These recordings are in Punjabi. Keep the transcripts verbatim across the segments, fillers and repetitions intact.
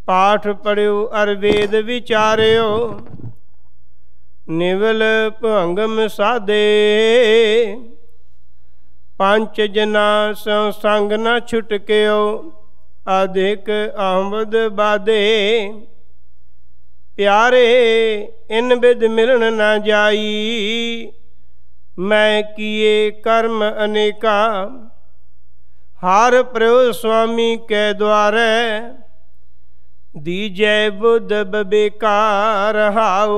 ਪਾਠ ਪੜਿਓ ਅਰ ਵੇਦ ਵਿਚਾਰਿਓ, ਨਿਵਲ ਭੰਗਮ ਸਾਧੇ। ਪੰਜ ਜਨਾ ਸੋ ਸੰਗ ਨ ਛੁਟਕਿਓ, ਅਧਿਕ ਆਮਦ ਬਾਧੇ। ਪਿਆਰੇ ਇਨ ਬਿਦ ਮਿਲਣ ਨਾ ਜਾਈ, ਮੈਂ ਕੀਏ ਕਰਮ ਅਨੇਕਾ। ਹਾਰ ਪ੍ਰਯੋ ਸੁਆਮੀ ਕੈ ਦੁਆਰੈ, ਦੀਜੈ ਬੁੱਧ ਬਬੇਕਾ। ਰਹਾਉ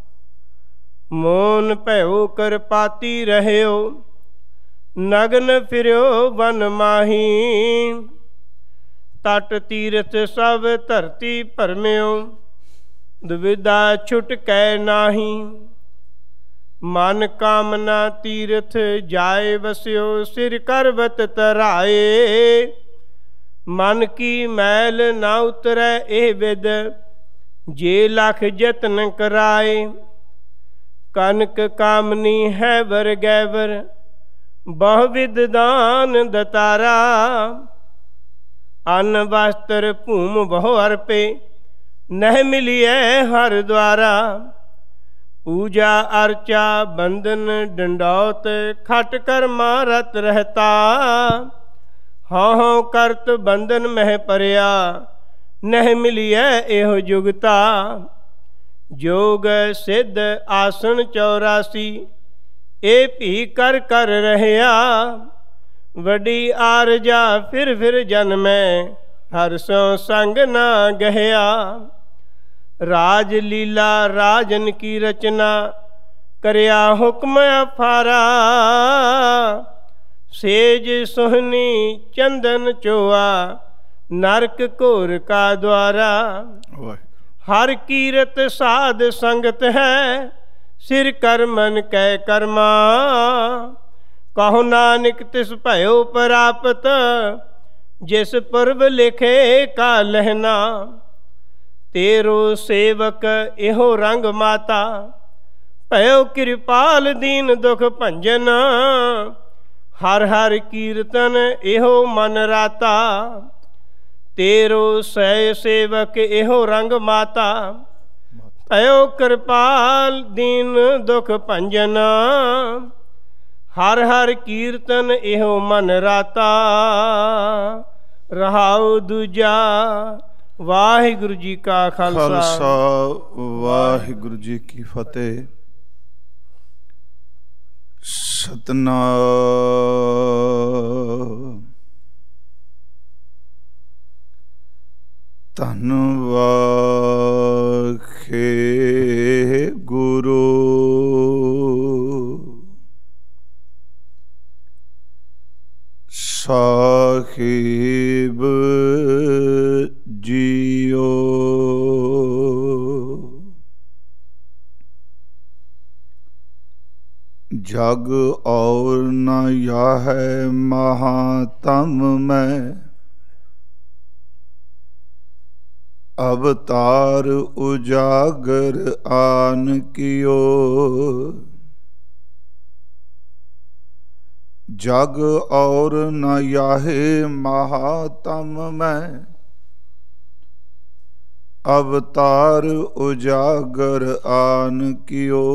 ਮੋਨ ਭਇਓ ਕਰਪਾਤੀ ਰਹਿਓ, ਨਗਨ ਫਿਰਿਓ ਵਨ ਮਾਹੀ। ਤਟ ਤੀਰਥ ਸਭ ਧਰਤੀ ਭਰਮਿਓ, ਦੁਵਿਧਾ ਛੁਟਕੈ ਨਾਹੀ। ਮਨ ਕਾਮਨਾ ਤੀਰਥ ਜਾਏ ਵਸਿਓ, ਸਿਰ ਕਰਵਤ ਧਰਾਏ। ਮਨ ਕੀ ਮੈਲ ਨਾ ਉਤਰੈ ਇਹ ਵਿਦ, ਜੇ ਲਖ ਯਤਨ ਕਰਾਏ। ਕਨਕ ਕਾਮਨੀ ਹੈ ਵਰ ਗੈਵਰ, ਬਹੁ ਵਿਦ ਦਾਨ ਦਤਾਰਾ। ਅੰਨ ਵਸਤਰ ਭੂਮ ਬਹੁ ਅਰਪੇ, ਨਹਿ ਮਿਲਿਐ ਹਰ ਦੁਆਰਾ। ਪੂਜਾ ਅਰਚਾ ਬੰਦਨ ਡੰਡੌਤ, ਖਟ ਕਰਮਾ ਰਤ ਰਹਤਾ। ਹਉ ਹਉ ਕਰਤ ਬੰਦਨ ਮਹਿ ਪਰਿਆ, ਨਹਿ ਮਿਲਿਐ ਇਹੋ ਜੁਗਤਾ। ਜੋਗ ਸਿੱਧ ਆਸਣ ਚੌਰਾਸੀ, ਇਹ ਭੀ ਕਰ ਕਰ ਰਹਿਆ। ਵੱਡੀ ਆਰਜਾ ਫਿਰ ਫਿਰ ਜਨਮੈ, ਹਰ ਸੋ ਸੰਗ ਨਾ ਗਹਿਆ। ਰਾਜ ਲੀਲਾ ਰਾਜਨ ਕੀ ਰਚਨਾ, ਕਰਿਆ ਹੁਕਮ ਅਫਾਰਾ। ਸੇਜ ਸੋਹਣੀ ਚੰਦਨ ਚੋਆ, ਨਰਕ ਘੋਰ ਕਾ ਦੁਆਰਾ। ਹਰ ਕੀਰਤ ਸਾਧ ਸੰਗਤ ਹੈ, ਸਿਰ ਕਰ ਮਨ ਕੈ ਕਰਮਾ। ਕਹੋ ਨਾਨਕ ਤਿਸ ਭਇਓ ਪ੍ਰਾਪਤ, ਜਿਸ ਪੁਰਬ ਲਿਖੇ ਕਾ ਲਹਿਣਾ। ਤੇਰੋ ਸੇਵਕ ਇਹੋ ਰੰਗ ਮਾਤਾ, ਭਇਓ ਕਿਰਪਾਲ ਦੀਨ ਦੁਖ ਭੰਜਨ। ਹਰ ਹਰ ਕੀਰਤਨ ਇਹੋ ਮਨ ਰਾਤਾ, ਤੇਰੋ ਸੈ ਸੇਵਕ ਇਹੋ ਰੰਗ ਮਾਤਾ। ਭਇਓ ਕਿਰਪਾਲ ਦੀਨ ਦੁਖ ਭੰਜਨ, ਹਰ ਹਰ ਕੀਰਤਨ ਇਹੋ ਮਨ ਰਾਤਾ। ਰਹਾਉ ਦੂਜਾ। ਵਾਹਿਗੁਰੂ ਜੀ ਕਾ ਖਾਲਸਾ, ਖਾਲਸਾ ਵਾਹਿਗੁਰੂ ਜੀ ਕੀ ਫਤਿਹ। ਸਤਨਾਮ ਧੰਨ ਵਾਖੇ ਗੁਰੂ। ਸਾਹਿਬ ਜੀਓ ਜਗ ਔਰ ਨ ਯਾਹੈ ਮਹਾਤਮ ਮੈਂ, ਅਵਤਾਰ ਉਜਾਗਰ ਆਨ ਕਿਓ। ਜਗ ਔਰ ਨ ਯਾਹੇ ਮਹਾਤਮ ਮੈਂ, ਅਵਤਾਰ ਉਜਾਗਰ ਆਨ ਕਿਓ।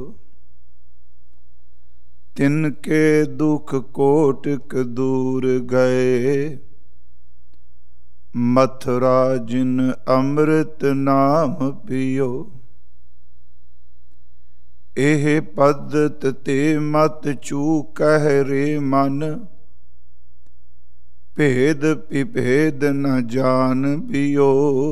ਤਿਨਕੇ ਦੁਖ ਕੋਟਿਕ ਦੂਰ ਗਏ, ਮਥੁਰਾ ਜਿਨ ਅੰਮ੍ਰਿਤ ਨਾਮ ਪੀਓ। ਇਹ ਪਦਤ ਤੇ ਮਤ ਚੂਕਹਿ ਰੇ ਮਨ, ਭੇਦ ਵਿਭੇਦ ਨ ਜਾਣ ਪਿਓ।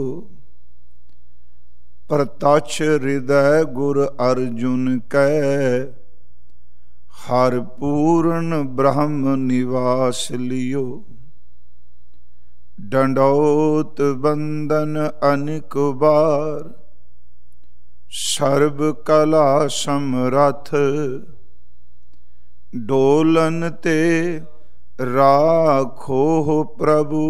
ਪ੍ਰਤਛ ਹਿਰਦੈ ਗੁਰ ਅਰਜੁਨ ਕੈ, ਹਰ ਪੂਰਨ ਬ੍ਰਹਮ ਨਿਵਾਸ ਲਿਓ। ਡੰਡੌਤ ਬੰਦਨ ਅਨਿਕ ਬਾਰ, ਸਰਬ ਕਲਾ ਸਮਰਥ। ਡੋਲਨ ਤੇ ਰਾਖੋ ਪ੍ਰਭੂ,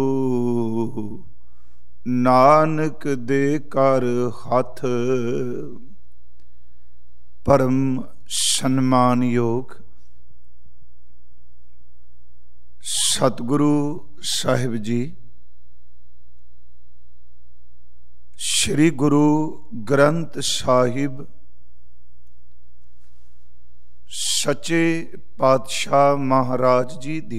ਨਾਨਕ ਦੇ ਕਰ ਹੱਥ। ਪਰਮ ਸਨਮਾਨਯੋਗ ਸਤਿਗੁਰੂ ਸਾਹਿਬ ਜੀ, श्री गुरु ग्रंथ साहिब सच्चे पातशाह महाराज जी दी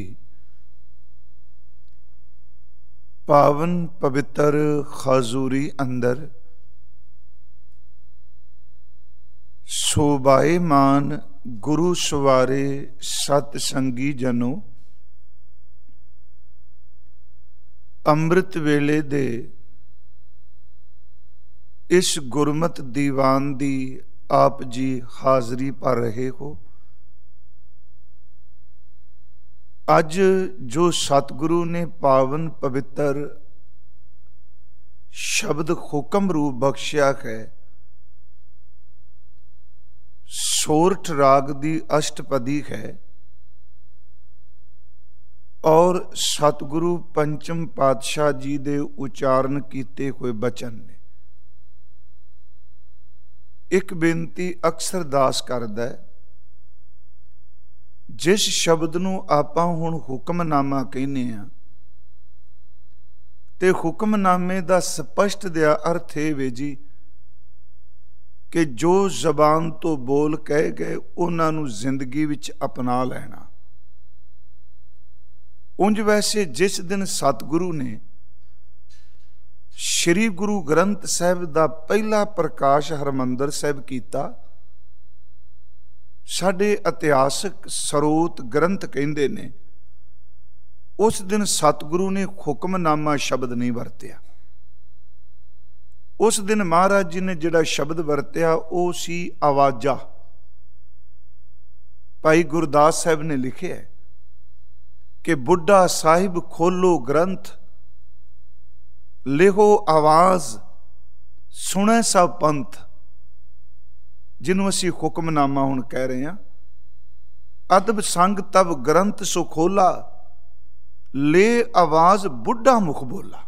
पावन पवित्र खाजूरी अंदर शोभाएमान गुरु सवारे सतसंगी जनों, अमृत वेले दे इस गुरमत दीवान दी आप जी हाजरी पर रहे हो। अज जो सतगुरु ने पावन पवित्र शब्द हुक्म रूप बख्शिया है, सोरठ राग दी अष्टपदी है और सतगुरु पंचम पातशाह जी दे उच्चारण कीते हुए बचन ने। एक बेनती अक्सर दास करदा है, जिस शब्द नूं आपां हुण हुक्मनामा कहने आ ते हुक्मनामे दा स्पष्ट दिया अर्थ है वे जी कि जो जबान तो बोल कह गए उन्हां नूं जिंदगी विच अपना लेना। उंज वैसे जिस दिन सतगुरु ने श्री गुरु ग्रंथ साहिब दा पहला प्रकाश हरमंदर साहिब कीता, साडे इतिहासक स्रोत ग्रंथ कहंदे ने उस दिन सतगुरु ने हुक्मनामा शब्द नहीं वरतिया। उस दिन महाराज जी ने जिहड़ा शब्द वरतिया वो सी आवाजा। भाई गुरदास साहिब ने लिखिया है कि बुढ़ा साहिब खोलो ग्रंथ, लिखो आवाज, सुने सब पंथ। जिन्हों असी हुक्मनामा हुण कह रहे हैं, अदब संग तब ग्रंथ सो खोला, ले आवाज बुढ़ा मुख बोला।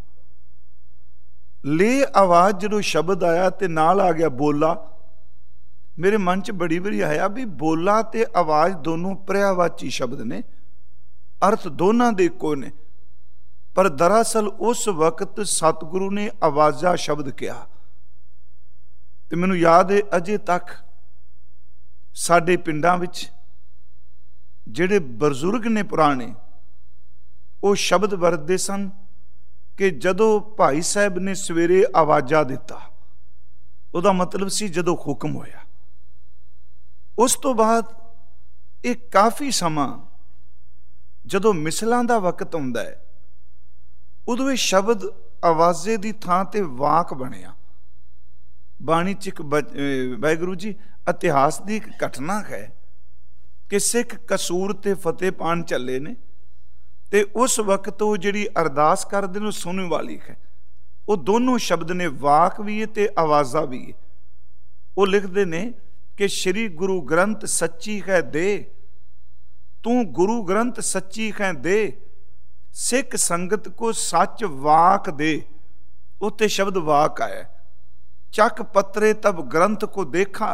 ले आवाज जो शब्द आया ते नाल आ गया बोला। मेरे मन च बड़ी बारी आया भी बोला ते आवाज दोनों पर्यायवाची शब्द ने, अर्थ दोनों दे इक्को ने, पर दरअसल उस वक्त सतगुरु ने आवाजा शब्द किया। ते मैनू याद है अजे तक साडे पिंडां विच जिहड़े बजुर्ग ने पुराने वो शब्द वरतदे सन कि जदों भाई साहब ने सवेरे आवाजा दिता, उहदा मतलब सी जदों हुक्म होया। उस तो बाद एक काफ़ी समा जदों मिसलां दा वक्त आउंदा है, उदों शब्द आवाजे दी थां ते वाक बनिया। बाणी च एक वाहिगुरू जी इतिहास दी एक घटना है कि सिख कसूर ते फतेह पान चले ने ते उस वक्त वो जिहड़ी अरदास करदे ने सुनने वाली है, वो दोनों शब्द ने, वाक भी है ते आवाजा भी है। वो लिखते ने कि श्री गुरु ग्रंथ सच्ची है दे, तू गुरु ग्रंथ सच्ची है दे, सिख संगत को सच वाक दे। उत्ते शब्द वाक आया। चक पत्रे तब ग्रंथ को देखा,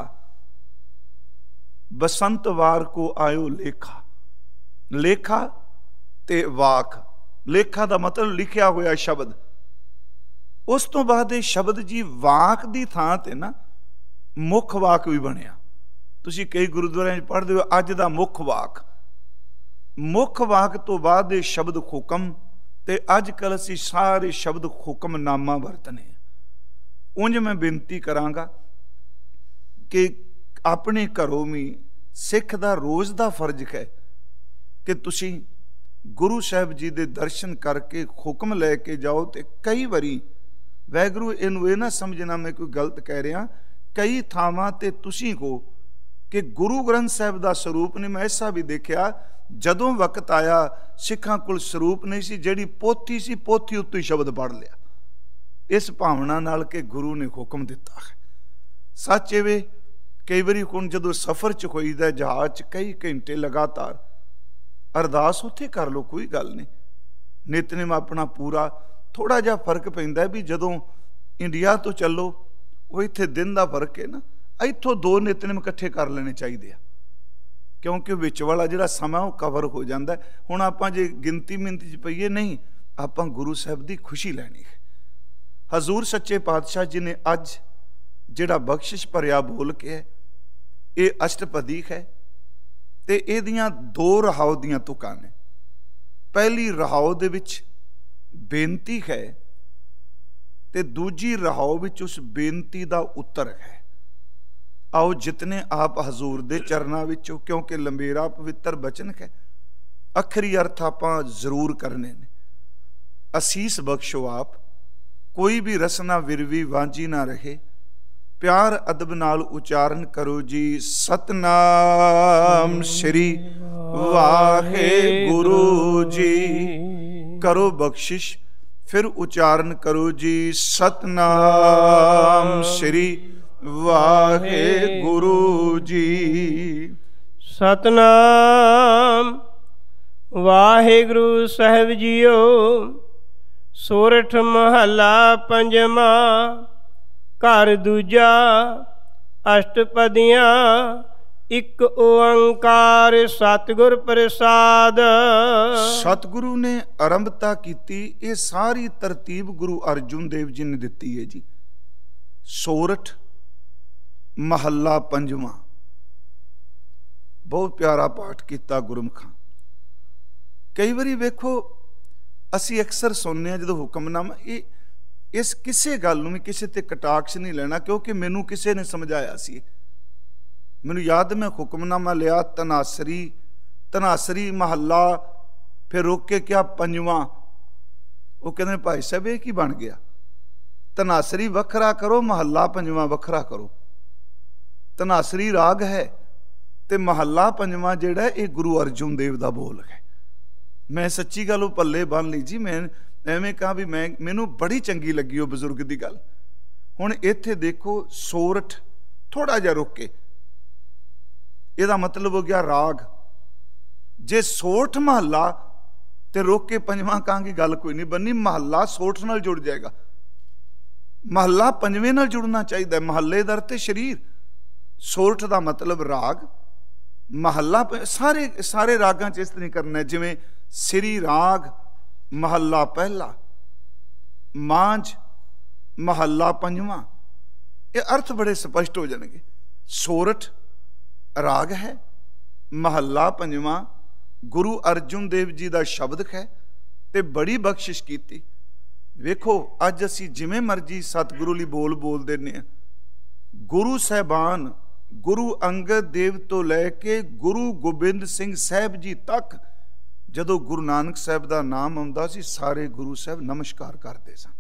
बसंत वार को आयो लेखा। लेखा ते वाक, लेखा दा मतलब लिखिया होया शब्द। उस तो बाद ये शब्द जी वाक दी थां ते ना मुख वाक भी बनिया। तुसीं कई गुरुद्वारियां च पढ़दे हो अज दा मुख वाक। मुख वाक तो बाद ये शब्द हुक्म, ते अज कल असीं सारे शब्द हुक्मनामा वरतने। उंज मैं बेनती करांगा कि अपने घरों में सिख दा रोज़ दा फर्ज है कि तुसीं गुरु साहब जी दे दर्शन करके हुक्म लैके जाओ। तो कई बारी वाहिगुरू इनू ये ना समझना मैं कोई गलत कह रहा, कई थावां ते तुसीं को कि गुरु ग्रंथ साहब दा स्वरूप ने। मैं ऐसा भी देखा जदों वक्त आया सिखां कोल स्वरूप नहीं सी, जिहड़ी पोथी सी पोथी उत्ते शब्द पढ़ लिया, इस भावना नाल कि गुरु ने हुक्म दिता है। सच एवे कई बारी हुण जदों सफर च होईदा जहाज च कई घंटे लगातार अरदास उत्थे कर लो, कोई गल नहीं, नितनेम अपना पूरा। थोड़ा जिहा फर्क पैंदा भी जदों इंडिया तो चलो, वो इत्थे दिन दा फर्क है ना, इत्थों दो नितनेम इकट्ठे कर लेने चाहिए आ, क्योंकि विच वाला जिहड़ा समा वो कवर हो जाता है। हुण आपां जे गिनती मिनती च पईए नहीं, आपां गुरु साहब की खुशी लैनी है। ਹਜ਼ੂਰ ਸੱਚੇ ਪਾਤਸ਼ਾਹ ਜੀ ਨੇ ਅੱਜ ਜਿਹੜਾ ਬਖਸ਼ਿਸ਼ ਭਰਿਆ ਬੋਲ ਕੇ ਹੈ, ਇਹ ਅਸ਼ਟਪਦੀ ਹੈ ਤੇ ਇਹਦੀਆਂ ਦੋ ਰਹਾਉ ਦੀਆਂ ਤੁਕਾਂ ਨੇ। ਪਹਿਲੀ ਰਹਾਉ ਦੇ ਵਿੱਚ ਬੇਨਤੀ ਹੈ ਤੇ ਦੂਜੀ ਰਹਾਉ ਵਿੱਚ ਉਸ ਬੇਨਤੀ ਦਾ ਉੱਤਰ ਹੈ। ਆਓ ਜਿਤਨੇ ਆਪ ਹਜ਼ੂਰ ਦੇ ਚਰਨਾਂ ਵਿੱਚੋਂ, ਕਿਉਂਕਿ ਲੰਬੇਰਾ ਪਵਿੱਤਰ ਬਚਨ ਹੈ, ਅਖਰੀ ਅਰਥ ਆਪਾਂ ਜ਼ਰੂਰ ਕਰਨੇ ਨੇ। ਅਸੀਸ ਬਖਸ਼ੋ ਆਪ, ਕੋਈ ਵੀ ਰਸਨਾ ਵਿਰਵੀ ਵਾਂਝੀ ਨਾ ਰਹੇ। ਪਿਆਰ ਅਦਬ ਨਾਲ ਉਚਾਰਨ ਕਰੋ ਜੀ, ਸਤਨਾਮ ਸ੍ਰੀ ਵਾਹਿਗੁਰੂ ਜੀ। ਕਰੋ ਬਖਸ਼ਿਸ਼, ਫਿਰ ਉਚਾਰਨ ਕਰੋ ਜੀ, ਸਤਨਾਮ ਸ੍ਰੀ ਵਾਹਿਗੁਰੂ ਜੀ। ਸਤਨਾਮ ਵਾਹਿਗੁਰੂ ਸਾਹਿਬ ਜੀਓ। ਸੋਰਠ ਮਹੱਲਾ ਪੰਜਵਾਂ, ਘਰ ਦੂਜਾ, ਅਸ਼ਟਪਦੀਆਂ। ਇੱਕ ਓੰਕਾਰ ਸਤਿਗੁਰ ਪ੍ਰਸਾਦ। ਸਤਿਗੁਰੂ ਨੇ ਆਰੰਭਤਾ ਕੀਤੀ। ਇਹ ਸਾਰੀ ਤਰਤੀਬ ਗੁਰੂ ਅਰਜੁਨ ਦੇਵ ਜੀ ਨੇ ਦਿੱਤੀ ਹੈ ਜੀ। ਸੋਰਠ ਮਹੱਲਾ ਪੰਜਵਾਂ, ਬਹੁਤ ਪਿਆਰਾ ਪਾਠ ਕੀਤਾ ਗੁਰਮੁਖਾਂ। ਕਈ ਵਾਰੀ ਵੇਖੋ, ਅਸੀਂ ਅਕਸਰ ਸੁਣਨੇ ਹਾਂ ਜਦੋਂ ਹੁਕਮਨਾਮਾ, ਇਹ ਇਸ ਕਿਸੇ ਗੱਲ ਨੂੰ ਵੀ ਕਿਸੇ ਤੇ ਕਟਾਕਸ਼ ਨਹੀਂ ਲੈਣਾ, ਕਿਉਂਕਿ ਮੈਨੂੰ ਕਿਸੇ ਨੇ ਸਮਝਾਇਆ ਸੀ। ਮੈਨੂੰ ਯਾਦ, ਮੈਂ ਹੁਕਮਨਾਮਾ ਲਿਆ ਤਨਾਸਰੀ, ਤਨਾਸਰੀ ਮਹੱਲਾ, ਫਿਰ ਰੋਕ ਕੇ ਕਿਹਾ ਪੰਜਵਾਂ। ਉਹ ਕਹਿੰਦੇ ਭਾਈ ਸਾਹਿਬ ਇਹ ਕੀ ਬਣ ਗਿਆ? ਤਨਾਸਰੀ ਵੱਖਰਾ ਕਰੋ, ਮਹੱਲਾ ਪੰਜਵਾਂ ਵੱਖਰਾ ਕਰੋ। ਤਨਾਸਰੀ ਰਾਗ ਹੈ ਤੇ ਮਹੱਲਾ ਪੰਜਵਾਂ ਜਿਹੜਾ ਇਹ ਗੁਰੂ ਅਰਜੁਨ ਦੇਵ ਦਾ ਬੋਲ ਹੈ। ਮੈਂ ਸੱਚੀ ਗੱਲ ਉਹ ਪੱਲੇ ਬੰਨ ਲਈ ਜੀ। ਮੈਂ ਐਵੇਂ ਕਹਾ ਵੀ ਮੈਂ ਮੈਨੂੰ ਬੜੀ ਚੰਗੀ ਲੱਗੀ ਉਹ ਬਜ਼ੁਰਗ ਦੀ ਗੱਲ। ਹੁਣ ਇੱਥੇ ਦੇਖੋ, ਸੋਰਠ ਥੋੜਾ ਜਿਹਾ ਰੁਕ ਕੇ, ਇਹਦਾ ਮਤਲਬ ਹੋ ਗਿਆ ਰਾਗ। ਜੇ ਸੋਰਠ ਮਹੱਲਾ ਤੇ ਰੁਕ ਕੇ ਪੰਜਵਾਂ ਕਹਾਂਗੇ ਗੱਲ ਕੋਈ ਨਹੀਂ ਬੰਨੀ। ਮਹੱਲਾ ਸੋਰਠ ਨਾਲ ਜੁੜ ਜਾਏਗਾ, ਮਹੱਲਾ ਪੰਜਵੇਂ ਨਾਲ ਜੁੜਨਾ ਚਾਹੀਦਾ। ਮਹੱਲੇਦਾਰ ਤੇ ਸ਼ਰੀਰ। ਸੋਰਠ ਦਾ ਮਤਲਬ ਰਾਗ, ਮਹੱਲਾ ਸਾਰੇ ਸਾਰੇ ਰਾਗਾਂ ਚ ਇਸ ਤਰ੍ਹਾਂ ਕਰਨਾ। ਜਿਵੇਂ ਸ੍ਰੀ ਰਾਗ ਮਹੱਲਾ ਪਹਿਲਾ, ਮਾਂਝ ਮਹੱਲਾ ਪੰਜਵਾਂ। ਇਹ ਅਰਥ ਬੜੇ ਸਪਸ਼ਟ ਹੋ ਜਾਣਗੇ। ਸੋਰਠ ਰਾਗ ਹੈ, ਮਹੱਲਾ ਪੰਜਵਾਂ ਗੁਰੂ ਅਰਜੁਨ ਦੇਵ ਜੀ ਦਾ ਸ਼ਬਦ ਹੈ ਤੇ ਬੜੀ ਬਖਸ਼ਿਸ਼ ਕੀਤੀ। ਵੇਖੋ, ਅੱਜ ਅਸੀਂ ਜਿਵੇਂ ਮਰਜੀ ਸਤਿਗੁਰੂ ਲਈ ਬੋਲ ਬੋਲ ਦਿੰਦੇ ਹਾਂ। ਗੁਰੂ ਸਾਹਿਬਾਨ, ਗੁਰੂ ਅੰਗਦ ਦੇਵ ਤੋਂ ਲੈ ਕੇ ਗੁਰੂ ਗੋਬਿੰਦ ਸਿੰਘ ਸਾਹਿਬ ਜੀ ਤੱਕ, ਜਦੋਂ ਗੁਰੂ ਨਾਨਕ ਸਾਹਿਬ ਦਾ ਨਾਮ ਆਉਂਦਾ ਸੀ, ਸਾਰੇ ਗੁਰੂ ਸਾਹਿਬ ਨਮਸਕਾਰ ਕਰਦੇ ਸਨ।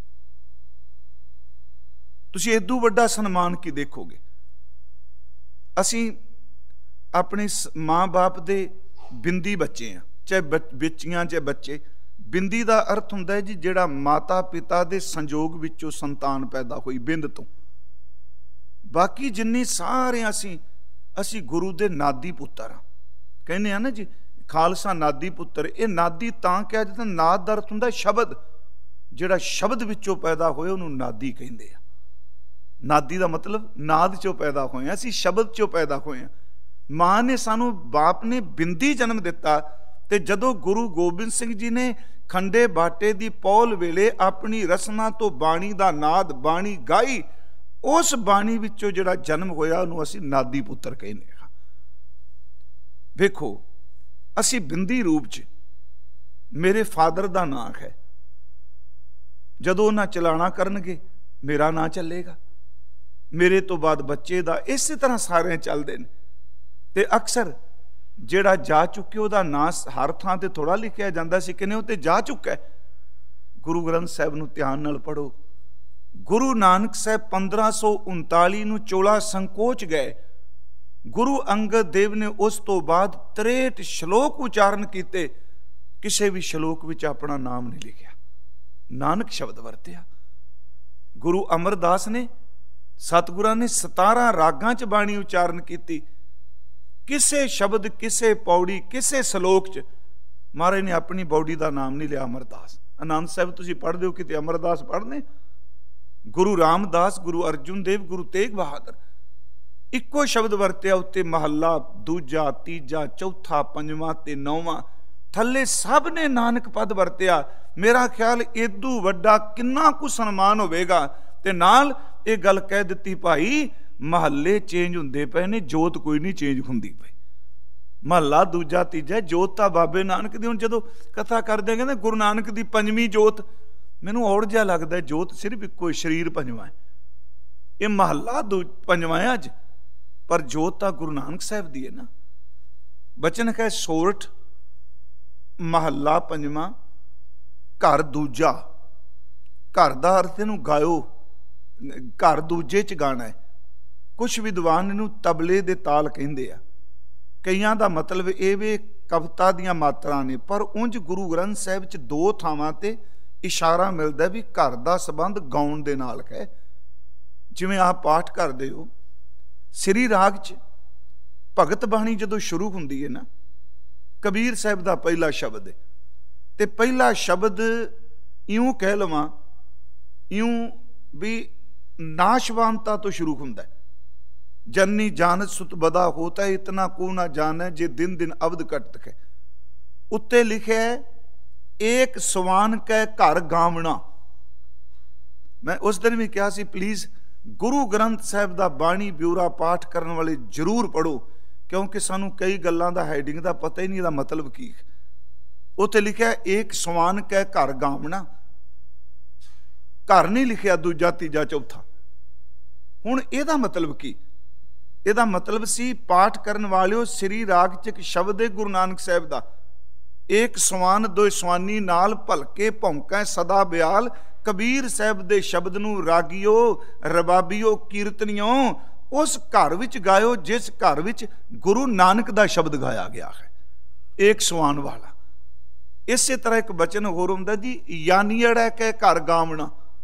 ਤੁਸੀਂ ਇਦੋਂ ਵੱਡਾ ਸਨਮਾਨ ਕੀ ਦੇਖੋਗੇ? ਅਸੀਂ ਆਪਣੇ ਮਾਂ ਬਾਪ ਦੇ ਬਿੰਦੀ ਬੱਚੇ ਆ, ਚਾਹੇ ਬੱਚੀਆਂ ਚਾਹੇ ਬੱਚੇ। ਬਿੰਦੀ ਦਾ ਅਰਥ ਹੁੰਦਾ ਹੈ ਜੀ ਜਿਹੜਾ ਮਾਤਾ ਪਿਤਾ ਦੇ ਸੰਜੋਗ ਵਿੱਚੋਂ ਸੰਤਾਨ ਪੈਦਾ ਹੋਈ, ਬਿੰਦ ਤੋਂ। ਬਾਕੀ ਜਿੰਨੀ ਸਾਰੇ ਅਸੀਂ ਅਸੀਂ ਗੁਰੂ ਦੇ ਨਾਦੀ ਪੁੱਤਰ ਆ। ਕਹਿੰਦੇ ਆ ਨਾ ਜੀ, ਖਾਲਸਾ ਨਾਦੀ ਪੁੱਤਰ। ਇਹ ਨਾਦੀ ਤਾਂ ਕਿਹਾ ਜਾਂਦਾ, ਨਾਦ ਦਾ ਅਰਥ ਹੁੰਦਾ ਸ਼ਬਦ। ਜਿਹੜਾ ਸ਼ਬਦ ਵਿੱਚੋਂ ਪੈਦਾ ਹੋਏ ਉਹਨੂੰ ਨਾਦੀ ਕਹਿੰਦੇ ਆ। ਨਾਦੀ ਦਾ ਮਤਲਬ ਨਾਦ ਚੋਂ ਪੈਦਾ ਹੋਏ ਆ, ਅਸੀਂ ਸ਼ਬਦ ਚੋਂ ਪੈਦਾ ਹੋਏ ਆ। ਮਾਂ ਨੇ ਸਾਨੂੰ, ਬਾਪ ਨੇ ਬਿੰਦੀ ਜਨਮ ਦਿੱਤਾ। ਤੇ ਜਦੋਂ ਗੁਰੂ ਗੋਬਿੰਦ ਸਿੰਘ ਜੀ ਨੇ ਖੰਡੇ ਬਾਟੇ ਦੀ ਪੌਲ ਵੇਲੇ ਆਪਣੀ ਰਸਨਾ ਤੋਂ ਬਾਣੀ ਦਾ ਨਾਦ, ਬਾਣੀ ਗਾਈ, ਉਸ ਬਾਣੀ ਵਿੱਚੋਂ ਜਿਹੜਾ ਜਨਮ ਹੋਇਆ ਉਹਨੂੰ ਅਸੀਂ ਨਾਦੀ ਪੁੱਤਰ ਕਹਿੰਦੇ ਹਾਂ। ਵੇਖੋ, ਅਸੀਂ ਬਿੰਦੀ ਰੂਪ ਚ, ਮੇਰੇ ਫਾਦਰ ਦਾ ਨਾਂ ਹੈ। ਜਦੋਂ ਉਹਨਾਂ ਚਲਾਣਾ ਕਰਨਗੇ ਮੇਰਾ ਨਾਂ ਚੱਲੇਗਾ, ਮੇਰੇ ਤੋਂ ਬਾਅਦ ਬੱਚੇ ਦਾ। ਇਸੇ ਤਰ੍ਹਾਂ ਸਾਰੇ ਚੱਲਦੇ ਨੇ। ਤੇ ਅਕਸਰ ਜਿਹੜਾ ਜਾ ਚੁੱਕੇ ਉਹਦਾ ਨਾਂ ਹਰ ਥਾਂ ਤੇ ਥੋੜਾ ਲਿਖਿਆ ਜਾਂਦਾ ਸੀ, ਕਿਨੇ ਉਹ ਤੇ ਜਾ ਚੁੱਕਾ। ਗੁਰੂ ਗ੍ਰੰਥ ਸਾਹਿਬ ਨੂੰ ਧਿਆਨ ਨਾਲ ਪੜੋ। ਗੁਰੂ ਨਾਨਕ ਸਾਹਿਬ ਪੰਦਰਾਂ ਸੌ ਉਨਤਾਲੀ ਨੂੰ ਚੋਲਾ ਸੰਕੋਚ ਗਏ। ਗੁਰੂ ਅੰਗਦ ਦੇਵ ਨੇ ਉਸ ਤੋਂ ਬਾਅਦ ਤਰੇਹਠ ਸ਼ਲੋਕ ਉਚਾਰਨ ਕੀਤੇ। ਕਿਸੇ ਵੀ ਸ਼ਲੋਕ ਵਿੱਚ ਆਪਣਾ ਨਾਮ ਨਹੀਂ ਲਿਖਿਆ, ਨਾਨਕ ਸ਼ਬਦ ਵਰਤਿਆ। ਗੁਰੂ ਅਮਰਦਾਸ ਨੇ, ਸਤਿਗੁਰਾਂ ਨੇ ਸਤਾਰਾਂ ਰਾਗਾਂ ਚ ਬਾਣੀ ਉਚਾਰਨ ਕੀਤੀ। ਕਿਸੇ ਸ਼ਬਦ, ਕਿਸੇ ਪੌੜੀ, ਕਿਸੇ ਸ਼ਲੋਕ ਚ ਮਹਾਰਾਜ ਨੇ ਆਪਣੀ ਬੌਡੀ ਦਾ ਨਾਮ ਨਹੀਂ ਲਿਆ। ਅਮਰਦਾਸ, ਆਨੰਦ ਸਾਹਿਬ ਤੁਸੀਂ ਪੜ੍ਹਦੇ ਹੋ, ਕਿਤੇ ਅਮਰਦਾਸ ਪੜ੍ਹਨੇ। ਗੁਰੂ ਰਾਮਦਾਸ, ਗੁਰੂ ਅਰਜੁਨ ਦੇਵ, ਗੁਰੂ ਤੇਗ ਬਹਾਦਰ, ਇੱਕੋ ਸ਼ਬਦ ਵਰਤਿਆ ਉੱਤੇ। ਮਹੱਲਾ ਦੂਜਾ, ਤੀਜਾ, ਚੌਥਾ, ਪੰਜਵਾਂ ਤੇ ਨੌਵਾਂ। ਥੱਲੇ ਸਭ ਨੇ ਨਾਨਕ ਪਦ ਵਰਤਿਆ। ਮੇਰਾ ਖਿਆਲ ਇਦੂ ਵੱਡਾ ਕਿੰਨਾ ਕੁ ਸਨਮਾਨ ਹੋਵੇਗਾ। ਤੇ ਨਾਲ ਇਹ ਗੱਲ ਕਹਿ ਦਿੱਤੀ, ਭਾਈ ਮਹੱਲੇ ਚੇਂਜ ਹੁੰਦੇ ਪਏ ਨੇ, ਜੋਤ ਕੋਈ ਨਹੀਂ ਚੇਂਜ ਹੁੰਦੀ ਪਈ। ਮਹੱਲਾ ਦੂਜਾ ਤੀਜਾ, ਜੋਤ ਤਾਂ ਬਾਬੇ ਨਾਨਕ ਦੀ। ਹੁਣ ਜਦੋਂ ਕਥਾ ਕਰਦੇ ਕਹਿੰਦੇ ਗੁਰੂ ਨਾਨਕ ਦੀ ਪੰਜਵੀਂ ਜੋਤ, ਮੈਨੂੰ ਔੜ ਜਿਹਾ ਲੱਗਦਾ ਜੋਤ ਸਿਰਫ ਇੱਕੋ, ਸਰੀਰ ਪੰਜਵਾਂ ਹੈ, ਇਹ ਮਹੱਲਾ ਦੂ ਪੰਜਵਾਂ ਹੈ ਅੱਜ, ਪਰ ਜੋਤ ਤਾਂ ਗੁਰੂ ਨਾਨਕ ਸਾਹਿਬ ਦੀ ਹੈ ਨਾ। ਬਚਨ ਹੈ ਸੋਰਠ ਮਹੱਲਾ ਪੰਜਵਾਂ, ਘਰ ਦੂਜਾ। ਘਰ ਦਾ ਅਰਥ ਇਹਨੂੰ ਗਾਇਓ, ਘਰ ਦੂਜੇ ਚ ਗਾਣਾ ਹੈ। ਕੁਛ ਵਿਦਵਾਨ ਇਹਨੂੰ ਤਬਲੇ ਦੇ ਤਾਲ ਕਹਿੰਦੇ ਆ, ਕਈਆਂ ਦਾ ਮਤਲਬ ਇਹ ਵੀ ਕਵਿਤਾ ਦੀਆਂ ਮਾਤਰਾ ਨੇ, ਪਰ ਉਂਝ ਗੁਰੂ ਗ੍ਰੰਥ ਸਾਹਿਬ ਚ ਦੋ ਥਾਵਾਂ ਤੇ ਇਸ਼ਾਰਾ ਮਿਲਦਾ ਵੀ ਘਰ ਦਾ ਸੰਬੰਧ ਗਾਉਣ ਦੇ ਨਾਲ ਹੈ। ਜਿਵੇਂ ਆਪ ਪਾਠ ਕਰਦੇ ਹੋ ਸ੍ਰੀ ਰਾਗ ਚ ਭਗਤ ਬਾਣੀ ਜਦੋਂ ਸ਼ੁਰੂ ਹੁੰਦੀ ਹੈ ਨਾ, ਕਬੀਰ ਸਾਹਿਬ ਦਾ ਪਹਿਲਾ ਸ਼ਬਦ ਹੈ, ਤੇ ਪਹਿਲਾ ਸ਼ਬਦ ਇਉਂ ਕਹਿ ਲਵਾਂ, ਇਉਂ ਵੀ ਨਾਸ਼ਵਾਨਤਾ ਤੋਂ ਸ਼ੁਰੂ ਹੁੰਦਾ ਹੈ। ਜਨਨੀ ਜਾਨਤ ਸੁਤ ਬਦਾ ਹੋਤਾ ਹੈ, ਇਤਨਾ ਕੋ ਨਾ ਜਾਣੈ ਜੇ ਦਿਨ ਦਿਨ ਅਵਧ ਕਟਤ ਹੈ। ਉੱਤੇ ਲਿਖਿਆ ਏਕ ਸਵਾਨ ਕੈ ਘਰ ਗਾਵਣਾ। ਮੈਂ ਉਸ ਦਿਨ ਵੀ ਕਿਹਾ ਸੀ, ਪਲੀਜ਼ ਗੁਰੂ ਗ੍ਰੰਥ ਸਾਹਿਬ ਦਾ ਬਾਣੀ ਬਿਊਰਾ ਪਾਠ ਕਰਨ ਵਾਲੇ ਜ਼ਰੂਰ ਪੜ੍ਹੋ, ਕਿਉਂਕਿ ਸਾਨੂੰ ਕਈ ਗੱਲਾਂ ਦਾ ਹੈਡਿੰਗ ਦਾ ਪਤਾ ਹੀ ਨਹੀਂ, ਇਹਦਾ ਮਤਲਬ ਕੀ ਹੈ। ਉੱਥੇ ਲਿਖਿਆ ਏਕ ਸਵਾਨ ਕੈ ਘਰ ਗਾਵਣਾ, ਘਰ ਨਹੀਂ ਲਿਖਿਆ ਦੂਜਾ ਤੀਜਾ ਚੌਥਾ। ਹੁਣ ਇਹਦਾ ਮਤਲਬ ਕੀ? ਇਹਦਾ ਮਤਲਬ ਸੀ, ਪਾਠ ਕਰਨ ਵਾਲਿਓ, ਸ੍ਰੀ ਰਾਗ ਚ ਇੱਕ ਸ਼ਬਦ ਹੈ ਗੁਰੂ ਨਾਨਕ ਸਾਹਿਬ ਦਾ, ਏਕ ਸਵਾਨ ਦੋਇ ਸਵਾਨੀ ਨਾਲ ਭਲਕੇ ਭੌਂਕੈ ਸਦਾ ਬਿਆਲ। ਕਬੀਰ ਸਾਹਿਬ ਦੇ ਸ਼ਬਦ ਨੂੰ ਰਾਗੀਓ, ਰਬਾਬੀਓ, ਕੀਰਤਨੀਓ ਉਸ ਘਰ ਵਿੱਚ ਗਾਇਓ ਜਿਸ ਘਰ ਵਿੱਚ ਗੁਰੂ ਨਾਨਕ ਦਾ ਸ਼ਬਦ ਗਾਇਆ ਗਿਆ ਹੈ, ਏਕ ਸਵਾਨ ਵਾਲਾ। ਇਸੇ ਤਰ੍ਹਾਂ ਇੱਕ ਬਚਨ ਹੋਰ ਹੁੰਦਾ ਜੀ, ਯਾਨੀਅੜਾ ਕਹਿ ਘਰ ਗਾਵਣਾ।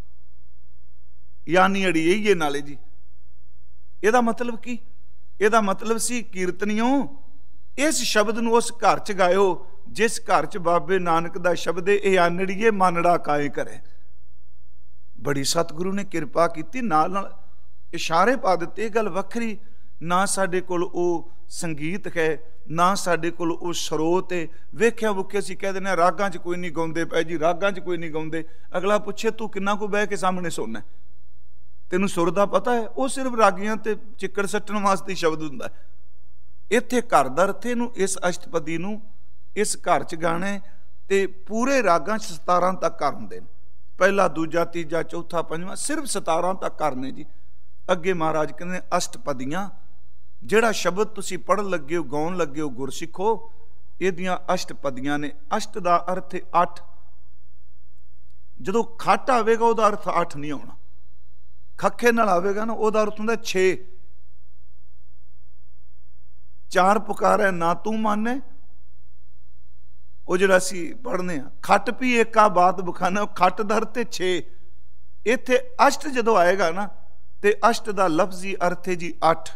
ਯਾਨੀਅੜੀ ਇਹੀ ਨਾਲੇ ਜੀ। ਇਹਦਾ ਮਤਲਬ ਕੀ? ਇਹਦਾ ਮਤਲਬ ਸੀ, ਕੀਰਤਨੀਓ ਇਸ ਸ਼ਬਦ ਨੂੰ ਉਸ ਘਰ ਚ ਗਾਇਓ ਜਿਸ ਘਰ ਚ ਬਾਬੇ ਨਾਨਕ ਦਾ ਸ਼ਬਦ ਹੈ। ਇਹ ਆਨੜੀਏ ਮਾਨੜਾ ਕਾਏ ਕਰੇ। ਬੜੀ ਸਤਿਗੁਰੂ ਨੇ ਕਿਰਪਾ ਕੀਤੀ, ਨਾਲ ਨਾਲ ਇਸ਼ਾਰੇ ਪਾ ਦਿੱਤੇ। ਇਹ ਗੱਲ ਵੱਖਰੀ, ਨਾ ਸਾਡੇ ਕੋਲ ਉਹ ਸੰਗੀਤ ਹੈ, ਨਾ ਸਾਡੇ ਕੋਲ ਉਹ ਸਰੋਤ ਹੈ। ਵੇਖਿਆ ਵੁਖਿਆ ਅਸੀਂ ਕਹਿ ਦਿੰਦੇ ਰਾਗਾਂ ਚ ਕੋਈ ਨਹੀਂ ਗਾਉਂਦੇ ਪਏ ਜੀ, ਰਾਗਾਂ ਚ ਕੋਈ ਨਹੀਂ ਗਾਉਂਦੇ। ਅਗਲਾ ਪੁੱਛੇ ਤੂੰ ਕਿੰਨਾ ਕੁ ਬਹਿ ਕੇ ਸਾਹਮਣੇ ਸੁਣਨਾ, ਤੈਨੂੰ ਸੁਰ ਦਾ ਪਤਾ ਹੈ? ਉਹ ਸਿਰਫ ਰਾਗੀਆਂ ਤੇ ਚਿੱਕੜ ਸੱਟਣ ਵਾਸਤੇ ਸ਼ਬਦ ਹੁੰਦਾ। ਇੱਥੇ ਘਰ ਦਾ ਅਰਥ, ਇਹਨੂੰ ਇਸ ਅਸ਼ਟਪਦੀ ਨੂੰ ਇਸ ਘਰ ਚ ਗਾਣਾ, ਤੇ ਪੂਰੇ ਰਾਗਾਂ ਚ ਸਤਾਰਾਂ ਤੱਕ ਘਰ ਹੁੰਦੇ ਨੇ, ਪਹਿਲਾ ਦੂਜਾ ਤੀਜਾ ਚੌਥਾ ਪੰਜਵਾਂ, ਸਿਰਫ ਸਤਾਰਾਂ ਤੱਕ ਘਰ ਨੇ ਜੀ। ਅੱਗੇ ਮਹਾਰਾਜ ਕਹਿੰਦੇ ਅਸ਼ਟਪਦੀਆਂ, ਜਿਹੜਾ ਸ਼ਬਦ ਤੁਸੀਂ ਪੜ੍ਹਨ ਲੱਗੇ ਹੋ, ਗਾਉਣ ਲੱਗੇ ਹੋ, ਗੁਰਸਿੱਖੋ, ਇਹਦੀਆਂ ਅਸ਼ਟਪਦੀਆਂ ਨੇ। ਅਸ਼ਟ ਦਾ ਅਰਥ ਹੈ ਅੱਠ। ਜਦੋਂ ਖੱਟ ਆਵੇਗਾ ਉਹਦਾ ਅਰਥ ਅੱਠ ਨਹੀਂ ਆਉਣਾ, ਖੱਖੇ ਨਾਲ ਆਵੇਗਾ ਨਾ ਉਹਦਾ ਅਰਥ ਹੁੰਦਾ ਛੇ। ਚਾਰ ਪੁਕਾਰੇ ਨਾ ਤੂੰ ਮਾਨੇ, ਉਹ ਜਿਹੜਾ ਅਸੀਂ ਪੜ੍ਹਨੇ ਆ, ਖੱਟ ਵੀ ਏਕਾ ਬਾਤ ਬਖਾਨਾ, ਖੱਟ ਦਾ ਅਰਥ ਛੇ। ਇੱਥੇ ਅਸ਼ਟ ਜਦੋਂ ਆਏਗਾ ਨਾ, ਤੇ ਅਸ਼ਟ ਦਾ ਲਫ਼ਜ਼ੀ ਅਰਥ ਹੈ ਜੀ ਅੱਠ।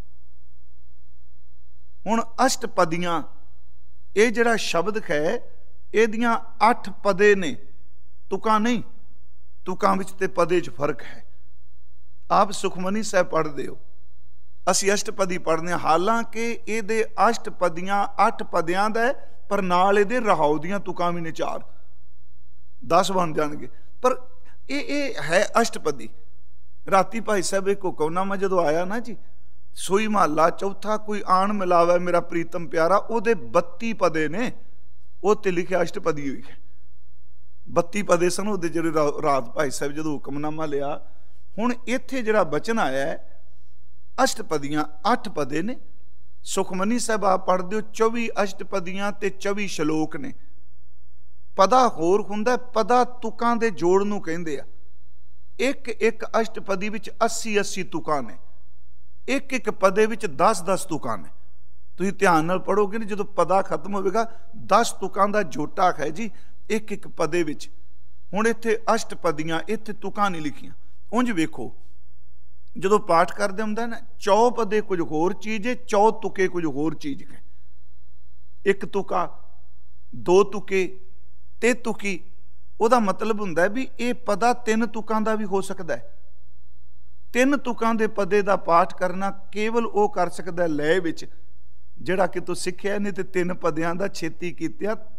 ਹੁਣ ਅਸ਼ਟਪਦੀਆਂ, ਇਹ ਜਿਹੜਾ ਸ਼ਬਦ ਹੈ ਇਹਦੀਆਂ ਅੱਠ ਪਦੇ ਨੇ, ਤੁਕਾਂ ਨਹੀਂ। ਤੁਕਾਂ ਵਿੱਚ ਤੇ ਪਦੇ 'ਚ ਫਰਕ ਹੈ। ਆਪ ਸੁਖਮਨੀ ਸਾਹਿਬ ਪੜ੍ਹਦੇ ਹੋ, ਅਸੀਂ ਅਸ਼ਟਪਦੀ ਪੜ੍ਹਦੇ ਹਾਂ। ਹਾਲਾਂਕਿ ਇਹਦੇ ਅਸ਼ਟਪਦੀਆਂ ਅੱਠ ਪਦਿਆਂ ਦਾ, ਪਰ ਨਾਲ ਇਹਦੇ ਰਹਾਉ ਦੀਆਂ ਤੁਕਾਂ ਵੀ ਨੇ ਚਾਰ, ਦਸ ਬਣ ਜਾਣਗੇ। ਪਰ ਇਹ ਇਹ ਹੈ ਅਸ਼ਟਪਦੀ। ਰਾਤੀ ਭਾਈ ਸਾਹਿਬ ਇੱਕ ਹੁਕਮਨਾਮਾ ਜਦੋਂ ਆਇਆ ਨਾ ਜੀ, ਸੋਈ ਮਹੱਲਾ ਚੌਥਾ, ਕੋਈ ਆਣ ਮਿਲਾਵੇ ਮੇਰਾ ਪ੍ਰੀਤਮ ਪਿਆਰਾ, ਉਹਦੇ ਬੱਤੀ ਪਦੇ ਨੇ, ਉਹ ਤੇ ਲਿਖਿਆ ਅਸ਼ਟਪਦੀ ਹੋਈ ਹੈ। ਬੱਤੀ ਪਦੇ ਸਨ ਉਹਦੇ, ਜਿਹੜੇ ਰਾਤ ਭਾਈ ਸਾਹਿਬ ਜਦੋਂ ਹੁਕਮਨਾਮਾ ਲਿਆ। ਹੁਣ ਇੱਥੇ ਜਿਹੜਾ ਬਚਨ ਆਇਆ ਹੈ, ਅਸ਼ਟਪਦੀਆਂ ਅੱਠ ਪਦੇ ਨੇ। ਸੁਖਮਨੀ ਸਾਹਿਬ ਆਪ ਪੜ੍ਹਦੇ ਹੋ, ਚੌਵੀ ਅਸ਼ਟਪਦੀਆਂ ਤੇ ਚੌਵੀ ਸ਼ਲੋਕ ਨੇ। ਪਦਾ ਹੋਰ ਹੁੰਦਾ, ਪਦਾ ਤੁਕਾਂ ਦੇ ਜੋੜ ਨੂੰ ਕਹਿੰਦੇ ਆ। ਇੱਕ ਇੱਕ ਅਸ਼ਟਪਦੀ ਵਿੱਚ ਅੱਸੀ ਅੱਸੀ ਤੁਕਾਂ ਨੇ, ਇੱਕ ਇੱਕ ਪਦੇ ਵਿੱਚ ਦਸ ਦਸ ਤੁਕਾਂ ਨੇ। ਤੁਸੀਂ ਧਿਆਨ ਨਾਲ ਪੜ੍ਹੋਗੇ ਨਾ, ਜਦੋਂ ਪਦਾ ਖਤਮ ਹੋਵੇਗਾ ਦਸ ਤੁਕਾਂ ਦਾ ਜੋਟਾ ਹੈ ਜੀ ਇੱਕ ਇੱਕ ਪਦੇ ਵਿੱਚ। ਹੁਣ ਇੱਥੇ ਅਸ਼ਟਪਦੀਆਂ, ਇੱਥੇ ਤੁਕਾਂ ਨਹੀਂ ਲਿਖੀਆਂ। ਉਂਝ ਵੇਖੋ, ਜਦੋਂ ਪਾਠ ਕਰਦੇ ਹੁੰਦਾ ਨਾ, ਚੌ ਪਦੇ ਕੁਝ ਹੋਰ ਚੀਜ਼ ਹੈ, ਚੌ ਤੁਕੇ ਕੁਝ ਹੋਰ ਚੀਜ਼ ਹੈ। ਇੱਕ ਤੁਕਾ, ਦੋ ਤੁਕੇ, ਤੇ ਤੁਕੀ, ਉਹਦਾ ਮਤਲਬ ਹੁੰਦਾ ਵੀ ਇਹ ਪਦਾ ਤਿੰਨ ਤੁਕਾਂ ਦਾ ਵੀ ਹੋ ਸਕਦਾ ਹੈ। ਤਿੰਨ ਤੁਕਾਂ ਦੇ ਪਦੇ ਦਾ ਪਾਠ ਕਰਨਾ ਕੇਵਲ ਉਹ ਕਰ ਸਕਦਾ ਲੈ ਵਿੱਚ, ਜਿਹੜਾ ਕਿ ਤੂੰ ਸਿੱਖਿਆ ਨਹੀਂ। ਤੇ ਤਿੰਨ ਪਦਿਆਂ ਦਾ ਛੇਤੀ ਕੀਤਾ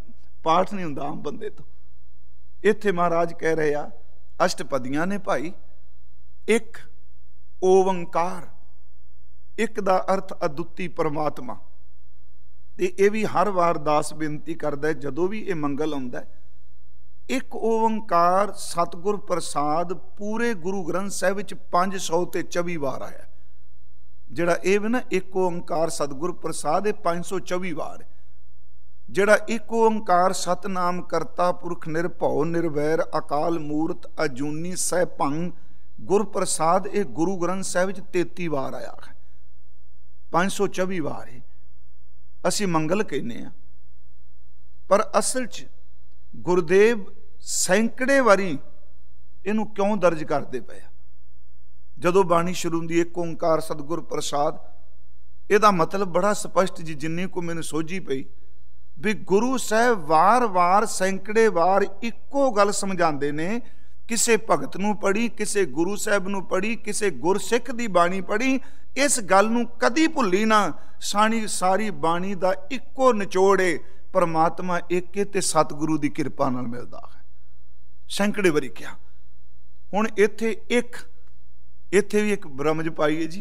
ਪਾਠ ਨਹੀਂ ਹੁੰਦਾ ਆਮ ਬੰਦੇ ਤੋਂ। ਇੱਥੇ ਮਹਾਰਾਜ ਕਹਿ ਰਹੇ ਆ ਅਸ਼ਟਪਦੀਆਂ ਨੇ ਭਾਈ। ਇੱਕ ਓੰਕਾਰ, ਇੱਕ ਦਾ ਅਰਥ ਅਦੁੱਤੀ ਪਰਮਾਤਮਾ। ਤੇ ਇਹ ਵੀ ਹਰ ਵਾਰ ਦਾਸ ਬੇਨਤੀ ਕਰਦਾ ਜਦੋਂ ਵੀ ਇਹ ਮੰਗਲ ਆਉਂਦਾ, ਇੱਕ ਓੰਕਾਰ ਸਤਿਗੁਰ ਪ੍ਰਸਾਦ ਪੂਰੇ ਗੁਰੂ ਗ੍ਰੰਥ ਸਾਹਿਬ ਵਿੱਚ ਪੰਜ ਸੌ ਤੇ ਚੌਵੀ ਵਾਰ ਆਇਆ। ਜਿਹੜਾ ਇਹ ਵੀ ਨਾ ਇੱਕ ਓੰਕਾਰ ਸਤਿਗੁਰ ਪ੍ਰਸਾਦ, ਇਹ ਪੰਜ ਸੌ ਚੌਵੀ ਵਾਰ। ਜਿਹੜਾ ਇੱਕ ਓੰਕਾਰ ਸਤਨਾਮ ਕਰਤਾ ਪੁਰਖ ਨਿਰਭਉ ਨਿਰਵੈਰ ਅਕਾਲ ਮੂਰਤ ਅਜੂਨੀ ਸੈਭੰ ਗੁਰ ਪ੍ਰਸਾਦ, ਇਹ ਗੁਰੂ ਗ੍ਰੰਥ ਸਾਹਿਬ ਵਿੱਚ ਤੇਤੀ ਵਾਰ ਆਇਆ ਹੈ। ਪੰਜ ਸੌ ਚੌਵੀ ਵਾਰ ਇਹ ਅਸੀਂ ਮੰਗਲ ਕਹਿੰਦੇ ਹਾਂ, ਪਰ ਅਸਲ 'ਚ ਗੁਰਦੇਵ ਸੈਂਕੜੇ ਵਾਰੀ ਇਹਨੂੰ ਕਿਉਂ ਦਰਜ ਕਰਦੇ ਪਏ ਆ? ਜਦੋਂ ਬਾਣੀ ਸ਼ੁਰੂ ਹੁੰਦੀ ਇੱਕ ਓੰਕਾਰ ਸਤਿਗੁਰ ਪ੍ਰਸਾਦ, ਇਹਦਾ ਮਤਲਬ ਬੜਾ ਸਪਸ਼ਟ ਜੀ, ਜਿੰਨੀ ਕੋ ਮੈਨੂੰ ਸੋਝੀ ਪਈ, ਵੀ ਗੁਰੂ ਸਾਹਿਬ ਵਾਰ-ਵਾਰ ਸੈਂਕੜੇ ਵਾਰ ਇੱਕੋ ਗੱਲ ਸਮਝਾਉਂਦੇ ਨੇ। ਕਿਸੇ ਭਗਤ ਨੂੰ ਪੜ੍ਹੀ, ਕਿਸੇ ਗੁਰੂ ਸਾਹਿਬ ਨੂੰ ਪੜ੍ਹੀ, ਕਿਸੇ ਗੁਰਸਿੱਖ ਦੀ ਬਾਣੀ ਪੜ੍ਹੀ, ਇਸ ਗੱਲ ਨੂੰ ਕਦੀ ਭੁੱਲੀ ਨਾ। ਸਾਣੀ ਸਾਰੀ ਬਾਣੀ ਦਾ ਇੱਕੋ ਨਿਚੋੜ ਏ, ਪਰਮਾਤਮਾ ਇੱਕ ਏ ਤੇ ਸਤਿਗੁਰੂ ਦੀ ਕਿਰਪਾ ਨਾਲ ਮਿਲਦਾ ਹੈ। ਸੈਂਕੜੇ ਵਾਰੀ ਕਿਹਾ। ਹੁਣ ਇੱਥੇ ਇੱਕ, ਇੱਥੇ ਵੀ ਇੱਕ ਬ੍ਰਹਮਜ ਪਾਈ ਹੈ ਜੀ।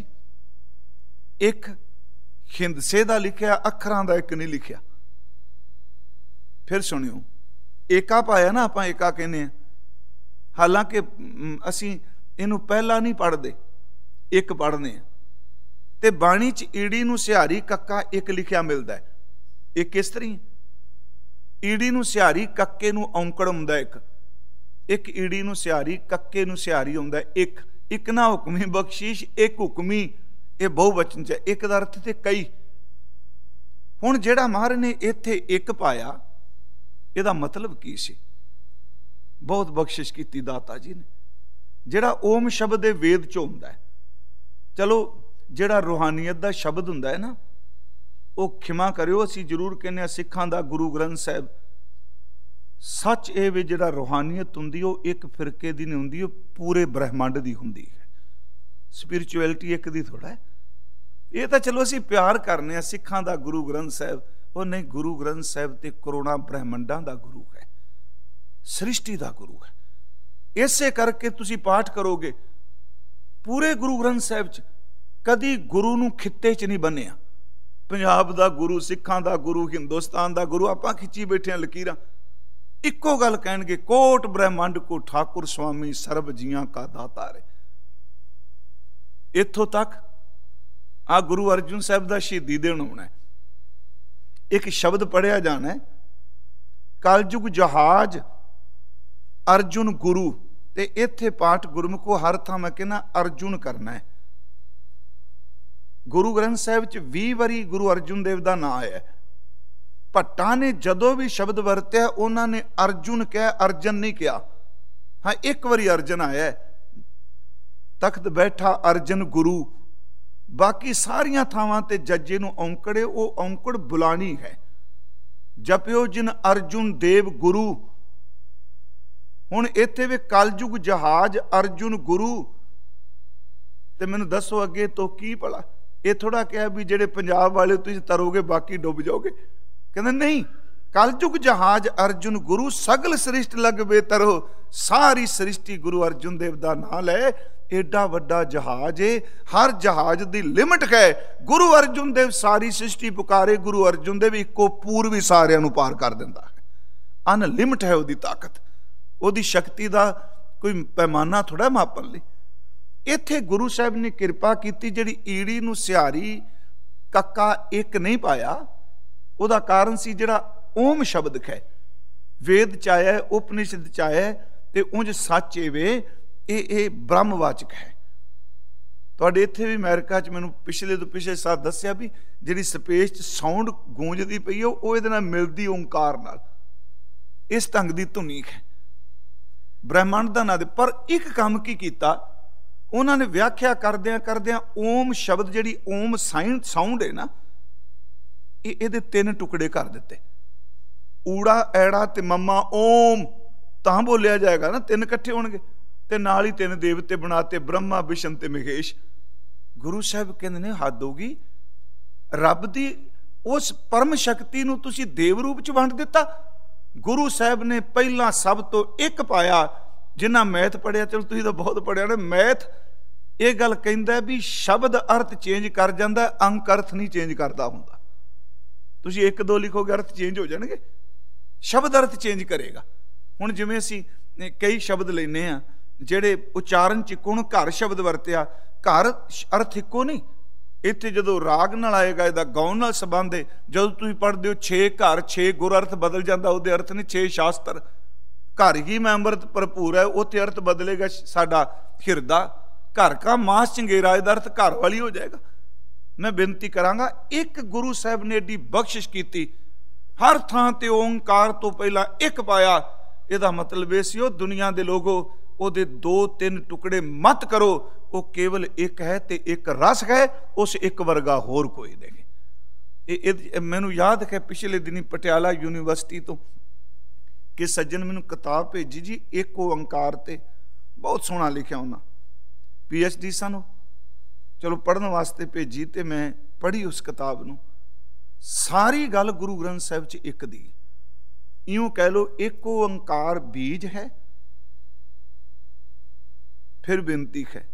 ਇੱਕ ਹਿੰਦਸੇ ਦਾ ਲਿਖਿਆ, ਅੱਖਰਾਂ ਦਾ ਇੱਕ ਨਹੀਂ ਲਿਖਿਆ। ਫਿਰ ਸੁਣਿਓ, ਏਕਾ ਪਾਇਆ ਨਾ, ਆਪਾਂ ਏਕਾ ਕਹਿੰਦੇ ਹਾਂ, ਹਾਲਾਂਕਿ ਅਸੀਂ ਇਹਨੂੰ ਪਹਿਲਾਂ ਨਹੀਂ ਪੜ੍ਹਦੇ, ਇੱਕ ਪੜ੍ਹਦੇ ਹਾਂ। ਤੇ ਬਾਣੀ 'ਚ ਈੜੀ ਨੂੰ ਸਿਹਾਰੀ ਕੱਕਾ ਇੱਕ ਲਿਖਿਆ ਮਿਲਦਾ। ਇਹ ਕਿਸ ਤਰ੍ਹਾਂ? ਈੜੀ ਨੂੰ ਸਿਹਾਰੀ, ਕੱਕੇ ਨੂੰ ਔਂਕੜ ਹੁੰਦਾ ਇੱਕ। ਇੱਕ ਈੜੀ ਨੂੰ ਸਿਹਾਰੀ, ਕੱਕੇ ਨੂੰ ਸਿਹਾਰੀ ਹੁੰਦਾ ਇੱਕ। ਇੱਕ ਨਾ ਹੁਕਮੀ ਬਖਸ਼ੀਸ਼, ਇੱਕ ਹੁਕਮੀ, ਇਹ ਬਹੁਵਚਨ 'ਚ। ਇੱਕ ਦਾ ਅਰਥ ਤੇ ਕਈ। ਹੁਣ ਜਿਹੜਾ ਮਹਾਰਾਜ ਨੇ ਇੱਥੇ ਇੱਕ ਪਾਇਆ, ਇਹਦਾ ਮਤਲਬ ਕੀ ਸੀ? ਬਹੁਤ ਬਖਸ਼ਿਸ਼ ਕੀਤੀ ਦਾਤਾ ਜੀ ਨੇ। ਜਿਹੜਾ ਓਮ ਸ਼ਬਦ ਦੇ ਵੇਦ 'ਚ ਹੁੰਦਾ ਹੈ, ਚਲੋ ਜਿਹੜਾ ਰੂਹਾਨੀਅਤ ਦਾ ਸ਼ਬਦ ਹੁੰਦਾ ਹੈ ਨਾ, ਉਹ ਖਿਮਾ ਕਰਿਓ, ਅਸੀਂ ਜ਼ਰੂਰ ਕਹਿੰਦੇ ਹਾਂ ਸਿੱਖਾਂ ਦਾ ਗੁਰੂ ਗ੍ਰੰਥ ਸਾਹਿਬ। ਸੱਚ ਇਹ ਵੀ ਜਿਹੜਾ ਰੂਹਾਨੀਅਤ ਹੁੰਦੀ, ਉਹ ਇੱਕ ਫਿਰਕੇ ਦੀ ਨਹੀਂ ਹੁੰਦੀ, ਉਹ ਪੂਰੇ ਬ੍ਰਹਿਮੰਡ ਦੀ ਹੁੰਦੀ ਹੈ। ਸਪਿਰਿਚੁਅਲਿਟੀ ਇੱਕ ਦੀ ਥੋੜਾ ਹੈ। ਇਹ ਤਾਂ ਚਲੋ ਅਸੀਂ ਪਿਆਰ ਕਰਨੇ ਆ ਸਿੱਖਾਂ ਦਾ ਗੁਰੂ ਗ੍ਰੰਥ ਸਾਹਿਬ, ਉਹ ਨਹੀਂ, ਗੁਰੂ ਗ੍ਰੰਥ ਸਾਹਿਬ ਤੇ ਕਰੋੜਾਂ ਬ੍ਰਹਿਮੰਡਾਂ ਦਾ ਗੁਰੂ ਹੈ, ਸ੍ਰਿਸ਼ਟੀ ਦਾ ਗੁਰੂ ਹੈ। ਇਸੇ ਕਰਕੇ ਤੁਸੀਂ ਪਾਠ ਕਰੋਗੇ ਪੂਰੇ ਗੁਰੂ ਗ੍ਰੰਥ ਸਾਹਿਬ 'ਚ, ਕਦੀ ਗੁਰੂ ਨੂੰ ਖਿੱਤੇ 'ਚ ਨਹੀਂ ਬੰਨਿਆ। ਪੰਜਾਬ ਦਾ ਗੁਰੂ, ਸਿੱਖਾਂ ਦਾ ਗੁਰੂ, ਹਿੰਦੁਸਤਾਨ ਦਾ ਗੁਰੂ, ਆਪਾਂ ਖਿੱਚੀ ਬੈਠੇ ਹਾਂ ਲਕੀਰਾਂ। ਇੱਕੋ ਗੱਲ ਕਹਿਣਗੇ, ਕੋਟ ਬ੍ਰਹਿਮੰਡ ਕੋ ਠਾਕੁਰ ਸੁਆਮੀ ਸਰਬ ਜੀਆਂ ਕਾ ਦਾਤਾ ਰੇ। ਇੱਥੋਂ ਤੱਕ ਆ ਗੁਰੂ ਅਰਜੁਨ ਸਾਹਿਬ ਦਾ ਸ਼ਹੀਦੀ ਦਿਨ ਹੋਣਾ, ਇੱਕ ਸ਼ਬਦ ਪੜਿਆ ਜਾਣਾ, ਕਲਯੁਗ ਜਹਾਜ਼ ਅਰਜੁਨ ਗੁਰੂ। ਤੇ ਇੱਥੇ ਪਾਠ ਗੁਰਮੁਖੋ ਹਰ ਥਾਂ ਮੈਂ ਕਹਿੰਦਾ ਅਰਜੁਨ ਕਰਨਾ ਹੈ। ਗੁਰੂ ਗ੍ਰੰਥ ਸਾਹਿਬ 'ਚ ਵੀਹ ਵਾਰੀ ਗੁਰੂ ਅਰਜੁਨ ਦੇਵ ਦਾ ਨਾਂ ਆਇਆ। ਭੱਟਾਂ ਨੇ ਜਦੋਂ ਵੀ ਸ਼ਬਦ ਵਰਤਿਆ, ਉਹਨਾਂ ਨੇ ਅਰਜੁਨ ਕਿਹਾ, ਅਰਜਨ ਨਹੀਂ ਕਿਹਾ। ਹਾਂ, ਇੱਕ ਵਾਰੀ ਅਰਜਨ ਆਇਆ, ਤਖਤ ਬੈਠਾ ਅਰਜਨ ਗੁਰੂ। ਬਾਕੀ ਸਾਰੀਆਂ ਥਾਵਾਂ ਤੇ ਜੱਜੇ ਨੂੰ ਔਂਕੜੇ, ਉਹ ਔਂਕੜ ਬੁਲਾਣੀ ਹੈ। ਜਪਿਓ ਜਿਨ ਅਰਜੁਨ ਦੇਵ ਗੁਰੂ। ਹੁਣ ਇੱਥੇ ਵੀ ਕਲਯੁਗ ਜਹਾਜ਼ ਅਰਜੁਨ ਗੁਰੂ। ਤੇ ਮੈਨੂੰ ਦੱਸੋ ਅੱਗੇ ਤੋਂ ਕੀ ਭਲਾ? ਇਹ ਥੋੜਾ ਕਿਹਾ ਵੀ ਜਿਹੜੇ ਪੰਜਾਬ ਵਾਲੇ ਤੁਸੀਂ ਤਰੋਗੇ ਬਾਕੀ ਡੁੱਬ ਜਾਓਗੇ। ਕਹਿੰਦੇ ਨਹੀਂ, ਕਲਯੁਗ ਜਹਾਜ਼ ਅਰਜੁਨ ਗੁਰੂ, ਸਗਲ ਸ੍ਰਿਸ਼ਟ ਲਗਵੇ ਤਰੋ। ਸਾਰੀ ਸ੍ਰਿਸ਼ਟੀ ਗੁਰੂ ਅਰਜੁਨ ਦੇਵ ਦਾ ਨਾਂ ਲੈ। ਏਡਾ ਵੱਡਾ ਜਹਾਜ਼ ਏ, ਹਰ ਜਹਾਜ਼ ਦੀ ਲਿਮਟ ਹੈ। ਗੁਰੂ ਅਰਜੁਨ ਦੇਵ ਸਾਰੀ ਸ੍ਰਿਸ਼ਟੀ ਪੁਕਾਰੇ, ਗੁਰੂ ਅਰਜੁਨ ਦੇਵ ਇੱਕੋ ਪੂਰ ਵੀ ਸਾਰਿਆਂ ਨੂੰ ਪਾਰ ਕਰ ਦਿੰਦਾ ਹੈ। ਅਨਲਿਮਟ ਹੈ ਉਹਦੀ ਤਾਕਤ, ਉਹਦੀ ਸ਼ਕਤੀ ਦਾ ਕੋਈ ਪੈਮਾਨਾ ਥੋੜਾ ਮਾਪਣ ਲਈ। ਇੱਥੇ ਗੁਰੂ ਸਾਹਿਬ ਨੇ ਕਿਰਪਾ ਕੀਤੀ, ਜਿਹੜੀ ਈੜੀ ਨੂੰ ਸਿਹਾਰੀ ਕੱਕਾ ਇੱਕ ਨਹੀਂ ਪਾਇਆ। ਉਹਦਾ ਕਾਰਨ ਸੀ ਜਿਹੜਾ ਓਮ ਸ਼ਬਦ ਹੈ, ਵੇਦ ਚ ਆਇਆ, ਉਪਨਿਸ਼ਦ ਚ ਆਇਆ, ਤੇ ਉਂਝ ਸੱਚ ਵੇ, ਇਹ ਇਹ ਬ੍ਰਹਮਵਾਚਕ ਹੈ। ਤੁਹਾਡੇ ਇੱਥੇ ਵੀ ਅਮਰੀਕਾ 'ਚ ਮੈਨੂੰ ਪਿਛਲੇ ਤੋਂ ਪਿਛਲੇ ਸਾਲ ਦੱਸਿਆ ਵੀ ਜਿਹੜੀ ਸਪੇਸ 'ਚ ਸਾਊਂਡ ਗੂੰਜਦੀ ਪਈ ਹੈ, ਉਹ ਇਹਦੇ ਨਾਲ ਮਿਲਦੀ ਓਂਕਾਰ ਨਾਲ। ਇਸ ਢੰਗ ਦੀ ਧੁਨੀ ਹੈ ਬ੍ਰਹਿਮੰਡ ਦਾ ਨਾਂ ਦੇ। ਪਰ ਇੱਕ ਕੰਮ ਕੀ ਕੀਤਾ ਉਹਨਾਂ ਨੇ, ਵਿਆਖਿਆ ਕਰਦਿਆਂ ਕਰਦਿਆਂ ਓਮ ਸ਼ਬਦ, ਜਿਹੜੀ ਓਮ ਸਾਈਨ ਸਾਊਂਡ ਹੈ ਨਾ, ਇਹ ਇਹਦੇ ਤਿੰਨ ਟੁਕੜੇ ਕਰ ਦਿੱਤੇ। ਊੜਾ, ਐੜਾ ਤੇ ਮੱਮਾ। ਓਮ ਤਾਂ ਬੋਲਿਆ ਜਾਏਗਾ ਨਾ, ਤਿੰਨ ਇਕੱਠੇ ਹੋਣਗੇ। ਤੇ ਨਾਲ ਹੀ ਤਿੰਨ ਦੇਵਤੇ ਬਣਾਤੇ, ਬ੍ਰਹਮਾ, ਵਿਸ਼ਨ ਤੇ ਮਹੇਸ਼। ਗੁਰੂ ਸਾਹਿਬ ਕਹਿੰਦੇ ਨੇ ਹੱਦ ਹੋ ਗਈ, ਰੱਬ ਦੀ ਉਸ ਪਰਮ ਸ਼ਕਤੀ ਨੂੰ ਤੁਸੀਂ ਦੇਵ ਰੂਪ ਚ ਵੰਡ ਦਿੱਤਾ। ਗੁਰੂ ਸਾਹਿਬ ਨੇ ਪਹਿਲਾਂ ਸਭ ਤੋਂ ਇੱਕ ਪਾਇਆ। ਜਿਨ੍ਹਾਂ ਮੈਥ ਪੜ੍ਹਿਆ, ਚਲੋ ਤੁਸੀਂ ਤਾਂ ਬਹੁਤ ਪੜ੍ਹਿਆ ਨਾ, ਮੈਥ ਇਹ ਗੱਲ ਕਹਿੰਦਾ ਵੀ ਸ਼ਬਦ ਅਰਥ ਚੇਂਜ ਕਰ ਜਾਂਦਾ, ਅੰਕ ਅਰਥ ਨਹੀਂ ਚੇਂਜ ਕਰਦਾ ਹੁੰਦਾ। ਤੁਸੀਂ ਇੱਕ ਦੋ ਲਿਖੋਗੇ ਅਰਥ ਚੇਂਜ ਹੋ ਜਾਣਗੇ, ਸ਼ਬਦ ਅਰਥ ਚੇਂਜ ਕਰੇਗਾ। ਹੁਣ ਜਿਵੇਂ ਅਸੀਂ ਕਈ ਸ਼ਬਦ ਲੈਂਦੇ ਆ ਜਿਹੜੇ ਉਚਾਰਨ ਚ ਇੱਕੋ, ਹੁਣ ਘਰ ਸ਼ਬਦ ਵਰਤਿਆ, ਘਰ ਅਰਥ ਇੱਕੋ ਨਹੀਂ। ਇੱਥੇ ਜਦੋਂ ਰਾਗ ਨਾਲ ਆਏਗਾ, ਇਹਦਾ ਗਾਉਣ ਨਾਲ ਸੰਬੰਧ ਹੈ। ਜਦੋਂ ਤੁਸੀਂ ਪੜ੍ਹਦੇ ਹੋ ਛੇ ਘਰ ਛੇ ਗੁਰ, ਅਰਥ ਬਦਲ ਜਾਂਦਾ, ਉਹਦੇ ਅਰਥ ਨੇ ਛੇ ਸ਼ਾਸਤਰ। ਘਰ ਹੀ ਮੈਂ ਅੰਮ੍ਰਿਤ ਭਰਪੂਰ ਹੈ, ਉੱਥੇ ਅਰਥ ਬਦਲੇਗਾ ਸਾਡਾ ਹਿਰਦਾ। ਘਰ ਕਾ ਮਾਸ ਚੰਗੇਰਾ, ਇਹਦਾ ਅਰਥ ਘਰ ਵਾਲੀ ਹੋ ਜਾਏਗਾ। ਮੈਂ ਬੇਨਤੀ ਕਰਾਂਗਾ, ਇੱਕ ਗੁਰੂ ਸਾਹਿਬ ਨੇ ਏਡੀ ਬਖਸ਼ਿਸ਼ ਕੀਤੀ, ਹਰ ਥਾਂ ਤੇ ਓਂਕਾਰ ਤੋਂ ਪਹਿਲਾਂ ਇੱਕ ਪਾਇਆ। ਇਹਦਾ ਮਤਲਬ ਇਹ ਸੀ, ਉਹ ਦੁਨੀਆ ਦੇ ਲੋਗੋ ਉਹਦੇ ਦੋ ਤਿੰਨ ਟੁਕੜੇ ਮਤ ਕਰੋ, ਉਹ ਕੇਵਲ ਇੱਕ ਹੈ ਤੇ ਇੱਕ ਰਸ ਹੈ, ਉਸ ਇੱਕ ਵਰਗਾ ਹੋਰ ਕੋਈ ਨਹੀਂ। ਇਹ ਮੈਨੂੰ ਯਾਦ ਹੈ ਪਿਛਲੇ ਦਿਨੀ ਪਟਿਆਲਾ ਯੂਨੀਵਰਸਿਟੀ ਤੋਂ ਕਿ ਸੱਜਣ ਮੈਨੂੰ ਕਿਤਾਬ ਭੇਜੀ ਜੀ, ਇੱਕ ਓਂਕਾਰ ਤੇ ਬਹੁਤ ਸੋਹਣਾ ਲਿਖਿਆ ਉਹਨਾਂ, ਪੀ ਐਚ ਡੀ ਸਾਨੂੰ, ਚਲੋ ਪੜ੍ਹਨ ਵਾਸਤੇ ਭੇਜੀ ਤੇ ਮੈਂ ਪੜ੍ਹੀ ਉਸ ਕਿਤਾਬ ਨੂੰ। ਸਾਰੀ ਗੱਲ ਗੁਰੂ ਗ੍ਰੰਥ ਸਾਹਿਬ 'ਚ ਇੱਕ ਦੀ, ਇਉਂ ਕਹਿ ਲਓ ਇੱਕ ਓਂਕਾਰ ਬੀਜ ਹੈ। ਫਿਰ ਬੇਨਤੀ ਹੈ,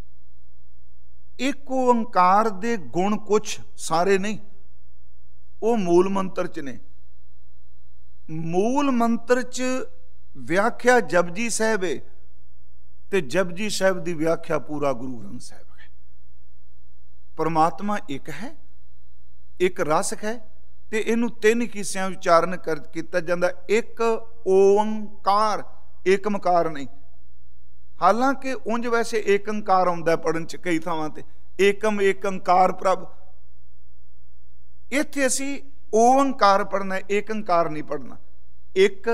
ਇੱਕ ਓਂਕਾਰ ਦੇ ਗੁਣ ਕੁਛ ਸਾਰੇ ਨਹੀਂ, ਉਹ ਮੂਲ ਮੰਤਰ 'ਚ ਨੇ। ਮੂਲ ਮੰਤਰ 'ਚ ਵਿਆਖਿਆ ਜਪਜੀ ਸਾਹਿਬ ਹੈ ਤੇ ਜਪਜੀ ਸਾਹਿਬ ਦੀ ਵਿਆਖਿਆ ਪੂਰਾ ਗੁਰੂ ਗ੍ਰੰਥ ਸਾਹਿਬ ਹੈ। ਪਰਮਾਤਮਾ ਇੱਕ ਹੈ, ਇੱਕ ਰਸ ਹੈ, ਤੇ ਇਹਨੂੰ ਤਿੰਨ ਹਿੱਸਿਆਂ ਉਚਾਰਨ ਕਰ ਕੀਤਾ ਜਾਂਦਾ, ਇੱਕ ਓੰਕਾਰ, ਏਕਮਕਾਰ ਨਹੀਂ। ਹਾਲਾਂਕਿ ਉਂਝ ਵੈਸੇ ਏਕੰਕਾਰ ਆਉਂਦਾ ਪੜਨ ਚ ਕਈ ਥਾਵਾਂ ਤੇ, ਏਕਮ ਏਕੰਕਾਰ ਪ੍ਰਭ। ਇੱਥੇ ਅਸੀਂ ਓੰਕਾਰ ਪੜਨਾ, ਏਕੰਕਾਰ ਨਹੀਂ ਪੜਨਾ, ਇੱਕ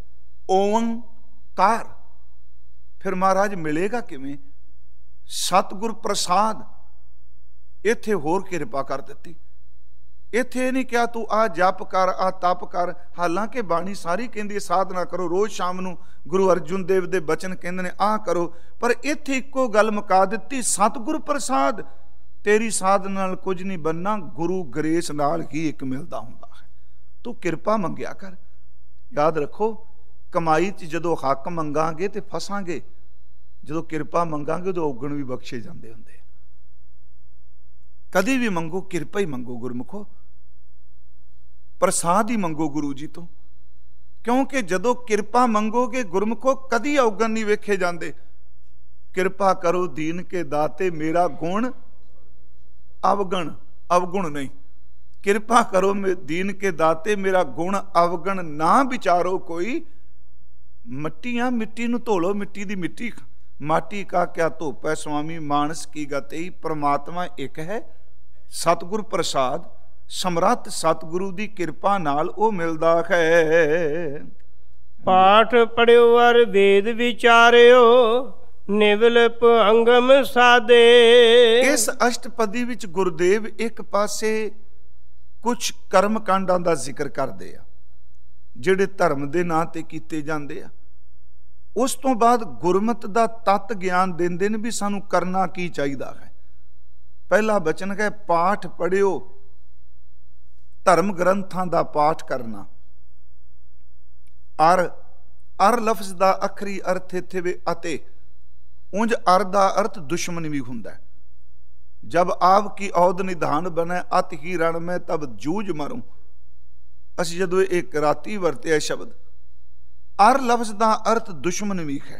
ਓੰਕਾਰ। ਫਿਰ ਮਹਾਰਾਜ ਮਿਲੇਗਾ ਕਿਵੇਂ? ਸਤਿਗੁਰ ਪ੍ਰਸਾਦ। ਇੱਥੇ ਹੋਰ ਕਿਰਪਾ ਕਰ ਦਿੱਤੀ। ਇੱਥੇ ਨਹੀਂ ਕਿਹਾ ਤੂੰ ਆ ਜਪ ਕਰ, ਆ ਤਪ ਕਰ। ਹਾਲਾਂਕਿ ਬਾਣੀ ਸਾਰੀ ਕਹਿੰਦੀ ਸਾਧਨਾ ਕਰੋ, ਰੋਜ਼ ਸ਼ਾਮ ਨੂੰ ਗੁਰੂ ਅਰਜੁਨ ਦੇਵ ਦੇ ਬਚਨ ਕਹਿੰਦੇ ਨੇ ਆ ਕਰੋ, ਪਰ ਇੱਥੇ ਇੱਕੋ ਗੱਲ ਮੁਕਾ ਦਿੱਤੀ, ਸਤਿਗੁਰ ਪ੍ਰਸਾਦ। ਤੇਰੀ ਸਾਧਨਾ ਨਾਲ ਕੁਝ ਨਹੀਂ ਬਣਨਾ, ਗੁਰੂ ਗ੍ਰੇਸ ਨਾਲ ਹੀ ਇੱਕ ਮਿਲਦਾ ਹੁੰਦਾ ਹੈ। ਤੂੰ ਕਿਰਪਾ ਮੰਗਿਆ ਕਰ। ਯਾਦ ਰੱਖੋ, ਕਮਾਈ 'ਚ ਜਦੋਂ ਹੱਕ ਮੰਗਾਂਗੇ ਤੇ ਫਸਾਂਗੇ, ਜਦੋਂ ਕਿਰਪਾ ਮੰਗਾਂਗੇ ਉਦੋਂ ਔਗਣ ਵੀ ਬਖਸ਼ੇ ਜਾਂਦੇ ਹੁੰਦੇ। ਕਦੀ ਵੀ ਮੰਗੋ ਕਿਰਪਾ ਹੀ ਮੰਗੋ ਗੁਰਮੁਖੋ, ਪ੍ਰਸਾਦ ਹੀ ਮੰਗੋ ਗੁਰੂ ਜੀ ਤੋਂ, ਕਿਉਂਕਿ ਜਦੋਂ ਕਿਰਪਾ ਮੰਗੋਗੇ ਗੁਰਮੁਖੋ ਕਦੀ ਔਗਣ ਨਹੀਂ ਵੇਖੇ ਜਾਂਦੇ। ਕਿਰਪਾ ਕਰੋ ਦੀਨ ਕੇ ਦਾਤੇ, ਮੇਰਾ ਗੁਣ ਅਵਗਣ, ਅਵਗੁਣ ਨਹੀਂ। ਕਿਰਪਾ ਕਰੋ ਦੀਨ ਕੇ ਦਾਤੇ, ਮੇਰਾ ਗੁਣ ਅਵਗਣ ਨਾ ਵਿਚਾਰੋ ਕੋਈ। ਮਿੱਟੀਆਂ ਮਿੱਟੀ ਨੂੰ ਧੋ ਲੋ, ਮਿੱਟੀ ਦੀ ਮਿੱਟੀ, ਮਾਟੀ ਕਾ ਕਿਆ ਧੋਪੈ ਸੁਆਮੀ, ਮਾਨਸ ਕੀ ਗਤਿ। ਪਰਮਾਤਮਾ ਇੱਕ ਹੈ, ਸਤਿਗੁਰ ਪ੍ਰਸਾਦ, ਸਮਰੱਥ ਸਤਿਗੁਰੂ ਦੀ ਕਿਰਪਾ ਨਾਲ ਉਹ ਮਿਲਦਾ ਹੈ। ਪਾਠ ਪੜਿਓ ਅਰ ਵੇਦ ਵਿਚਾਰਿਓ, ਨਿਵਲ ਭੰਗਮ ਸਾਦੇ। ਇਸ ਅਸ਼ਟਪਦੀ ਵਿੱਚ ਗੁਰਦੇਵ ਇੱਕ ਪਾਸੇ ਕੁਝ ਕਰਮ ਕਾਂਡਾਂ ਦਾ ਜ਼ਿਕਰ ਕਰਦੇ ਆ ਜਿਹੜੇ ਧਰਮ ਦੇ ਨਾਂ ਤੇ ਕੀਤੇ ਜਾਂਦੇ ਆ। ਉਸ ਤੋਂ ਬਾਅਦ ਗੁਰਮਤਿ ਦਾ ਤੱਤ ਗਿਆਨ ਦਿੰਦੇ ਨੇ ਵੀ ਸਾਨੂੰ ਕਰਨਾ ਕੀ ਚਾਹੀਦਾ ਹੈ। ਪਹਿਲਾ ਬਚਨ ਹੈ ਪਾਠ ਪੜਿਓ, ਧਰਮ ਗ੍ਰੰਥਾਂ ਦਾ ਪਾਠ ਕਰਨਾ। ਅਰ, ਅਰ ਲਫ਼ਜ਼ ਦਾ ਅਖਰੀ ਅਰਥ ਇੱਥੇ ਵੇ ਅਤੇ। ਉਂਝ ਅਰ ਦਾ ਅਰਥ ਦੁਸ਼ਮਣ ਵੀ ਹੁੰਦਾ। ਜਬ ਆਪ ਕੀ ਔਦ ਨਿਧਾਨ ਬਨੈ, ਅਤ ਹੀ ਰਣ ਮੈਂ ਤਬ ਜੂਝ ਮਰੂੰ। ਅਸੀਂ ਜਦੋਂ ਇੱਕ ਰਾਤੀ ਵਰਤਿਆ ਸ਼ਬਦ, ਅਰ ਲਫ਼ਜ਼ ਦਾ ਅਰਥ ਦੁਸ਼ਮਣ ਵੀ ਹੈ।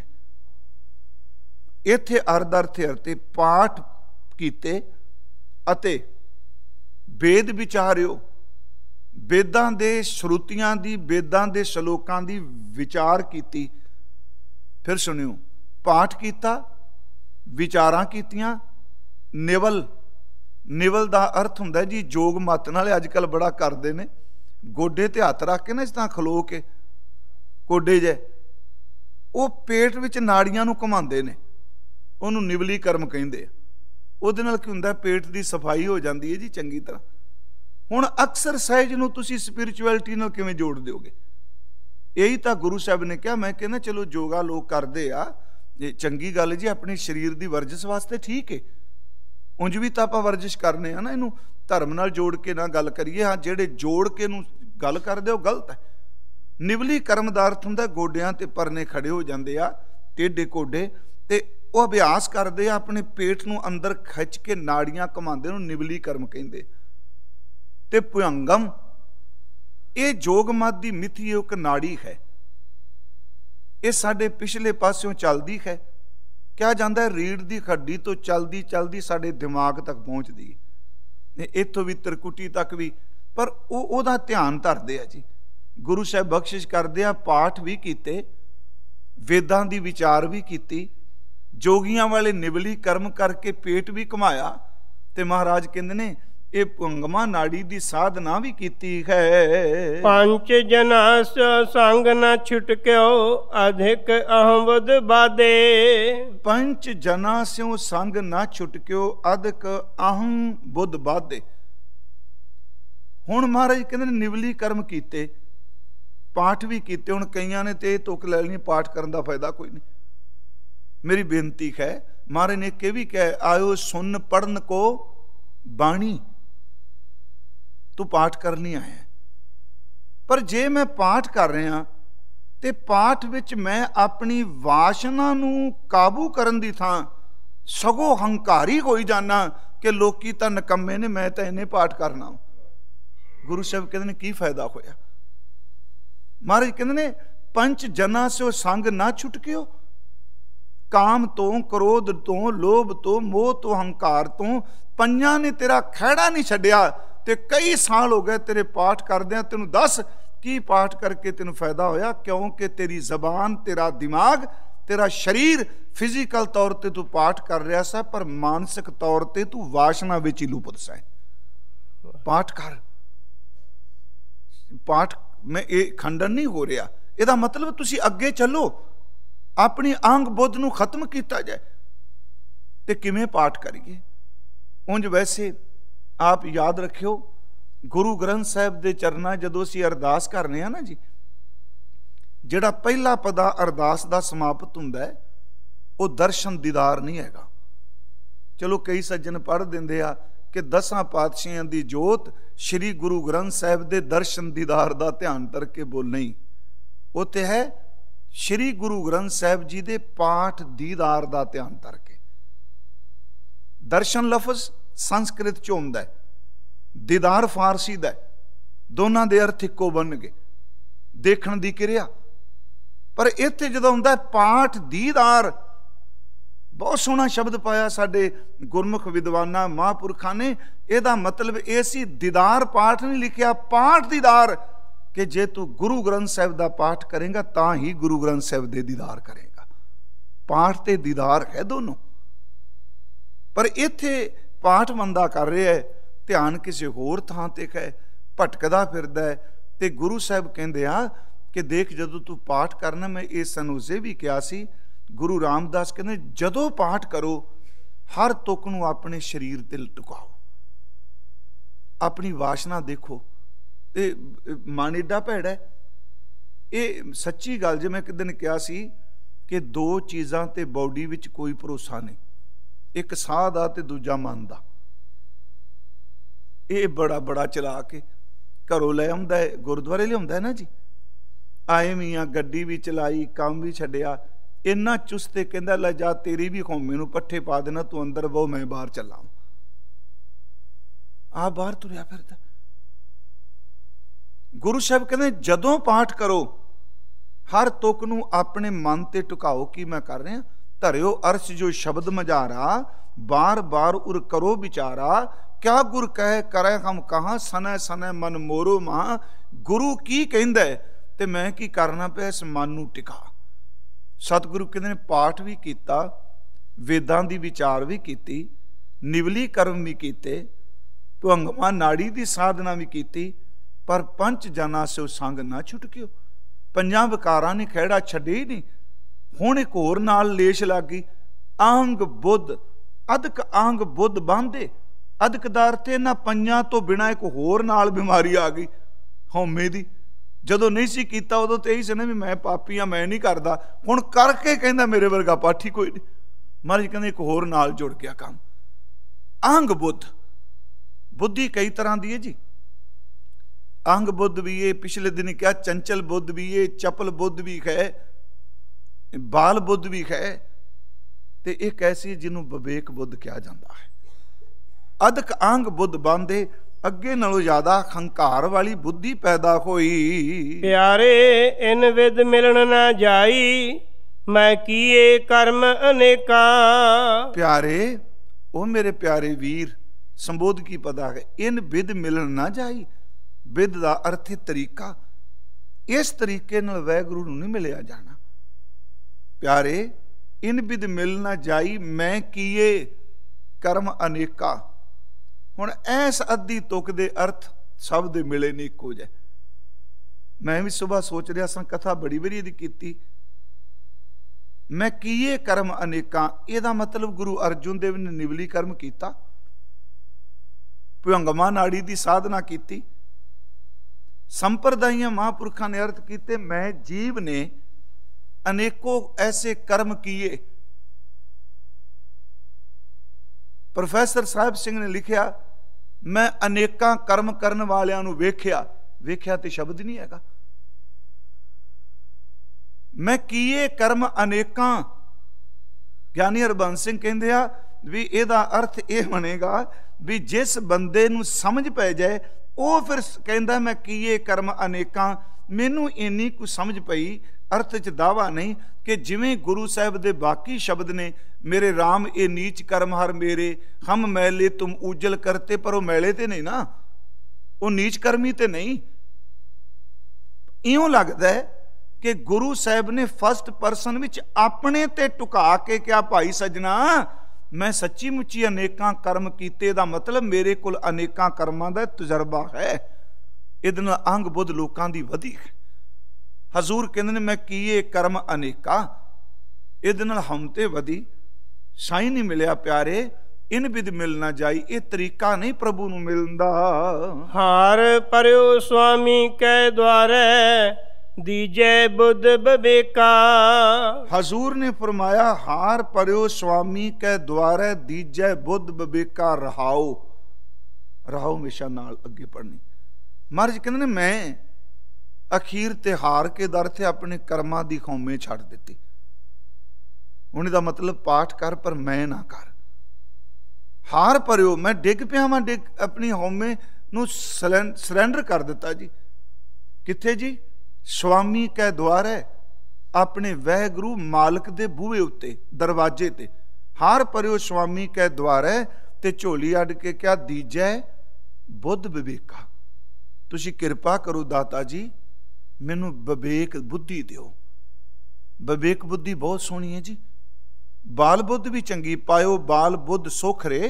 ਇੱਥੇ ਅਰ ਦਾ ਅਰਥ ਅਰਥੇ ਪਾਠ ਕੀਤੇ ਅਤੇ ਵੇਦ ਵਿਚਾਰਿਓ, ਵੇਦਾਂ ਦੇ ਸ਼ਰੂਤੀਆਂ ਦੀ, ਵੇਦਾਂ ਦੇ ਸ਼ਲੋਕਾਂ ਦੀ ਵਿਚਾਰ ਕੀਤੀ। ਫਿਰ ਸੁਣਿਓ, ਪਾਠ ਕੀਤਾ, ਵਿਚਾਰਾਂ ਕੀਤੀਆਂ। ਨਿਵਲ, ਨਿਵਲ ਦਾ ਅਰਥ ਹੁੰਦਾ ਜੀ ਜੋਗ ਮੱਤਨ ਵਾਲੇ ਅੱਜ ਕੱਲ੍ਹ ਬੜਾ ਕਰਦੇ ਨੇ, ਗੋਡੇ ਤੇ ਹੱਥ ਰੱਖ ਕੇ ਨਾ, ਇਸ ਤਰ੍ਹਾਂ ਖਲੋ ਕੇ ਕੋਡੇ ਜੇ, ਉਹ ਪੇਟ ਵਿੱਚ ਨਾੜੀਆਂ ਨੂੰ ਘੁਮਾਉਂਦੇ ਨੇ, ਉਹਨੂੰ ਨਿਵਲੀ ਕਰਮ ਕਹਿੰਦੇ ਆ। ਉਹਦੇ ਨਾਲ ਕੀ ਹੁੰਦਾ, ਪੇਟ ਦੀ ਸਫਾਈ ਹੋ ਜਾਂਦੀ ਹੈ ਜੀ ਚੰਗੀ ਤਰ੍ਹਾਂ। ਹੁਣ ਐਕਸਰਸਾਈਜ਼ ਨੂੰ ਤੁਸੀਂ ਸਪਿਰਿਚੁਅਲਿਟੀ ਨਾਲ ਕਿਵੇਂ ਜੋੜ ਦਿਓਗੇ? ਇਹੀ ਤਾਂ ਗੁਰੂ ਸਾਹਿਬ ਨੇ ਕਿਹਾ। ਮੈਂ ਕਹਿੰਦਾ ਚਲੋ ਯੋਗਾ ਲੋਕ ਕਰਦੇ ਆ, ਇਹ ਚੰਗੀ ਗੱਲ ਜੀ, ਆਪਣੇ ਸਰੀਰ ਦੀ ਵਰਜਿਸ਼ ਵਾਸਤੇ ਠੀਕ ਹੈ। ਉਂਝ ਵੀ ਤਾਂ ਆਪਾਂ ਵਰਜਿਸ਼ ਕਰਨੇ ਆ ਨਾ, ਇਹਨੂੰ ਧਰਮ ਨਾਲ ਜੋੜ ਕੇ ਨਾ ਗੱਲ ਕਰੀਏ। ਹਾਂ, ਜਿਹੜੇ ਜੋੜ ਕੇ ਨੂੰ ਗੱਲ ਕਰਦੇ ਉਹ ਗਲਤ ਹੈ। ਨਿਵਲੀ ਕਰਮ ਦਾ ਅਰਥ ਹੁੰਦਾ ਗੋਡਿਆਂ ਤੇ ਪਰਨੇ ਖੜੇ ਹੋ ਜਾਂਦੇ ਆ, ਟੇਢੇ ਕੋਡੇ, ਤੇ ਉਹ ਅਭਿਆਸ ਕਰਦੇ ਆ ਆਪਣੇ ਪੇਟ ਨੂੰ ਅੰਦਰ ਖਿੱਚ ਕੇ ਨਾੜੀਆਂ ਘੁਮਾਉਂਦੇ ਨੂੰ ਨਿਵਲੀ ਕਰਮ ਕਹਿੰਦੇ। ਤੇ ਭੁਜੰਗਮ ਇਹ ਜੋਗ ਮਤ ਦੀ ਮਿੱਥੀ ਇੱਕ ਨਾੜੀ ਹੈ, ਇਹ ਸਾਡੇ ਪਿਛਲੇ ਪਾਸਿਓਂ ਚੱਲਦੀ ਹੈ। ਕਿਹਾ ਜਾਂਦਾ ਰੀੜ ਦੀ ਹੱਡੀ ਤੋਂ ਚੱਲਦੀ ਚੱਲਦੀ ਸਾਡੇ ਦਿਮਾਗ ਤੱਕ ਪਹੁੰਚਦੀ ਹੈ, ਇੱਥੋਂ ਵੀ ਤਿਰਕੁਟੀ ਤੱਕ ਵੀ। ਪਰ ਉਹ ਉਹਦਾ ਧਿਆਨ ਧਰਦੇ ਆ ਜੀ, ਗੁਰੂ ਸਾਹਿਬ ਬਖਸ਼ਿਸ਼ ਕਰਦੇ ਆ। ਪਾਠ ਵੀ ਕੀਤੇ, ਵੇਦਾਂ ਦੀ ਵਿਚਾਰ ਵੀ ਕੀਤੀ, ਜੋਗੀਆਂ ਵਾਲੇ ਨਿਵਲੀ ਕਰਮ ਕਰਕੇ ਪੇਟ ਵੀ ਘੁਮਾਇਆ, ਤੇ ਮਹਾਰਾਜ ਕਹਿੰਦੇ ਨੇ ਇਹ ਭੁੰਗਮਾ ਨਾੜੀ ਦੀ ਸਾਧਨਾ ਵੀ ਕੀਤੀ ਹੈ। ਪੰਜ ਜਨਾ ਸੰਗ ਨਾ ਛੁਟਕਿਓ ਅਧਿਕ ਅਹਮਦ ਬਾਦੇ। ਪੰਜ ਜਨਾ ਸਿਉ ਸੰਗ ਨਾ ਛੁਟਕਿਓ ਅਧਿਕ ਅਹੰ ਬੁੱਧ ਬਾਦੇ। ਹੁਣ ਮਹਾਰਾਜ ਕਹਿੰਦੇ ਨੇ ਨਿਵਲੀ ਕਰਮ ਕੀਤੇ, ਪਾਠ ਵੀ ਕੀਤੇ। ਹੁਣ ਕਈਆਂ ਨੇ ਤੇ ਇਹ ਤੁਕ ਲੈ ਲੈਣੀ ਪਾਠ ਕਰਨ ਦਾ ਫਾਇਦਾ ਕੋਈ ਨਹੀਂ। ਮੇਰੀ ਬੇਨਤੀ ਹੈ, ਮਹਾਰਾਜ ਨੇ ਇਹ ਵੀ ਕਿਹਾ ਆਇਓ ਸੁਨ ਪੜਨ ਕੋ ਬਾਣੀ, ਤੂੰ ਪਾਠ ਕਰਨ ਨਹੀਂ ਆਇਆ। ਪਰ ਜੇ ਮੈਂ ਪਾਠ ਕਰ ਰਿਹਾ ਤੇ ਪਾਠ ਵਿੱਚ ਮੈਂ ਆਪਣੀ ਵਾਸ਼ਨਾ ਨੂੰ ਕਾਬੂ ਕਰਨ ਦੀ ਥਾਂ ਸਗੋਂ ਹੰਕਾਰੀ ਹੋਈ ਜਾਣਾ ਕਿ ਲੋਕੀ ਤਾਂ ਨਿਕੰਮੇ ਨੇ, ਮੈਂ ਤਾਂ ਇਹਨੇ ਪਾਠ ਕਰਨਾ। ਗੁਰੂ ਸਾਹਿਬ ਕਹਿੰਦੇ ਨੇ ਕੀ ਫਾਇਦਾ ਹੋਇਆ? ਮਹਾਰਾਜ ਕਹਿੰਦੇ ਨੇ ਪੰਜ ਜਨਾਂ ਸੇ ਸੰਗ ਨਾ ਛੁਟਕਿਓ। ਕਾਮ ਤੋਂ, ਕ੍ਰੋਧ ਤੋਂ, ਲੋਭ ਤੋਂ, ਮੋਹ ਤੋਂ, ਹੰਕਾਰ ਤੋਂ ਪੰਜਾਂ ਨੇ ਤੇਰਾ ਖਹਿੜਾ ਨਹੀਂ ਛੱਡਿਆ। ਤੇ ਕਈ ਸਾਲ ਹੋ ਗਏ ਤੇਰੇ ਪਾਠ ਕਰਦਿਆਂ, ਤੈਨੂੰ ਦੱਸ ਕੀ ਪਾਠ ਕਰਕੇ ਤੈਨੂੰ ਫਾਇਦਾ ਹੋਇਆ? ਕਿਉਂਕਿ ਤੇਰੀ ਜ਼ਬਾਨ, ਤੇਰਾ ਦਿਮਾਗ, ਤੇਰਾ ਸਰੀਰ ਫਿਜ਼ੀਕਲ ਤੌਰ ਤੇ ਤੂੰ ਪਾਠ ਕਰ ਰਿਹਾ ਸਾ, ਪਰ ਮਾਨਸਿਕ ਤੌਰ ਤੇ ਤੂੰ ਵਾਸ਼ਨਾ ਵਿੱਚ ਹੀ ਲੁਪਤ ਸੈਂ। ਪਾਠ ਕਰ। ਪਾਠ ਮੈਂ ਇਹ ਖੰਡਨ ਨਹੀਂ ਹੋ ਰਿਹਾ, ਇਹਦਾ ਮਤਲਬ ਤੁਸੀਂ ਅੱਗੇ ਚੱਲੋ, ਆਪਣੀ ਅੰਗ ਬੁੱਧ ਨੂੰ ਖਤਮ ਕੀਤਾ ਜਾਏ। ਤੇ ਕਿਵੇਂ ਪਾਠ ਕਰੀਏ? ਉਂਝ ਵੈਸੇ ਆਪ ਯਾਦ ਰੱਖਿਓ, ਗੁਰੂ ਗ੍ਰੰਥ ਸਾਹਿਬ ਦੇ ਚਰਨਾਂ ਜਦੋਂ ਅਸੀਂ ਅਰਦਾਸ ਕਰਨੇ ਆ ਨਾ ਜੀ, ਜਿਹੜਾ ਪਹਿਲਾ ਪਦਾ ਅਰਦਾਸ ਦਾ ਸਮਾਪਤ ਹੁੰਦਾ ਹੈ ਉਹ ਦਰਸ਼ਨ ਦੀਦਾਰ ਨਹੀਂ ਹੈਗਾ। ਚਲੋ ਕਈ ਸੱਜਣ ਪੜ੍ਹ ਦਿੰਦੇ ਆ ਕਿ ਦਸਾਂ ਪਾਤਸ਼ਾਹਾਂ ਦੀ ਜੋਤ ਸ਼੍ਰੀ ਗੁਰੂ ਗ੍ਰੰਥ ਸਾਹਿਬ ਦੇ ਦਰਸ਼ਨ ਦੀਦਾਰ ਦਾ ਧਿਆਨ ਧਰ ਕੇ ਬੋਲ, ਨਹੀਂ, ਉਹ ਤੇ ਹੈ ਸ਼੍ਰੀ ਗੁਰੂ ਗ੍ਰੰਥ ਸਾਹਿਬ ਜੀ ਦੇ ਪਾਠ ਦੀਦਾਰ ਦਾ ਧਿਆਨ ਧਰ ਕੇ। ਦਰਸ਼ਨ ਲਫ਼ਜ਼ ਸੰਸਕ੍ਰਿਤ ਚ ਹੁੰਦਾ ਹੈ, ਦੀਦਾਰ ਫਾਰਸੀ ਦਾ, ਦੋਨਾਂ ਦੇ ਅਰਥ ਇੱਕੋ ਬਣਨਗੇ, ਦੇਖਣ ਦੀ ਕਿਰਿਆ। ਪਰ ਇੱਥੇ ਜਦੋਂ ਹੁੰਦਾ ਪਾਠ ਦੀਦਾਰ, ਬਹੁਤ ਸੋਹਣਾ ਸ਼ਬਦ ਪਾਇਆ ਸਾਡੇ ਗੁਰਮੁਖ ਵਿਦਵਾਨਾਂ ਮਹਾਂਪੁਰਖਾਂ ਨੇ। ਇਹਦਾ ਮਤਲਬ ਇਹ ਸੀ ਦੀਦਾਰ ਪਾਠ ਨਹੀਂ ਲਿਖਿਆ, ਪਾਠ ਦੀਦਾਰ, ਕਿ ਜੇ ਤੂੰ ਗੁਰੂ ਗ੍ਰੰਥ ਸਾਹਿਬ ਦਾ ਪਾਠ ਕਰੇਗਾ ਤਾਂ ਹੀ ਗੁਰੂ ਗ੍ਰੰਥ ਸਾਹਿਬ ਦੇ ਦੀਦਾਰ ਕਰੇਗਾ। ਪਾਠ ਤੇ ਦੀਦਾਰ ਹੈ ਦੋਨੋਂ। ਪਰ ਇੱਥੇ ਪਾਠ ਬੰਦਾ ਕਰ ਰਿਹਾ ਹੈ, ਧਿਆਨ ਕਿਸੇ ਹੋਰ ਥਾਂ ਤੇ ਹੈ, ਭਟਕਦਾ ਫਿਰਦਾ ਹੈ। ਤੇ ਗੁਰੂ ਸਾਹਿਬ ਕਹਿੰਦੇ ਆ ਕਿ ਦੇਖ, ਜਦੋਂ ਤੂੰ ਪਾਠ ਕਰਨਾ, ਮੈਂ ਇਹ ਸਨੂਜ਼ੇ ਵੀ ਕਿਹਾ ਸੀ, ਗੁਰੂ ਰਾਮਦਾਸ ਕਹਿੰਦੇ ਜਦੋਂ ਪਾਠ ਕਰੋ ਹਰ ਤੁਕ ਨੂੰ ਆਪਣੇ ਸਰੀਰ ਤੇ ਟਿਕਾਓ, ਆਪਣੀ ਵਾਸ਼ਨਾ ਦੇਖੋ। ਤੇ ਮਨ ਏਡਾ ਭੈੜਾ ਹੈ, ਇਹ ਸੱਚੀ ਗੱਲ। ਜੇ ਮੈਂ ਇੱਕ ਦਿਨ ਕਿਹਾ ਸੀ ਕਿ ਦੋ ਚੀਜ਼ਾਂ ਤੇ ਬੋਡੀ ਵਿੱਚ ਕੋਈ ਭਰੋਸਾ ਨਹੀਂ, ਇੱਕ ਸਾਹ ਦਾ ਤੇ ਦੂਜਾ ਮਨ ਦਾ। ਇਹ ਬੜਾ ਬੜਾ ਚਲਾ ਕੇ ਘਰੋਂ ਲੈ ਆਉਂਦਾ ਹੈ, ਗੁਰਦੁਆਰੇ ਲਿਆਉਂਦਾ ਹੈ ਨਾ ਜੀ, ਆਏ ਮੀਆਂ ਗੱਡੀ ਵੀ ਚਲਾਈ, ਕੰਮ ਵੀ ਛੱਡਿਆ, ਇੰਨਾ ਚੁਸਤੇ ਕਹਿੰਦਾ ਲੈ ਜਾ ਤੇਰੀ ਵੀ ਕੌਮੇ ਨੂੰ ਪੱਠੇ ਪਾ ਦੇਣਾ, ਤੂੰ ਅੰਦਰ ਬਹੁ ਮੈਂ ਬਾਹਰ ਚੱਲਾਂ। ਆ ਬਾਹਰ ਤੁਰਿਆ ਫਿਰਦਾ। ਗੁਰੂ ਸਾਹਿਬ ਕਹਿੰਦੇ ਜਦੋਂ ਪਾਠ ਕਰੋ ਹਰ ਤੁਕ ਨੂੰ ਆਪਣੇ ਮਨ ਤੇ ਟਿਕਾਓ, ਕੀ ਮੈਂ ਕਰ ਰਿਹਾ। ਧਰਿਓ ਅਰਸ਼ ਜੋ ਸ਼ਬਦ ਮਝਾਰਾ, ਬਾਰ ਬਾਰ ਉਰ ਕਰੋ ਵਿਚਾਰਾ, ਕਿਆ ਗੁਰ ਕਹੇ ਕਰੇ ਹਮ ਕਹਾਂ, ਸਨੈ ਸਨੈ ਮਨ ਮੋਰੋ ਮਾਂ। ਗੁਰੂ ਕੀ ਕਹਿੰਦਾ ਤੇ ਮੈਂ ਕੀ ਕਰਨਾ ਪਿਆ, ਇਸ ਮਨ ਨੂੰ ਟਿਕਾ। ਸਤਿਗੁਰੂ ਕਹਿੰਦੇ ਨੇ ਪਾਠ ਵੀ ਕੀਤਾ, ਵੇਦਾਂ ਦੀ ਵਿਚਾਰ ਵੀ ਕੀਤੀ, ਨਿਵਲੀ ਕਰਮ ਵੀ ਕੀਤੇ, ਭੁੰਗਮਾ ਨਾੜੀ ਦੀ ਸਾਧਨਾ ਵੀ ਕੀਤੀ, ਪਰ ਪੰਜ ਜਨਾਂ ਸੇ ਸੰਗ ਨਾ ਛੁਟਕਿਓ। ਪੰਜਾਂ ਵਿਕਾਰਾਂ ਨੇ ਖਹਿੜਾ ਛੱਡੇ ਹੀ ਨਹੀਂ। ਹੁਣ ਇੱਕ ਹੋਰ ਨਾਲ ਲੇਸ਼ ਲੱਗ ਗਈ, ਅੰਗ ਬੁੱਧ, ਅਧਿਕ ਅੰਗ ਬੁੱਧ ਬਾਂਧੇ। ਅਧਿਕ ਦਾ ਅਰਥ ਇਹਨਾਂ ਪੰਜਾਂ ਤੋਂ ਬਿਨਾਂ ਇੱਕ ਹੋਰ ਨਾਲ ਬਿਮਾਰੀ ਆ ਗਈ, ਹਉਮੈ ਦੀ। ਜਦੋਂ ਨਹੀਂ ਸੀ ਕੀਤਾ ਉਦੋਂ ਤੇ ਇਹੀ ਸੀ ਨਾ ਵੀ ਮੈਂ ਪਾਪੀ ਆ, ਮੈਂ ਨਹੀਂ ਕਰਦਾ। ਹੁਣ ਕਰਕੇ ਕਹਿੰਦਾ ਮੇਰੇ ਵਰਗਾ ਪਾਠੀ ਕੋਈ ਨਹੀਂ। ਮਹਾਰਾਜ ਕਹਿੰਦੇ ਇੱਕ ਹੋਰ ਨਾਲ ਜੁੜ ਗਿਆ ਕੰਮ, ਅੰਗ ਬੁੱਧ। ਬੁੱਧੀ ਕਈ ਤਰ੍ਹਾਂ ਦੀ ਹੈ ਜੀ। ਅੰਗ ਬੁੱਧ ਵੀ ਇਹ, ਪਿਛਲੇ ਦਿਨ ਕਿਹਾ ਚੰਚਲ ਬੁੱਧ ਵੀ ਇਹ, ਚਪਲ ਬੁੱਧ ਵੀ ਹੈ, ਬਾਲ ਬੁੱਧ ਵੀ ਹੈ, ਤੇ ਇੱਕ ਐਸੀ ਜਿਹਨੂੰ ਵਿਵੇਕ ਬੁੱਧ ਕਿਹਾ ਜਾਂਦਾ ਹੈ। ਅਧਿਕ ਅੰਗ ਬੁੱਧ ਬੰਦੇ, ਅੱਗੇ ਨਾਲੋਂ ਜ਼ਿਆਦਾ ਹੰਕਾਰ ਵਾਲੀ ਬੁੱਧੀ ਪੈਦਾ ਹੋਈ। ਪਿਆਰੇ ਇਨ ਵਿਦ ਮਿਲਣ ਨਾ ਜਾਈ, ਮੈਂ ਕੀਏ ਕਰਮ ਅਨੇਕਾ। ਪਿਆਰੇ, ਉਹ ਮੇਰੇ ਪਿਆਰੇ ਵੀਰ, ਸੰਬੋਧ ਕੀ ਪਤਾ ਹੈ, ਇਨ ਵਿਦ ਮਿਲਣ ਨਾ ਜਾਈ। ਵਿਦ ਦਾ ਅਰਥ ਹੈ ਤਰੀਕਾ। ਇਸ ਤਰੀਕੇ ਨਾਲ ਵਾਹਿਗੁਰੂ ਨੂੰ ਨਹੀਂ ਮਿਲਿਆ ਜਾਣਾ। ਪਿਆਰੇ, ਇਨ ਵਿਦ ਮਿਲ ਨਾ ਜਾਈ, ਮੈਂ ਕੀਏ ਕਰਮ ਅਨੇਕਾ। ਹੁਣ ਐਸ ਅੱਧੀ ਤੁਕ ਦੇ ਅਰਥ ਸਭ ਦੇ ਮਿਲੇ ਨਹੀਂ ਇੱਕੋ ਜਿਹੇ। ਮੈਂ ਵੀ ਸੁਬਾਹ ਸੋਚ ਰਿਹਾ ਸਾਂ, ਕਥਾ ਬੜੀ ਵਾਰੀ ਇਹਦੀ ਕੀਤੀ। ਮੈਂ ਕੀਏ ਕਰਮ ਅਨੇਕਾਂ, ਇਹਦਾ ਮਤਲਬ ਗੁਰੂ ਅਰਜੁਨ ਦੇਵ ਨੇ ਨਿਵਲੀ ਕਰਮ ਕੀਤਾ, ਭੁਜੰਗਮਾ ਨਾੜੀ ਦੀ ਸਾਧਨਾ ਕੀਤੀ। ਸੰਪਰਦਾਈਆਂ ਮਹਾਂਪੁਰਖਾਂ ਨੇ ਅਰਥ ਕੀਤੇ, ਮੈਂ ਜੀਵ ਨੇ ਅਨੇਕੋ ਐਸੇ ਕਰਮ ਕੀਏ। ਪ੍ਰੋਫੈਸਰ ਸਾਹਿਬ ਸਿੰਘ ਨੇ ਲਿਖਿਆ, ਮੈਂ ਅਨੇਕਾਂ ਕਰਮ ਕਰਨ ਵਾਲਿਆਂ ਨੂੰ ਵੇਖਿਆ। ਵੇਖਿਆ ਤੇ ਸ਼ਬਦ ਨਹੀਂ ਹੈਗਾ। ਮੈਂ ਕੀਏ ਕਰਮ ਅਨੇਕਾਂ। ਗਿਆਨੀ ਹਰਬੰਸ ਸਿੰਘ ਕਹਿੰਦੇ ਆ ਵੀ ਇਹਦਾ ਅਰਥ ਇਹ ਬਣੇਗਾ ਵੀ ਜਿਸ ਬੰਦੇ ਨੂੰ ਸਮਝ ਪੈ ਜਾਏ, ਉਹ ਫਿਰ ਕਹਿੰਦਾ ਮੈਂ ਕੀਏ ਕਰਮ ਅਨੇਕਾਂ। ਮੈਨੂੰ ਇੰਨੀ ਕੁ ਸਮਝ ਪਈ, ਅਰਥ 'ਚ ਦਾਵਾ ਨਹੀਂ, ਕਿ ਜਿਵੇਂ ਗੁਰੂ ਸਾਹਿਬ ਦੇ ਬਾਕੀ ਸ਼ਬਦ ਨੇ, ਮੇਰੇ ਰਾਮ ਇਹ ਨੀਚ ਕਰਮ ਹਰ ਮੇਰੇ, ਹਮ ਮੈਲੇ ਤੁਮ ਉਜਲ ਕਰਤੇ, ਪਰ ਉਹ ਮੈਲੇ ਤੇ ਨਹੀਂ ਨਾ, ਉਹ ਨੀਚ ਕਰਮੀ ਤੇ ਨਹੀਂ। ਇਉਂ ਲੱਗਦਾ ਹੈ ਕਿ ਗੁਰੂ ਸਾਹਿਬ ਨੇ ਫਸਟ ਪਰਸਨ ਵਿੱਚ ਆਪਣੇ ਤੇ ਟੁਕਾ ਕੇ ਕਿਹਾ, ਭਾਈ ਸੱਜਣਾ, ਮੈਂ ਸੱਚੀ ਮੁੱਚੀ ਅਨੇਕਾਂ ਕਰਮ ਕੀਤੇ। ਦਾ ਮਤਲਬ ਮੇਰੇ ਕੋਲ ਅਨੇਕਾਂ ਕਰਮਾਂ ਦਾ ਤਜਰਬਾ ਹੈ। ਇਹਦੇ ਨਾਲ ਅੰਗ ਬੁੱਧ ਲੋਕਾਂ ਦੀ ਵਧੀ ਹੈ। ਹਜ਼ੂਰ ਕਹਿੰਦੇ ਨੇ ਮੈਂ ਕੀਏ ਕਰਮ ਅਨੇਕਾਂ, ਇਹਦੇ ਨਾਲ ਹਮ ਤੇ ਵਧੀ। ਸਾਈਂ ਨਹੀਂ ਮਿਲਿਆ ਪਿਆਰੇ, ਇਨ ਵਿਦ ਮਿਲ ਨਾ ਜਾਈ। ਇਹ ਤਰੀਕਾ ਨਹੀਂ ਪ੍ਰਭੂ ਨੂੰ ਮਿਲਣ ਦਾ। ਹਾਰ ਪਰਿਓ ਸੁਆਮੀ ਕੈ ਦੁਆਰੇ, ਦੀਜੈ ਬੁੱਧ ਵਿਵੇਕਾ। ਹਜ਼ੂਰ ਨੇ ਫਰਮਾਇਆ, ਹਾਰ ਪਰਿਓ ਸੁਆਮੀ ਕੈ ਦੁਆਰੇ, ਦੀਜੈ ਬੁੱਧ ਵਿਵੇਕਾ। ਰਹਾਓ, ਰਹਾਓ ਹਮੇਸ਼ਾ ਨਾਲ ਅੱਗੇ ਪੜਨੀ। ਮਹਾਰਾਜ ਕਹਿੰਦੇ ਨੇ ਮੈਂ ਅਖੀਰ ਤੇ ਹਾਰ ਕੇ ਦਰ ਤੇ ਆਪਣੇ ਕਰਮਾਂ ਦੀ ਖੌਮੇ ਛੱਡ ਦਿੱਤੀ। ਹੁਣ ਇਹਦਾ ਮਤਲਬ ਪਾਠ ਕਰ ਪਰ ਮੈਂ ਨਾ ਕਰ। ਹਾਰ ਪਰਿਓ, ਮੈਂ ਡਿੱਗ ਪਿਆ ਵਾਂ, ਡਿੱਗ ਆਪਣੀ ਹਉਮੈ ਨੂੰ ਸਰੈਂਡਰ ਕਰ ਦਿੱਤਾ ਜੀ। ਕਿੱਥੇ ਜੀ? ਸੁਆਮੀ ਕੈ ਦੁਆਰੇ, ਆਪਣੇ ਵਾਹਿਗੁਰੂ ਮਾਲਕ ਦੇ ਬੂਹੇ ਉੱਤੇ, ਦਰਵਾਜ਼ੇ ਤੇ। ਹਾਰ ਪਰਿਓ ਸੁਆਮੀ ਕੈ ਦੁਆਰੇ, ਤੇ ਝੋਲੀ ਅੱਡ ਕੇ ਕਿਹਾ, ਦੀਜੈ ਬੁੱਧ ਵਿਵੇਕਾ। ਤੁਸੀਂ ਕਿਰਪਾ ਕਰੋ ਦਾਤਾ ਜੀ, ਮੈਨੂੰ ਵਿਵੇਕ ਬੁੱਧੀ ਦਿਓ। ਵਿਵੇਕ ਬੁੱਧੀ ਬਹੁਤ ਸੋਹਣੀ ਹੈ ਜੀ। ਬਾਲ ਬੁੱਧ ਵੀ ਚੰਗੀ, ਪਾਇਓ ਬਾਲ ਬੁੱਧ ਸੁਖ ਰੇ।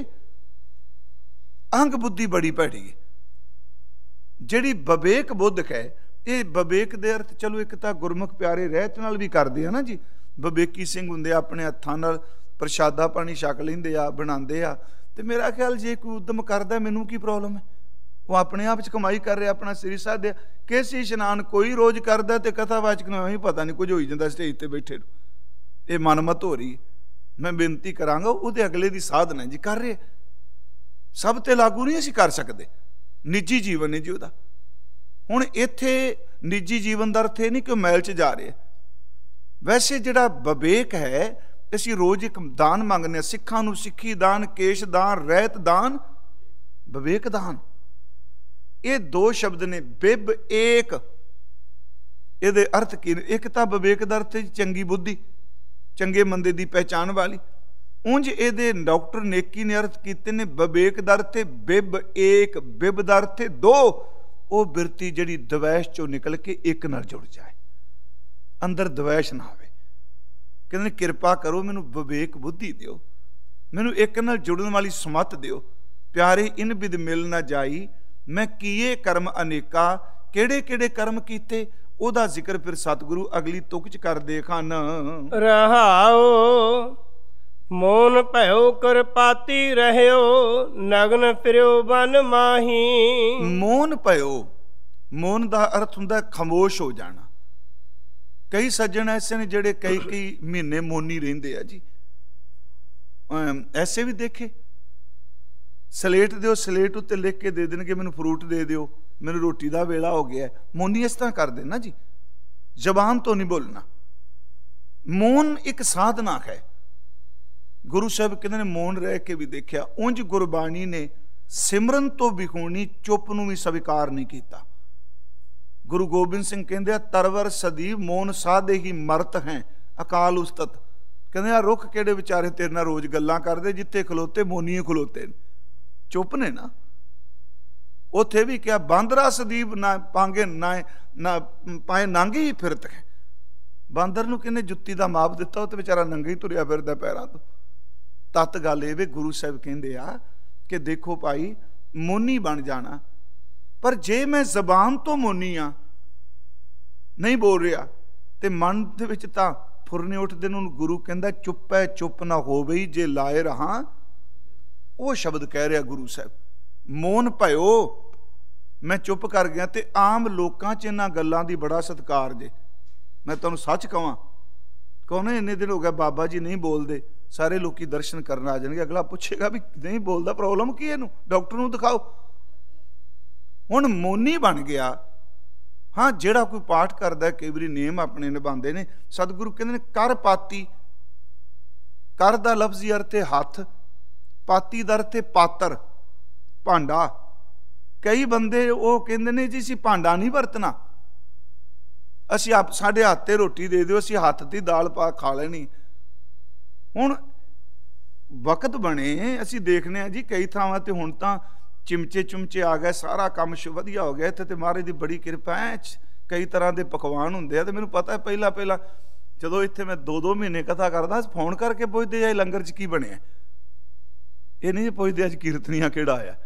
ਅੰਗ ਬੁੱਧੀ ਬੜੀ ਭੈੜੀ ਹੈ। ਜਿਹੜੀ ਵਿਵੇਕ ਬੁੱਧ ਹੈ, ਇਹ ਵਿਵੇਕ ਦੇ ਅਰਥ ਚਲੋ ਇੱਕ ਤਾਂ ਗੁਰਮੁਖ ਪਿਆਰੇ ਰਹਿਤ ਨਾਲ ਵੀ ਕਰਦੇ ਆ ਨਾ ਜੀ। ਵਿਵੇਕੀ ਸਿੰਘ ਹੁੰਦੇ ਆ, ਆਪਣੇ ਹੱਥਾਂ ਨਾਲ ਪ੍ਰਸ਼ਾਦਾ ਪਾਣੀ ਛਕ ਲੈਂਦੇ ਆ, ਬਣਾਉਂਦੇ ਆ। ਤੇ ਮੇਰਾ ਖਿਆਲ ਜੇ ਕੋਈ ਉਦਮ ਕਰਦਾ, ਮੈਨੂੰ ਕੀ ਪ੍ਰੋਬਲਮ ਹੈ? ਉਹ ਆਪਣੇ ਆਪ 'ਚ ਕਮਾਈ ਕਰ ਰਿਹਾ, ਆਪਣਾ ਸਰੀਰ ਸਾਧਿਆ। ਕੇਸੀ ਇਸ਼ਨਾਨ ਕੋਈ ਰੋਜ਼ ਕਰਦਾ, ਤੇ ਕਥਾਵਾਚਕ ਨੂੰ ਹੀ ਪਤਾ ਨਹੀਂ ਕੁਝ ਹੋਈ ਜਾਂਦਾ ਸਟੇਜ ਤੇ ਬੈਠੇ ਨੂੰ। ਇਹ ਮਨਮਤ ਹੋ ਰਹੀ। ਮੈਂ ਬੇਨਤੀ ਕਰਾਂਗਾ, ਉਹਦੇ ਅਗਲੇ ਦੀ ਸਾਧਨਾ ਜੀ ਕਰ ਰਹੇ। ਸਭ ਤੇ ਲਾਗੂ ਨਹੀਂ ਅਸੀਂ ਕਰ ਸਕਦੇ। ਨਿੱਜੀ ਜੀਵਨ ਹੈ ਜੀ ਉਹਦਾ। ਹੁਣ ਇੱਥੇ ਨਿੱਜੀ ਜੀਵਨ ਦਾ ਅਰਥ ਇਹ ਨਹੀਂ ਕਿ ਉਹ ਮੈਲ 'ਚ ਜਾ ਰਿਹਾ। ਵੈਸੇ ਜਿਹੜਾ ਵਿਵੇਕ ਹੈ, ਅਸੀਂ ਰੋਜ਼ ਇੱਕ ਦਾਨ ਮੰਗਦੇ ਹਾਂ। ਸਿੱਖਾਂ ਨੂੰ ਸਿੱਖੀ ਦਾਨ, ਕੇਸ਼ ਦਾਨ, ਰਹਿਤ ਦਾਨ, ਵਿਵੇਕ ਦਾਨ। ਇਹ ਦੋ ਸ਼ਬਦ ਨੇ। ਬਿਬ ਏਕ, ਇਹਦੇ ਅਰਥ ਕੀ ਨੇ? ਇੱਕ ਤਾਂ ਵਿਵੇਕ ਦਾ ਅਰਥ ਚੰਗੀ ਬੁੱਧੀ, ਚੰਗੇ ਮੰਦੇ ਦੀ ਪਹਿਚਾਣ ਵਾਲੀ। ਉਂਝ ਇਹਦੇ ਡਾਕਟਰ ਨੇਕੀ ਨੇ ਅਰਥ ਕੀਤੇ ਨੇ। ਵਿਵੇਕ ਦਾ ਅਰਥ ਬਿਬ ਏਕ, ਬਿਬ ਦਾ ਅਰਥ ਦੋ। ਉਹ ਬਿਰਤੀ ਜਿਹੜੀ ਦਵੈਸ਼ ਚੋਂ ਨਿਕਲ ਕੇ ਇੱਕ ਨਾਲ ਜੁੜ ਜਾਏ, ਅੰਦਰ ਦਵੈਸ਼ ਨਾ ਆਵੇ। ਕਹਿੰਦੇ ਕਿਰਪਾ ਕਰੋ, ਮੈਨੂੰ ਵਿਵੇਕ ਬੁੱਧੀ ਦਿਓ, ਮੈਨੂੰ ਇੱਕ ਨਾਲ ਜੁੜਨ ਵਾਲੀ ਸਮੱਤ ਦਿਓ। ਪਿਆਰੇ ਇਨ ਬਿਦ ਮਿਲ ਨਾ ਜਾਈ, ਮੈਂ ਕੀਏ ਕਰਮ ਅਨੇਕਾ। ਕਿਹੜੇ ਕਿਹੜੇ ਕਰਮ ਕੀਤੇ, ਉਹਦਾ ਜ਼ਿਕਰ ਫਿਰ ਸਤਿਗੁਰੂ ਅਗਲੀ ਤੁਕ 'ਚ ਕਰਦੇ ਹਨ। ਰਹਾਓ ਮੋਨ ਭਇਓ ਕਿਰਪਾਤੀ ਰਹਿਓ, ਨਗਨ ਫਿਰਿਓ ਬਨ ਮਾਹੀ। ਮੋਨ ਭਇਓ, ਮੋਨ ਦਾ ਅਰਥ ਹੁੰਦਾ ਖਾਮੋਸ਼ ਹੋ ਜਾਣਾ। ਕਈ ਸੱਜਣ ਐਸੇ ਨੇ ਜਿਹੜੇ ਕਈ ਕਈ ਮਹੀਨੇ ਮੋਨੀ ਰਹਿੰਦੇ ਆ ਜੀ। ਐਸੇ ਵੀ ਦੇਖੇ। ਸਲੇਟ ਦਿਓ, ਸਲੇਟ ਉੱਤੇ ਲਿਖ ਕੇ ਦੇ ਦੇਣਗੇ ਮੈਨੂੰ ਫਰੂਟ ਦੇ ਦਿਓ, ਮੈਨੂੰ ਰੋਟੀ ਦਾ ਵੇਲਾ ਹੋ ਗਿਆ। ਮੋਨੀ ਇਸ ਤਰ੍ਹਾਂ ਕਰਦੇ ਨਾ ਜੀ, ਜ਼ਬਾਨ ਤੋਂ ਨਹੀਂ ਬੋਲਣਾ। ਮੌਨ ਇੱਕ ਸਾਧਨਾ ਹੈ। ਗੁਰੂ ਸਾਹਿਬ ਕਹਿੰਦੇ ਨੇ ਮੌਨ ਰਹਿ ਕੇ ਵੀ ਦੇਖਿਆ। ਉਂਝ ਗੁਰਬਾਣੀ ਨੇ ਸਿਮਰਨ ਤੋਂ ਵਿਹੂਣੀ ਚੁੱਪ ਨੂੰ ਵੀ ਸਵੀਕਾਰ ਨਹੀਂ ਕੀਤਾ। ਗੁਰੂ ਗੋਬਿੰਦ ਸਿੰਘ ਕਹਿੰਦੇ ਆ, ਤਰਵਰ ਸਦੀਵ ਮੌਨ ਸਾਧੇ ਹੀ ਮਰਤ ਹੈ ਅਕਾਲ ਉਸਤਤ। ਕਹਿੰਦੇ ਆ ਰੁੱਖ ਕਿਹੜੇ ਵਿਚਾਰੇ ਤੇਰੇ ਨਾਲ ਰੋਜ਼ ਗੱਲਾਂ ਕਰਦੇ, ਜਿੱਥੇ ਖਲੋਤੇ ਮੋਨੀ ਖਲੋਤੇ ਨੇ, ਚੁੱਪ ਨੇ ਨਾ। ਉੱਥੇ ਵੀ ਕਿਹਾ ਬਾਂਦਰਾ ਸਦੀਵ ਨਾ ਪਾਂਗੇ ਨਾ ਨਾ ਪਾਏ ਨਾਂਗੇ ਹੀ ਫਿਰਤ ਹੈ। ਬਾਂਦਰ ਨੂੰ ਕਿਹਨੇ ਜੁੱਤੀ ਦਾ ਮਾਪ ਦਿੱਤਾ? ਉਹ ਤੇ ਵਿਚਾਰਾ ਨੰਗਾ ਹੀ ਤੁਰਿਆ ਫਿਰਦਾ ਪੈਰਾਂ ਤੋਂ। ਤੱਤ ਗੱਲ ਇਹ ਵੀ ਗੁਰੂ ਸਾਹਿਬ ਕਹਿੰਦੇ ਆ ਕਿ ਦੇਖੋ ਭਾਈ, ਮੋਨੀ ਬਣ ਜਾਣਾ, ਪਰ ਜੇ ਮੈਂ ਜ਼ਬਾਨ ਤੋਂ ਮੋਨੀ ਆ, ਨਹੀਂ ਬੋਲ ਰਿਹਾ, ਤੇ ਮਨ ਦੇ ਵਿੱਚ ਤਾਂ ਫੁਰਨੇ ਉੱਠਦੇ ਨੂੰ ਗੁਰੂ ਕਹਿੰਦਾ ਚੁੱਪ ਹੈ ਚੁੱਪ ਨਾ ਹੋਵੇ ਜੇ ਲਾਏ ਰਹਾ। ਉਹ ਸ਼ਬਦ ਕਹਿ ਰਿਹਾ ਗੁਰੂ ਸਾਹਿਬ, ਮੌਨ ਭਇਓ, ਮੈਂ ਚੁੱਪ ਕਰ ਗਿਆ। ਤੇ ਆਮ ਲੋਕਾਂ 'ਚ ਇਹਨਾਂ ਗੱਲਾਂ ਦੀ ਬੜਾ ਸਤਿਕਾਰ ਜੇ। ਮੈਂ ਤੁਹਾਨੂੰ ਸੱਚ ਕਹਾਂ, ਕਹੋ ਇੰਨੇ ਦਿਨ ਹੋ ਗਿਆ ਬਾਬਾ ਜੀ ਨਹੀਂ ਬੋਲਦੇ, ਸਾਰੇ ਲੋਕੀ ਦਰਸ਼ਨ ਕਰਨ ਆ ਜਾਣਗੇ। ਅਗਲਾ ਪੁੱਛੇਗਾ ਵੀ ਨਹੀਂ ਬੋਲਦਾ, ਪ੍ਰੋਬਲਮ ਕੀ? ਇਹਨੂੰ ਡਾਕਟਰ ਨੂੰ ਦਿਖਾਓ। ਹੁਣ ਮੋਨੀ ਬਣ ਗਿਆ। ਹਾਂ, ਜਿਹੜਾ ਕੋਈ ਪਾਠ ਕਰਦਾ, ਕਈ ਵਾਰੀ ਨੇਮ ਆਪਣੇ ਨਿਭਾਉਂਦੇ ਨੇ। ਸਤਿਗੁਰੂ ਕਹਿੰਦੇ ਨੇ ਕਰ ਪਾਤੀ। ਕਰ ਦਾ ਲਫ਼ਜ਼ੀ ਅਰਥ ਹੈ ਹੱਥ, ਪਾਤੀ ਦਾ ਅਰਥ ਹੈ ਪਾਤਰ, ਭਾਂਡਾ। ਕਈ ਬੰਦੇ ਉਹ ਕਹਿੰਦੇ ਨੇ ਜੀ ਅਸੀਂ ਭਾਂਡਾ ਨਹੀਂ ਵਰਤਣਾ, ਅਸੀਂ ਆਪ ਸਾਡੇ ਹੱਥ ਤੇ ਰੋਟੀ ਦੇ ਦਿਓ, ਅਸੀਂ ਹੱਥ ਦੀ ਦਾਲ ਪਾ ਖਾ ਲੈਣੀ। ਹੁਣ ਵਕਤ ਬਣੇ, ਅਸੀਂ ਦੇਖਦੇ ਹਾਂ ਜੀ ਕਈ ਥਾਵਾਂ ਤੇ ਹੁਣ ਤਾਂ ਚਿਮਚੇ ਚੁਮਚੇ ਆ ਗਏ, ਸਾਰਾ ਕੰਮ ਵਧੀਆ ਹੋ ਗਿਆ। ਇੱਥੇ ਤੇ ਮਹਾਰਾਜ ਦੀ ਬੜੀ ਕਿਰਪਾ ਹੈ, ਕਈ ਤਰ੍ਹਾਂ ਦੇ ਪਕਵਾਨ ਹੁੰਦੇ ਆ। ਤੇ ਮੈਨੂੰ ਪਤਾ ਪਹਿਲਾਂ ਪਹਿਲਾਂ ਜਦੋਂ ਇੱਥੇ ਮੈਂ ਦੋ ਦੋ ਮਹੀਨੇ ਕਥਾ ਕਰਦਾ, ਫੋਨ ਕਰਕੇ ਪੁੱਛਦੇ ਆ ਲੰਗਰ 'ਚ ਕੀ ਬਣਿਆ। ਇਹ ਨਹੀਂ ਪੁੱਛਦੇ ਅੱਜ ਕੀਰਤਨੀਆਂ ਕਿਹੜਾ ਆਇਆ।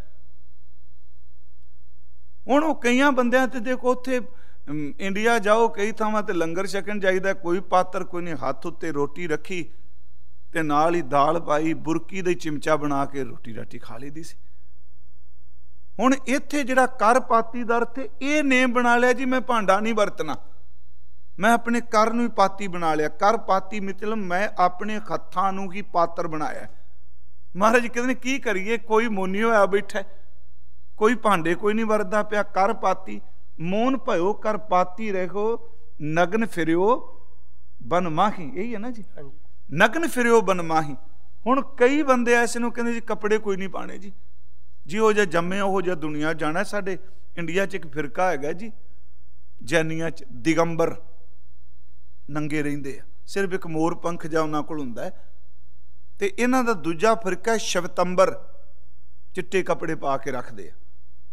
ਹੁਣ ਉਹ ਕਈਆਂ ਬੰਦਿਆਂ ਤੇ ਦੇਖੋ, ਉੱਥੇ ਇੰਡੀਆ ਜਾਓ ਕਈ ਥਾਵਾਂ ਤੇ ਲੰਗਰ ਛਕਣ ਜਾਈਦਾ, ਕੋਈ ਪਾਤਰ ਕੋਈ ਨਹੀਂ, ਹੱਥ ਉੱਤੇ ਰੋਟੀ ਰੱਖੀ ਤੇ ਨਾਲ ਹੀ ਦਾਲ ਪਾਈ, ਬੁਰਕੀ ਦਾ ਚਿਮਚਾ ਬਣਾ ਕੇ ਰੋਟੀ ਰਾਟੀ ਖਾ ਲਈਦੀ ਸੀ। ਹੁਣ ਇੱਥੇ ਜਿਹੜਾ ਕਰ ਪਾਤੀ ਦਾ ਅਰਥ ਇਹ ਨੇਮ ਬਣਾ ਲਿਆ ਜੀ, ਮੈਂ ਭਾਂਡਾ ਨਹੀਂ ਵਰਤਣਾ, ਮੈਂ ਆਪਣੇ ਕਰ ਨੂੰ ਹੀ ਪਾਤੀ ਬਣਾ ਲਿਆ। ਕਰ ਪਾਤੀ ਮਤਲਬ ਮੈਂ ਆਪਣੇ ਹੱਥਾਂ ਨੂੰ ਹੀ ਪਾਤਰ ਬਣਾਇਆ। ਮਹਾਰਾਜ ਕਹਿੰਦੇ ਨੇ ਕੀ ਕਰੀਏ, ਕੋਈ ਮੋਨੀ ਹੋਇਆ ਬੈਠਾ, ਕੋਈ ਭਾਂਡੇ ਕੋਈ ਨਹੀਂ ਵਰਤਦਾ ਪਿਆ। ਕਰ ਪਾਤੀ, ਮੌਨ ਭਇਓ ਕਰ ਪਾਤੀ ਰਹੋ, ਨਗਨ ਫਿਰਿਓ ਬਨ ਮਾਹੀ। ਇਹੀ ਹੈ ਨਾ ਜੀ, ਨਗਨ ਫਿਰਿਓ ਬਨ ਮਾਹੀ। ਹੁਣ ਕਈ ਬੰਦੇ ਐਸੇ ਨੂੰ ਕਹਿੰਦੇ ਜੀ ਕੱਪੜੇ ਕੋਈ ਨਹੀਂ ਪਾਣੇ ਜੀ, ਜਿਹੋ ਜਿਹਾ ਜੰਮੇ ਉਹੋ ਜਿਹਾ ਦੁਨੀਆ ਜਾਣਾ। ਸਾਡੇ ਇੰਡੀਆ 'ਚ ਇੱਕ ਫਿਰਕਾ ਹੈਗਾ ਜੀ, ਜੈਨੀਆਂ 'ਚ ਦਿਗੰਬਰ, ਨੰਗੇ ਰਹਿੰਦੇ ਆ, ਸਿਰਫ ਇੱਕ ਮੋਰ ਪੰਖ ਜਾਂ ਉਹਨਾਂ ਕੋਲ ਹੁੰਦਾ ਹੈ। ਤੇ ਇਹਨਾਂ ਦਾ ਦੂਜਾ ਫਿਰਕਾ ਸ਼ਵਤੰਬਰ, ਚਿੱਟੇ ਕੱਪੜੇ ਪਾ ਕੇ ਰੱਖਦੇ ਆ।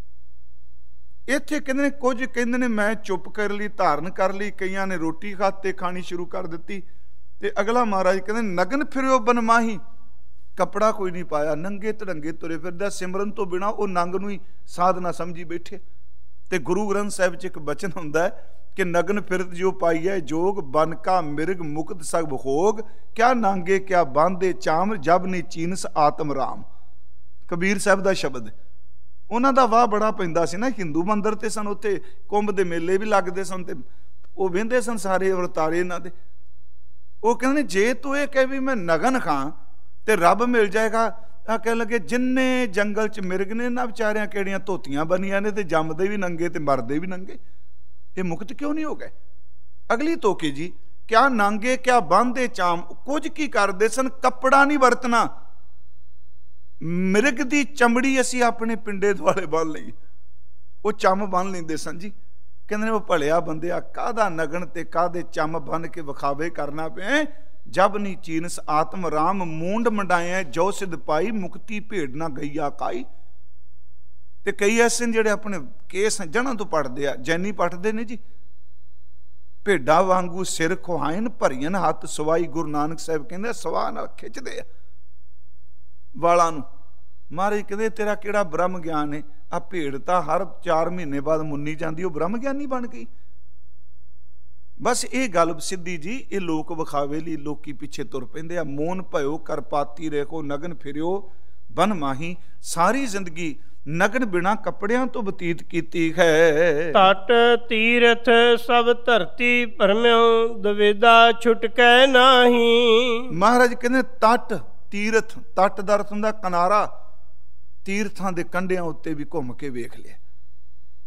ਇੱਥੇ ਕਹਿੰਦੇ ਨੇ ਕੁਝ ਕਹਿੰਦੇ ਨੇ ਮੈਂ ਚੁੱਪ ਕਰ ਲਈ, ਧਾਰਨ ਕਰ ਲਈ, ਕਈਆਂ ਨੇ ਰੋਟੀ ਖਾਤੇ ਖਾਣੀ ਸ਼ੁਰੂ ਕਰ ਦਿੱਤੀ। ਤੇ ਅਗਲਾ ਮਹਾਰਾਜ ਕਹਿੰਦੇ ਨਗਨ ਫਿਰਿਓ ਬਨਮਾਹੀ, ਕੱਪੜਾ ਕੋਈ ਨਹੀਂ ਪਾਇਆ, ਨੰਗੇ ਧੜੰਗੇ ਤੁਰੇ ਫਿਰਦਾ। ਸਿਮਰਨ ਤੋਂ ਬਿਨਾਂ ਉਹ ਨੰਗ ਨੂੰ ਹੀ ਸਾਧਨਾ ਸਮਝੀ ਬੈਠੇ। ਤੇ ਗੁਰੂ ਗ੍ਰੰਥ ਸਾਹਿਬ 'ਚ ਇੱਕ ਬਚਨ ਹੁੰਦਾ ਹੈ ਕਿ ਨਗਨ ਫਿਰਤ ਜੋ ਪਾਈਐ ਜੋਗ, ਬਨ ਕਾ ਮਿਰਗ ਮੁਕਤ ਸਭ ਭੋਗ, ਕਿਆ ਨਾਂਗੇ ਕਿਆ ਬਾਂਧੇ ਚਾਮ, ਜਬ ਨੀ ਚੀਨਸ ਆਤਮ ਰਾਮ। ਕਬੀਰ ਸਾਹਿਬ ਦਾ ਸ਼ਬਦ। ਉਹਨਾਂ ਦਾ ਵਾਹ ਬੜਾ ਪੈਂਦਾ ਸੀ ਨਾ, ਹਿੰਦੂ ਮੰਦਿਰ ਤੇ ਸਨ, ਉੱਥੇ ਕੁੰਭ ਦੇ ਮੇਲੇ ਵੀ ਲੱਗਦੇ ਸਨ, ਤੇ ਉਹ ਵਹਿੰਦੇ ਸਨ ਸਾਰੇ ਅਵਤਾਰੇ ਇਹਨਾਂ ਦੇ। ਉਹ ਕਹਿੰਦੇ ਨੇ ਜੇ ਤੂੰ ਇਹ ਕਹੇ ਵੀ ਮੈਂ ਨਗਨ ਖਾਂ ਤੇ ਰੱਬ ਮਿਲ ਜਾਏਗਾ। ਆ ਕਹਿਣ ਲੱਗੇ ਜਿੰਨੇ ਜੰਗਲ 'ਚ ਮਿਰਗ ਨੇ ਨਾ ਵਿਚਾਰਿਆਂ ਕਿਹੜੀਆਂ ਧੋਤੀਆਂ ਬਣੀਆਂ ਨੇ, ਤੇ ਜੰਮਦੇ ਵੀ ਨੰਗੇ ਤੇ ਮਰਦੇ ਵੀ ਨੰਗੇ, ਇਹ ਮੁਕਤ ਕਿਉਂ ਨਹੀਂ ਹੋ ਗਏ? ਅਗਲੀ ਤੋਕੇ ਜੀ, ਕਿਆ ਨਾਂਗੇ ਕਿਆ ਬਾਂਧੇ ਚਾਮ, ਕੁਝ ਕੀ ਕਰਦੇ ਸਨ, ਕੱਪੜਾ ਨਹੀਂ ਵਰਤਣਾ। ਮਿਰਗ ਦੀ ਚਮੜੀ ਅਸੀਂ ਆਪਣੇ ਪਿੰਡੇ ਦੁਆਲੇ ਬੰਨ ਲਈ, ਉਹ ਚੰਮ ਬੰਨ ਲੈਂਦੇ ਸਨ ਜੀ। ਕਹਿੰਦੇ ਨੇ ਉਹ ਭਲਿਆ ਬੰਦਿਆ, ਕਾਹਦਾ ਨਗਨ ਤੇ ਕਾਹਦੇ ਚੰਮ ਬੰਨ ਕੇ ਵਿਖਾਵੇ ਕਰਨਾ ਪਿਆ। ਜਬ ਨੀ ਚੀਨਸ ਆਤਮ ਰਾਮ, ਮੂੰਡ ਮੰਡਾਇਆ ਜੋ ਸਿਧ ਪਾਈ, ਮੁਕਤੀ ਭੇਡ ਨਾ ਗਈਆ ਕਾਈ। ਤੇ ਕਈ ਐਸੇ ਨੇ ਜਿਹੜੇ ਆਪਣੇ ਕੇਸ ਜੜ੍ਹਾਂ ਤੋਂ ਪੱਟਦੇ ਆ, ਜੈਨੀ ਪੱਟਦੇ ਨੇ ਜੀ। ਭੇਡਾਂ ਵਾਂਗੂ ਸਿਰ ਖੁਹਾਇਨ, ਭਰੀਆਂ ਹੱਥ ਸਵਾਈ। ਗੁਰੂ ਨਾਨਕ ਸਾਹਿਬ ਕਹਿੰਦੇ ਸਵਾਹ ਨਾਲ ਖਿੱਚਦੇ ਆ ਵਾਲਾਂ ਨੂੰ। ਮਹਾਰਾਜ ਕਹਿੰਦੇ ਤੇਰਾ ਕਿਹੜਾ ਬ੍ਰਹਮ ਗਿਆਨ ਹੈ? ਆ ਭੇਡ ਤਾਂ ਹਰ ਚਾਰ ਮਹੀਨੇ ਬਾਅਦ ਮੁੰਨੀ ਜਾਂਦੀ, ਉਹ ਬ੍ਰਹਮ ਗਿਆਨੀ ਬਣ ਗਈ। ਬਸ ਇਹ ਗੱਲ ਸਿੱਧੀ ਜੀ, ਇਹ ਲੋਕ ਵਿਖਾਵੇ ਲਈ ਲੋਕੀ ਪਿੱਛੇ ਤੁਰ ਪੈਂਦੇ ਆ। ਮੋਨ ਭਇਓ ਕਰ ਪਾਤੀ ਰੇਖੋ, ਨਗਨ ਫਿਰਿਓ ਬਨ ਮਾਹੀ। ਸਾਰੀ ਜ਼ਿੰਦਗੀ ਨਗਨ ਬਿਨਾ ਕੱਪੜਿਆਂ ਤੋਂ ਬਤੀਤ ਕੀਤੀ ਹੈ। ਤਟ ਤੀਰਥ ਸਭ ਧਰਤੀ ਭਰਮਿਓ, ਦਵੇਦਾ ਛੁਟਕੈ ਨਾਹੀ। ਮਹਾਰਾਜ ਕਹਿੰਦੇ ਤਟ ਤੀਰਥ, ਤਟ ਦਾ ਅਰਥ ਹੁੰਦਾ ਕਿਨਾਰਾ। ਤੀਰਥਾਂ ਦੇ ਕੰਢਿਆਂ ਉੱਤੇ ਵੀ ਘੁੰਮ ਕੇ ਵੇਖ ਲਿਆ,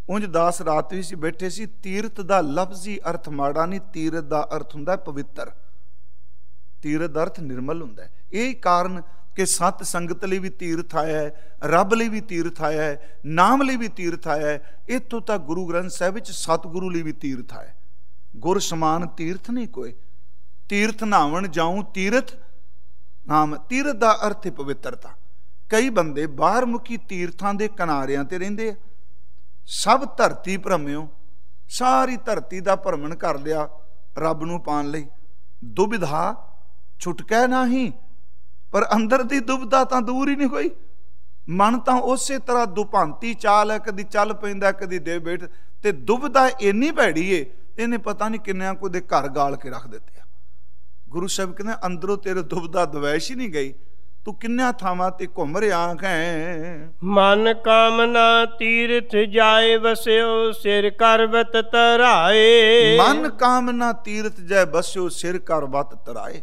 ਉਂਝ ਦਾਸ ਰਾਤ ਵੀ ਸੀ ਬੈਠੇ ਸੀ। ਤੀਰਥ ਦਾ ਲਫ਼ਜ਼ੀ ਅਰਥ ਮਾੜਾ ਨਹੀਂ, ਤੀਰਥ ਦਾ ਅਰਥ ਹੁੰਦਾ ਪਵਿੱਤਰ। ਤੀਰਥ ਦਾ ਅਰਥ ਨਿਰਮਲ ਹੁੰਦਾ ਹੈ। ਇਹ ਕਾਰਨ ਕਿ ਸਤ ਸੰਗਤ ਲਈ ਵੀ ਤੀਰਥ ਆਇਆ ਹੈ, ਰੱਬ ਲਈ ਵੀ ਤੀਰਥ ਆਇਆ ਹੈ, ਨਾਮ ਲਈ ਵੀ ਤੀਰਥ ਆਇਆ ਹੈ। ਇੱਥੋਂ ਤੱਕ ਗੁਰੂ ਗ੍ਰੰਥ ਸਾਹਿਬ ਵਿੱਚ ਸਤਿਗੁਰੂ ਲਈ ਵੀ ਤੀਰਥ ਆਇਆ। ਗੁਰ ਸਮਾਨ ਤੀਰਥ ਨਹੀਂ ਕੋਈ। ਤੀਰਥ ਨਹਾਵਣ ਜਾਊਂ ਤੀਰਥ ਨਾਮ। ਤੀਰਥ ਦਾ ਅਰਥ ਹੈ ਪਵਿੱਤਰਤਾ। ਕਈ ਬੰਦੇ ਬਾਹਰ ਮੁਖੀ ਤੀਰਥਾਂ ਦੇ ਕਿਨਾਰਿਆਂ ਤੇ ਰਹਿੰਦੇ ਆ। ਸਭ ਧਰਤੀ ਭਰਮਿਓ, ਸਾਰੀ ਧਰਤੀ ਦਾ ਭਰਮਣ ਕਰ ਲਿਆ ਰੱਬ ਨੂੰ ਪਾਣ ਲਈ। ਦੁਬਿਧਾ ਛੁਟਕੈ ਨਹੀਂ, ਪਰ ਅੰਦਰ ਦੀ ਦੁਬਿਧਾ ਤਾਂ ਦੂਰ ਹੀ ਨਹੀਂ ਹੋਈ। ਮਨ ਤਾਂ ਉਸੇ ਤਰ੍ਹਾਂ ਦੁਭਾਂਤੀ ਚਾਲ ਹੈ, ਕਦੀ ਚੱਲ ਪੈਂਦਾ ਕਦੀ ਦੇ ਬੈਠ। ਤੇ ਦੁਬਿਧਾ ਇੰਨੀ ਭੈੜੀ ਏ, ਇਹਨੇ ਪਤਾ ਨਹੀਂ ਕਿੰਨਿਆਂ ਕੋ ਦੇ ਘਰ ਗਾਲ ਕੇ ਰੱਖ ਦਿੱਤੇ ਆ। ਗੁਰੂ ਸਾਹਿਬ ਕਹਿੰਦੇ ਅੰਦਰੋਂ ਤੇਰੇ ਦੁਬਿਧਾ ਦਵੈਸ਼ ਹੀ ਨਹੀਂ ਗਈ, ਤੂੰ ਕਿੰਨਿਆਂ ਥਾਵਾਂ ਤੇ ਘੁੰਮ ਰਿਹਾ ਹੈ। ਮਨ ਕਾਮਨਾ ਤੀਰਥ ਜਾਏ ਵਸਿਓ, ਸਿਰ ਕਰਵਤ ਤਰਾਏ। ਮਨ ਕਾਮਨਾ ਤੀਰਥ ਜਾਏ ਵਸਿਓ, ਸਿਰ ਕਰਵਤ ਤਰਾਏ।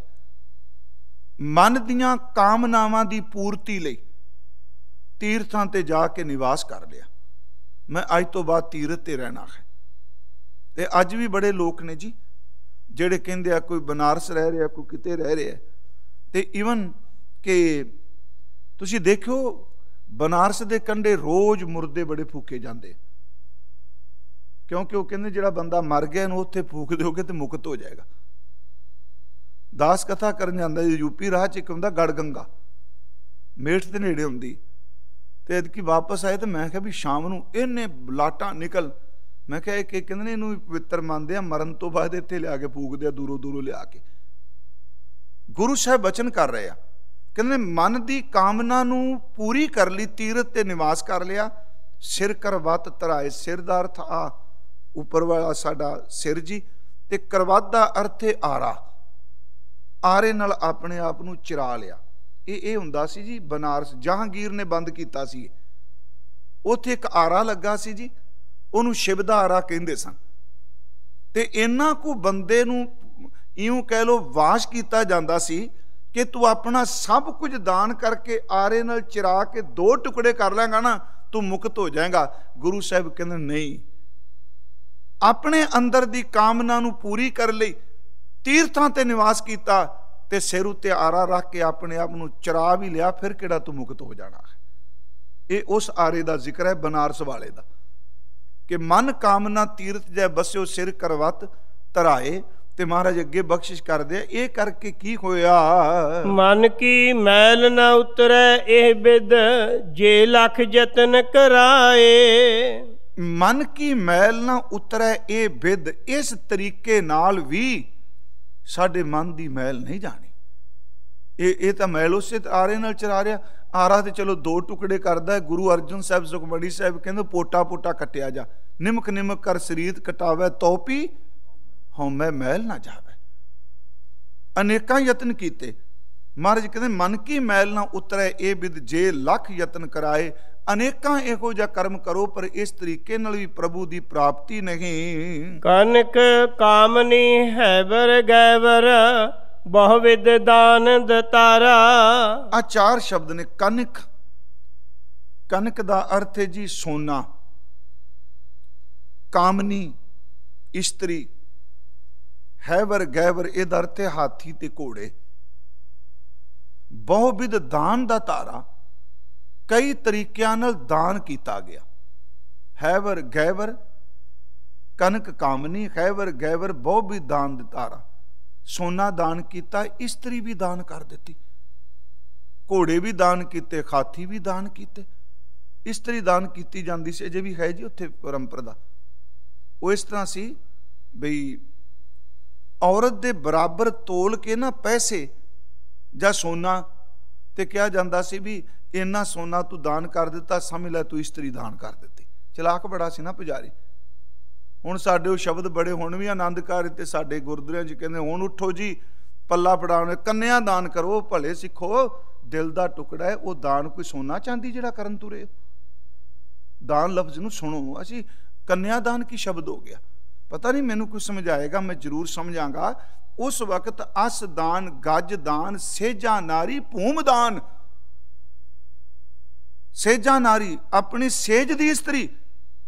ਮਨ ਦੀਆਂ ਕਾਮਨਾਵਾਂ ਦੀ ਪੂਰਤੀ ਲਈ ਤੀਰਥਾਂ ਤੇ ਜਾ ਕੇ ਨਿਵਾਸ ਕਰ ਲਿਆ। ਮੈਂ ਅੱਜ ਤੋਂ ਬਾਅਦ ਤੀਰਥ ਤੇ ਰਹਿਣਾ ਹੈ। ਤੇ ਅੱਜ ਵੀ ਬੜੇ ਲੋਕ ਨੇ ਜੀ ਜਿਹੜੇ ਕਹਿੰਦੇ ਆ ਕੋਈ ਬਨਾਰਸ ਰਹਿ ਰਿਹਾ, ਕੋਈ ਕਿਤੇ ਰਹਿ ਰਿਹਾ। ਤੇ ਈਵਨ ਕਿ ਤੁਸੀਂ ਦੇਖਿਓ ਬਨਾਰਸ ਦੇ ਕੰਢੇ ਰੋਜ਼ ਮੁਰਦੇ ਬੜੇ ਫੂਕੇ ਜਾਂਦੇ, ਕਿਉਂਕਿ ਉਹ ਕਹਿੰਦੇ ਜਿਹੜਾ ਬੰਦਾ ਮਰ ਗਿਆ ਇਹਨੂੰ ਉੱਥੇ ਫੂਕ ਦਿਓਗੇ ਤੇ ਮੁਕਤ ਹੋ ਜਾਏਗਾ। ਦਾਸ ਕਥਾ ਕਰਨ ਜਾਂਦਾ ਯੂਪੀ ਰਾਹ 'ਚ ਇੱਕ ਹੁੰਦਾ ਗੜ ਗੰਗਾ, ਮੇਠ ਦੇ ਨੇੜੇ ਹੁੰਦੀ। ਤੇ ਐਤਕੀ ਵਾਪਸ ਆਏ ਤੇ ਮੈਂ ਕਿਹਾ ਵੀ ਸ਼ਾਮ ਨੂੰ ਇਹਨੇ ਲਾਟਾਂ ਨਿਕਲ। ਮੈਂ ਕਿਹਾ ਇਹ ਕਹਿੰਦੇ ਨੇ ਇਹਨੂੰ ਵੀ ਪਵਿੱਤਰ ਮੰਨਦੇ ਆ, ਮਰਨ ਤੋਂ ਬਾਅਦ ਇੱਥੇ ਲਿਆ ਕੇ ਫੂਕਦੇ ਆ, ਦੂਰੋਂ ਦੂਰੋਂ ਲਿਆ ਕੇ। ਗੁਰੂ ਸਾਹਿਬ ਬਚਨ ਕਰ ਰਹੇ ਆ, ਕਹਿੰਦੇ ਮਨ ਦੀ ਕਾਮਨਾ ਨੂੰ ਪੂਰੀ ਕਰ ਲਈ, ਤੀਰਥ ਤੇ ਨਿਵਾਸ ਕਰ ਲਿਆ। ਸਿਰ ਕਰਵਤ ਤਰਾਏ। ਸਿਰ ਦਾ ਅਰਥ ਆ ਉੱਪਰ ਵਾਲਾ ਸਾਡਾ ਸਿਰ ਜੀ, ਤੇ ਕਰਵਤ ਦਾ ਅਰਥ ਹੈ ਆਰਾ। ਆਰੇ ਨਾਲ ਆਪਣੇ ਆਪ ਨੂੰ ਚਿਰਾ ਲਿਆ। ਇਹ ਇਹ ਹੁੰਦਾ ਸੀ ਜੀ ਬਨਾਰਸ, ਜਹਾਂਗੀਰ ਨੇ ਬੰਦ ਕੀਤਾ ਸੀ। ਉੱਥੇ ਇੱਕ ਆਰਾ ਲੱਗਾ ਸੀ ਜੀ, ਉਹਨੂੰ ਸ਼ਿਵ ਦਾ ਆਰਾ ਕਹਿੰਦੇ ਸਨ। ਤੇ ਇਹਨਾਂ ਕੋ ਬੰਦੇ ਨੂੰ ਇਉਂ ਕਹਿ ਲੋ ਵਾਸ਼ ਕੀਤਾ ਜਾਂਦਾ ਸੀ ਕਿ ਤੂੰ ਆਪਣਾ ਸਭ ਕੁਝ ਦਾਨ ਕਰਕੇ ਆਰੇ ਨਾਲ ਚਿਰਾ ਕੇ ਦੋ ਟੁਕੜੇ ਕਰ ਲੈਂਗਾ ਨਾ, ਤੂੰ ਮੁਕਤ ਹੋ ਜਾਏਗਾ। ਗੁਰੂ ਸਾਹਿਬ ਕਹਿੰਦੇ ਨਹੀਂ, ਆਪਣੇ ਅੰਦਰ ਦੀ ਕਾਮਨਾ ਨੂੰ ਪੂਰੀ ਕਰ ਲਈ, ਤੀਰਥਾਂ ਤੇ ਨਿਵਾਸ ਕੀਤਾ ਤੇ ਸਿਰ ਉੱਤੇ ਆਰਾ ਰੱਖ ਕੇ ਆਪਣੇ ਆਪ ਨੂੰ ਚਰਾ ਵੀ ਲਿਆ, ਫਿਰ ਕਿਹੜਾ ਤੂੰ ਮੁਕਤ ਹੋ ਜਾਣਾ ਹੈ। ਇਹ ਉਸ ਆਰੇ ਦਾ ਜ਼ਿਕਰ ਹੈ ਬਨਾਰਸ ਵਾਲੇ ਦਾ, ਕਿ ਮਨ ਕਾਮਨਾ ਤੀਰਥ ਜੈ ਬਸਿਓ, ਸਿਰ ਕਰਵਤ ਤਰਾਏ। ਤੇ ਮਹਾਰਾਜ ਅੱਗੇ ਬਖਸ਼ਿਸ਼ ਕਰਦੇ, ਇਹ ਕਰਕੇ ਕੀ ਹੋਇਆ। ਮਨ ਕੀ ਮੈਲ ਨਾ ਉਤਰੈ ਇਹ ਬਿਦ, ਜੇ ਲੱਖ ਯਤਨ ਕਰਾਏ। ਮਨ ਕੀ ਮੈਲ ਨਾ ਉਤਰੈ ਇਹ ਬਿਦ, ਇਸ ਤਰੀਕੇ ਨਾਲ ਵੀ ਸਾਡੇ ਮਨ ਦੀ ਮੈਲ ਨਹੀਂ ਜਾਣੀ। ਇਹ ਇਹ ਤਾਂ ਮੈਲ ਉਸੇ ਆਰੇ ਨਾਲ ਚਰਾ ਰਿਹਾ। ਆਰਾ ਤੇ ਚਲੋ ਦੋ ਟੁਕੜੇ ਕਰਦਾ। ਗੁਰੂ ਅਰਜਨ ਸਾਹਿਬ ਸੁਖਮਣੀ ਸਾਹਿਬ ਕਹਿੰਦੇ ਪੋਟਾ ਪੋਟਾ ਕੱਟਿਆ ਜਾ, ਨਿਮਕ ਨਿਮਕ ਕਰ ਸਰੀਰ ਕਟਾਵੇ, ਤੋਪੀ ਹਉਮੈ ਮੈਲ ਨਾ ਜਾਵੇ। ਅਨੇਕਾਂ ਯਤਨ ਕੀਤੇ। ਮਹਾਰਾਜ ਕਹਿੰਦੇ ਮਨ ਕੀ ਮੈਲ ਨਾ ਉਤਰੇ ਇਹ ਬਿਦ, ਜੇ ਲੱਖ ਯਤਨ ਕਰਾਏ। ਅਨੇਕਾਂ ਇਹੋ ਜਿਹਾ ਕਰਮ ਕਰੋ, ਪਰ ਇਸ ਤਰੀਕੇ ਨਾਲ ਵੀ ਪ੍ਰਭੂ ਦੀ ਪ੍ਰਾਪਤੀ ਨਹੀਂ। ਕਨਕ ਕਾਮਨੀ ਹੈਬਰ ਗੈਬਰ, ਬਹੁ ਵਿਦ ਦਾਨ ਦਤਾਰਾ। ਆ ਚਾਰ ਸ਼ਬਦ ਨੇ। ਕਨਕ, ਕਨਕ ਦਾ ਅਰਥ ਹੈ ਜੀ ਸੋਨਾ। ਕਾਮਨੀ ਇਸਤਰੀ, ਹੈਬਰ ਗੈਬਰ ਇਹਦਾ ਅਰਥ ਹੈ ਹਾਥੀ ਤੇ ਘੋੜੇ। ਬਹੁਵਿਧ ਦਾਨ ਦਾ ਤਾਰਾ, ਕਈ ਤਰੀਕਿਆਂ ਨਾਲ ਦਾਨ ਕੀਤਾ ਗਿਆ। ਹੈਬਰ ਗੈਬਰ, ਕਨਕ ਕਾਮਨੀ, ਹੈਬਰ ਗੈਬਰ, ਬਹੁਵਿਧ ਦਾਨ ਦਾ ਤਾਰਾ। ਸੋਨਾ ਦਾਨ ਕੀਤਾ, ਇਸਤਰੀ ਵੀ ਦਾਨ ਕਰ ਦਿੱਤੀ, ਘੋੜੇ ਵੀ ਦਾਨ ਕੀਤੇ, ਹਾਥੀ ਵੀ ਦਾਨ ਕੀਤੇ। ਇਸਤਰੀ ਦਾਨ ਕੀਤੀ ਜਾਂਦੀ ਸੀ, ਅਜੇ ਵੀ ਹੈ ਜੀ ਉੱਥੇ ਪਰੰਪਰਾ। ਉਹ ਇਸ ਤਰ੍ਹਾਂ ਸੀ ਬਈ ਔਰਤ ਦੇ ਬਰਾਬਰ ਤੋਲ ਕੇ ਨਾ ਪੈਸੇ ਜਾਂ ਸੋਨਾ, ਤੇ ਕਿਹਾ ਜਾਂਦਾ ਸੀ ਵੀ ਇੰਨਾ ਸੋਨਾ ਤੂੰ ਦਾਨ ਕਰ ਦਿੱਤਾ, ਸਮਝ ਲੈ ਤੂੰ ਇਸਤਰੀ ਦਾਨ ਕਰ ਦਿੱਤੀ। ਚਲਾਕ ਬੜਾ ਸੀ ਨਾ ਪੁਜਾਰੀ। ਹੁਣ ਸਾਡੇ ਉਹ ਸ਼ਬਦ ਬੜੇ ਹੁਣ ਵੀ ਆਨੰਦਕਾਰੀ ਤੇ ਸਾਡੇ ਗੁਰਦੁਆਰਿਆਂ 'ਚ ਕਹਿੰਦੇ ਹੁਣ ਉੱਠੋ ਜੀ ਪੱਲਾ ਫੜਾਉਣ, ਕੰਨਿਆ ਦਾਨ ਕਰੋ, ਭਲੇ ਸਿੱਖੋ। ਦਿਲ ਦਾ ਟੁਕੜਾ ਹੈ ਉਹ ਦਾਨ। ਕੋਈ ਸੋਨਾ ਚਾਂਦੀ ਜਿਹੜਾ ਕਰਨ ਤੁਰੇ। ਦਾਨ ਲਫ਼ਜ਼ ਨੂੰ ਸੁਣੋ। ਅਸੀਂ ਕੰਨਿਆ ਦਾਨ ਕੀ ਸ਼ਬਦ ਹੋ ਗਿਆ, ਪਤਾ ਨਹੀਂ, ਮੈਨੂੰ ਕੁਝ ਸਮਝਾਏਗਾ, ਮੈਂ ਜ਼ਰੂਰ ਸਮਝਾਂਗਾ। ਉਸ ਵਕਤ ਅਸ ਦਾਨ, ਗੱਜ ਦਾਨ, ਸੇਜਾ ਨਾਰੀ, ਭੂਮ ਦਾਨ। ਸੇਜਾ ਨਾਰੀ, ਆਪਣੀ ਸੇਜ ਦੀ ਇਸਤਰੀ,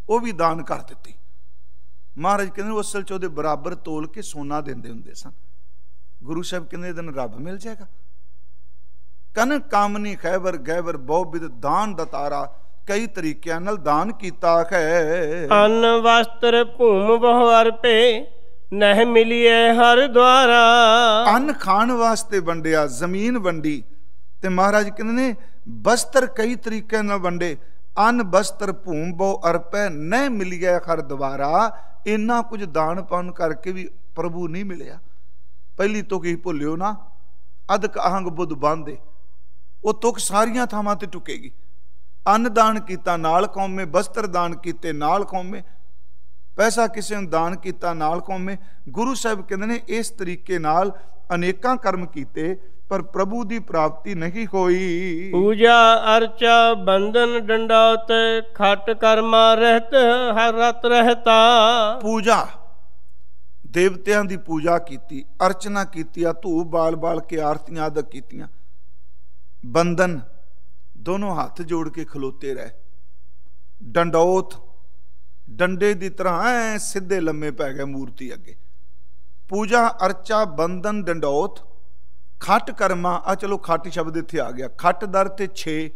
ਉਹ ਵੀ ਦਾਨ ਕਰ ਦਿੱਤੀ। ਮਹਾਰਾਜ ਕਹਿੰਦੇ ਉਸ ਅਸਲ 'ਚ ਉਹਦੇ ਬਰਾਬਰ ਤੋਲ ਕੇ ਸੋਨਾ ਦਿੰਦੇ ਹੁੰਦੇ ਸਨ। ਗੁਰੂ ਸਾਹਿਬ ਕਹਿੰਦੇ ਦਿਨ ਰੱਬ ਮਿਲ ਜਾਏਗਾ। ਕਨ ਕਾਮਨੀ ਖੈਬਰ ਗੈਬਰ ਬਹੁ ਬਿਦ ਦਾਨ ਦਤਾਰਾ, ਕਈ ਤਰੀਕਿਆਂ ਨਾਲ ਦਾਨ ਕੀਤਾ ਹੈ। ਅੰਨ ਵਸਤਰ ਭੂਮ ਬਹੁ ਅਰਪੇ, ਨਹਿ ਮਿਲੀਏ ਹਰ ਦੁਆਰਾ। ਅੰਨ ਖਾਣ ਵਾਸਤੇ ਵੰਡਿਆ, ਜ਼ਮੀਨ ਵੰਡੀ, ਤੇ ਮਹਾਰਾਜ ਕਹਿੰਦੇ ਨੇ ਬਸਤਰ ਕਈ ਤਰੀਕਿਆਂ ਨਾਲ ਵੰਡੇ। ਅੰਨ ਬਸਤਰ ਭੂਮ ਬਹੁ ਅਰਪੈ, ਨਹਿ ਮਿਲੀਏ ਹਰ ਦੁਆਰਾ। ਇੰਨਾ ਕੁਝ ਦਾਨ ਪਾਣ ਕਰਕੇ ਵੀ ਪ੍ਰਭੂ ਨਹੀਂ ਮਿਲਿਆ। ਪਹਿਲੀ ਤੁਕ ਹੀ ਭੁੱਲਿਓ ਨਾ, ਅਦਕ ਅਹੰਗ ਬੁੱਧ ਬਾਂਧੇ। ਉਹ ਤੁਕ ਸਾਰੀਆਂ ਥਾਵਾਂ ਤੇ ਟੁਕੇਗੀ। ਅੰਨ ਦਾਨ ਕੀਤਾ ਨਾਲ ਕੌਮੇ, ਬਸਤਰ ਦਾਨ ਕੀਤੇ ਨਾਲ ਕੌਮੇ, ਪੈਸਾ ਕਿਸੇ ਨੂੰ ਦਾਨ ਕੀਤਾ ਨਾਲ ਕੌਮੇ। ਗੁਰੂ ਸਾਹਿਬ ਕਹਿੰਦੇ ਨੇ ਇਸ ਤਰੀਕੇ ਨਾਲ ਅਨੇਕਾਂ ਕਰਮ ਕੀਤੇ, ਪਰ ਪ੍ਰਭੂ ਦੀ ਪ੍ਰਾਪਤੀ ਨਹੀਂ ਹੋਈ। ਪੂਜਾ ਅਰਚਾ ਬੰਧਨ ਡੰਡੌਤ, ਖਟ ਕਰਮਾ ਰਹਿਤ ਹਰ ਰਤ ਰਹਿਤਾ। ਪੂਜਾ, ਦੇਵਤਿਆਂ ਦੀ ਪੂਜਾ ਕੀਤੀ, ਅਰਚਨਾ ਕੀਤੀ, ਆ ਧੂਪ ਬਾਲ ਬਾਲ ਕੇ ਆਰਤੀਆਂ ਆਦਿ ਕੀਤੀਆਂ। ਬੰਧਨ, ਦੋਨੋਂ ਹੱਥ ਜੋੜ ਕੇ ਖਲੋਤੇ ਰਹੇ। ਡੰਡੌਤ, ਡੰਡੇ ਦੀ ਤਰ੍ਹਾਂ ਐ ਸਿੱਧੇ ਲੰਮੇ ਪੈ ਗਏ ਮੂਰਤੀ ਅੱਗੇ। ਪੂਜਾ ਅਰਚਾ ਬੰਧਨ ਡੰਡੌਤ, ਖੱਟ ਕਰਮਾ। ਆ ਚਲੋ ਖੱਟ ਸ਼ਬਦ ਇੱਥੇ ਆ ਗਿਆ। ਖੱਟ ਦਰ ਤੇ ਛੇ